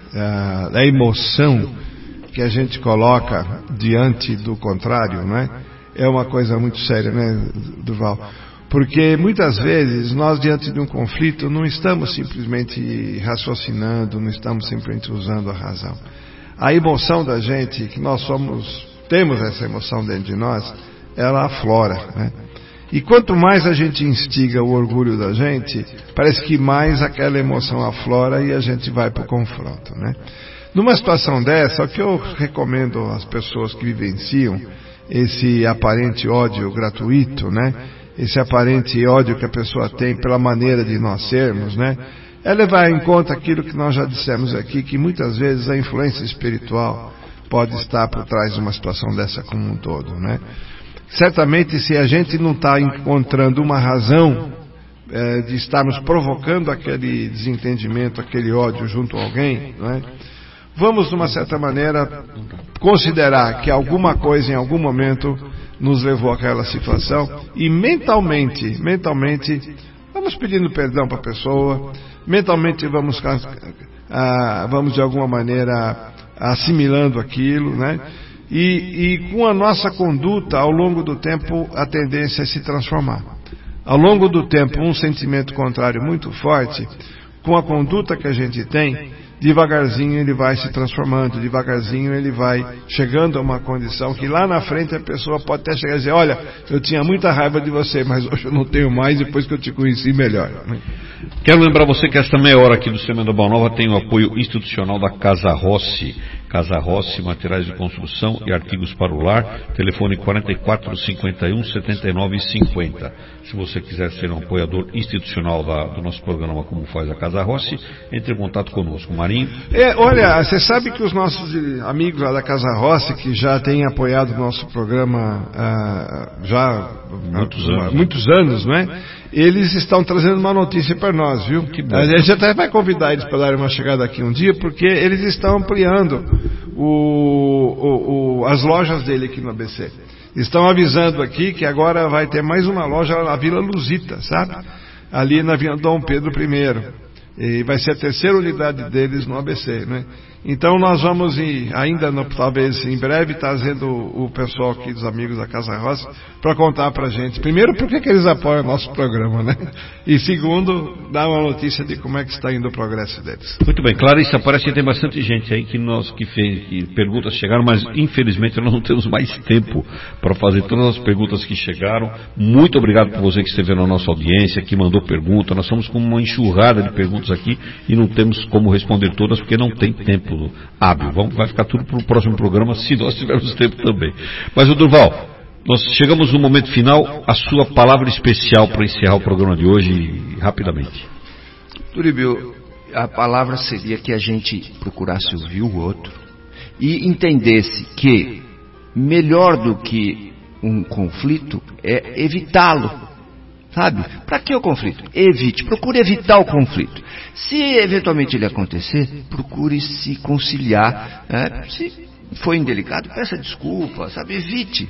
da emoção que a gente coloca diante do contrário, né? É uma coisa muito séria, né, Durval? Porque muitas vezes nós, diante de um conflito, não estamos simplesmente raciocinando, não estamos simplesmente usando a razão. A emoção da gente, que nós temos essa emoção dentro de nós, ela aflora, né? E quanto mais a gente instiga o orgulho da gente, parece que mais aquela emoção aflora e a gente vai para o confronto, né? Numa situação dessa, o que eu recomendo às pessoas que vivenciam esse aparente ódio gratuito, né? Esse aparente ódio que a pessoa tem pela maneira de nós sermos, né? é levar em conta aquilo que nós já dissemos aqui, que muitas vezes a influência espiritual pode estar por trás de uma situação dessa como um todo, né? Certamente, se a gente não está encontrando uma razão de estarmos provocando aquele desentendimento, aquele ódio junto a alguém, não é? Vamos, de uma certa maneira, considerar que alguma coisa em algum momento nos levou àquela situação e mentalmente vamos pedindo perdão para a pessoa, mentalmente vamos de alguma maneira assimilando aquilo, né? E com a nossa conduta, ao longo do tempo, a tendência é se transformar. Ao longo do tempo, um sentimento contrário muito forte, com a conduta que a gente tem, devagarzinho ele vai se transformando, devagarzinho ele vai chegando a uma condição que lá na frente a pessoa pode até chegar e dizer, olha, eu tinha muita raiva de você, mas hoje eu não tenho mais depois que eu te conheci melhor. Quero lembrar você que esta meia hora aqui do Semeando a Boa Nova tem o apoio institucional da Casa Rossi. Casa Rossi, materiais de construção e artigos para o lar, telefone 4451-7950. Se você quiser ser um apoiador institucional do nosso programa, como faz a Casa Rossi, entre em contato conosco. Marinho? Olha, você sabe que os nossos amigos lá da Casa Rossi, que já têm apoiado o nosso programa já há muitos anos, não é? Eles estão trazendo uma notícia para nós, viu? A gente até vai convidar eles para darem uma chegada aqui um dia, porque eles estão ampliando as lojas dele aqui no ABC. Estão avisando aqui que agora vai ter mais uma loja na Vila Luzita, sabe? Ali na Vila Dom Pedro I. E vai ser a terceira unidade deles no ABC, né? Então nós vamos talvez em breve trazendo o pessoal aqui dos amigos da Casa Rossi para contar pra gente, primeiro, por que eles apoiam o nosso programa, né? E segundo, dar uma notícia de como é que está indo o progresso deles. Muito bem, Clarice, parece que tem bastante gente aí que perguntas chegaram, mas infelizmente nós não temos mais tempo para fazer todas as perguntas que chegaram. Muito obrigado por você que esteve na nossa audiência, que mandou pergunta. Nós somos com uma enxurrada de perguntas aqui e não temos como responder todas porque não tem tempo hábil. Vai ficar tudo para o próximo programa, se nós tivermos tempo também. Mas, o Durval, nós chegamos no momento final, a sua palavra especial para encerrar o programa de hoje, rapidamente. Turibio, a palavra seria que a gente procurasse ouvir o outro e entendesse que melhor do que um conflito é evitá-lo. Sabe? Para que o conflito? Procure evitar o conflito. Se eventualmente ele acontecer, procure se conciliar. Se foi indelicado, peça desculpa, sabe? Evite.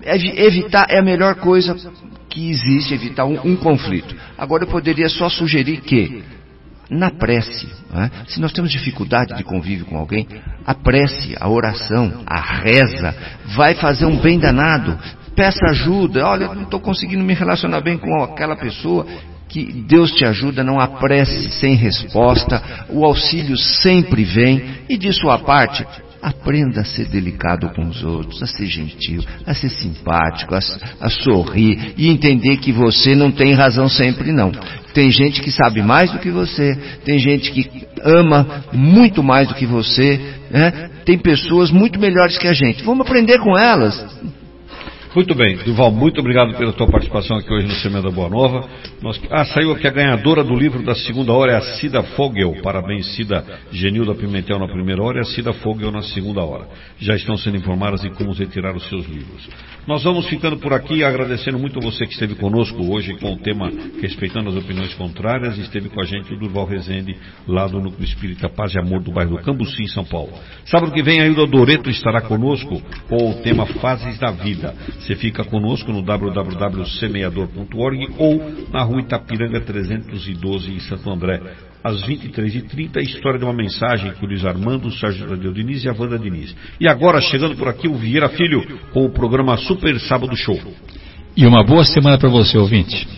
Evitar é a melhor coisa que existe, evitar um conflito. Agora eu poderia só sugerir que, na prece, se nós temos dificuldade de convívio com alguém, a prece, a oração, a reza, vai fazer um bem danado. Peça ajuda, olha, eu não estou conseguindo me relacionar bem com aquela pessoa, que Deus te ajuda, não há prece sem resposta, o auxílio sempre vem, e de sua parte, aprenda a ser delicado com os outros, a ser gentil, a ser simpático, a sorrir, e entender que você não tem razão sempre não. Tem gente que sabe mais do que você, tem gente que ama muito mais do que você, né? Tem pessoas muito melhores que a gente, vamos aprender com elas. Muito bem, Durval, muito obrigado pela tua participação aqui hoje no Semeando a Boa Nova. Saiu aqui a ganhadora do livro da segunda hora, é a Cida Fogel. Parabéns, Cida. Genilda Pimentel na primeira hora e a Cida Fogel na segunda hora. Já estão sendo informadas de como retirar os seus livros. Nós vamos ficando por aqui, agradecendo muito a você que esteve conosco hoje com o tema Respeitando as Opiniões Contrárias. Esteve com a gente o Durval Rezende, lá do Núcleo Espírita Paz e Amor do bairro do Cambuci, em São Paulo. Sábado que vem, Aildo Doreto estará conosco com o tema Fases da Vida. Você fica conosco no www.semeador.org ou na rua Itapiranga 312 em Santo André. Às 23h30, a história de uma mensagem com o Luiz Armando, o Sérgio Tadeu Diniz e a Wanda Diniz. E agora, chegando por aqui, o Vieira Filho com o programa Super Sábado Show. E uma boa semana para você, ouvinte.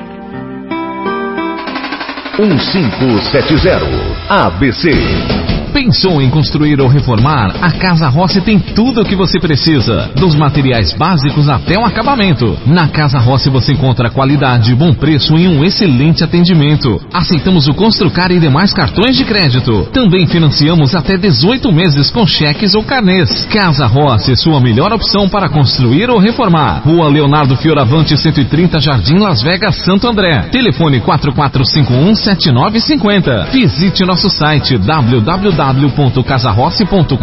1570 ABC Pensou em construir ou reformar? A Casa Rossi tem tudo o que você precisa, dos materiais básicos até o acabamento. Na Casa Rossi você encontra qualidade, bom preço e um excelente atendimento. Aceitamos o Construcar e demais cartões de crédito. Também financiamos até 18 meses com cheques ou carnês. Casa Rossi, sua melhor opção para construir ou reformar. Rua Leonardo Fioravante 130, Jardim Las Vegas, Santo André. Telefone 4451-7950. Visite nosso site www.casarossi.com.br.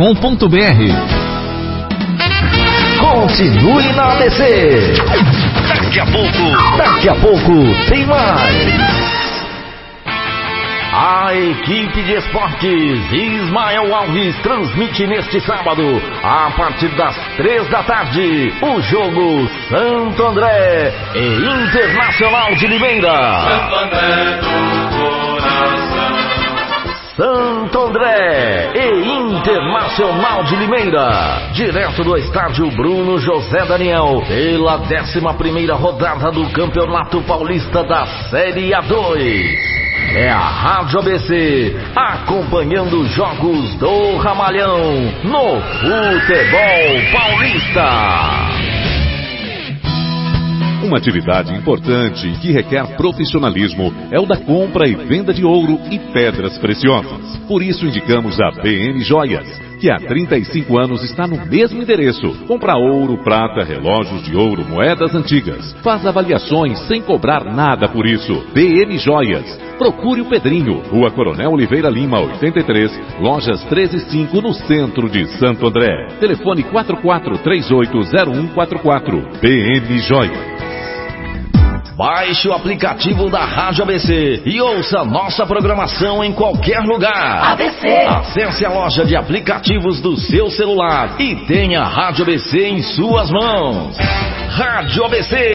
Continue na ABC. Daqui a pouco tem mais. A equipe de esportes Ismael Alves transmite neste sábado, a partir das 3 da tarde, o jogo Santo André e Internacional de Limeira. Santo André do coração. Santo André e Internacional de Limeira, direto do estádio Bruno José Daniel, pela 11ª rodada do Campeonato Paulista da Série A2. É a Rádio ABC, acompanhando os jogos do Ramalhão no futebol paulista. Uma atividade importante e que requer profissionalismo é o da compra e venda de ouro e pedras preciosas. Por isso indicamos a BM Joias, que há 35 anos está no mesmo endereço. Compra ouro, prata, relógios de ouro, moedas antigas. Faz avaliações sem cobrar nada por isso. BM Joias. Procure o Pedrinho, Rua Coronel Oliveira Lima, 83, lojas 13 e 5, no centro de Santo André. Telefone 44380144. BM Joias. Baixe o aplicativo da Rádio ABC e ouça nossa programação em qualquer lugar. ABC. Acesse a loja de aplicativos do seu celular e tenha a Rádio ABC em suas mãos. Rádio ABC.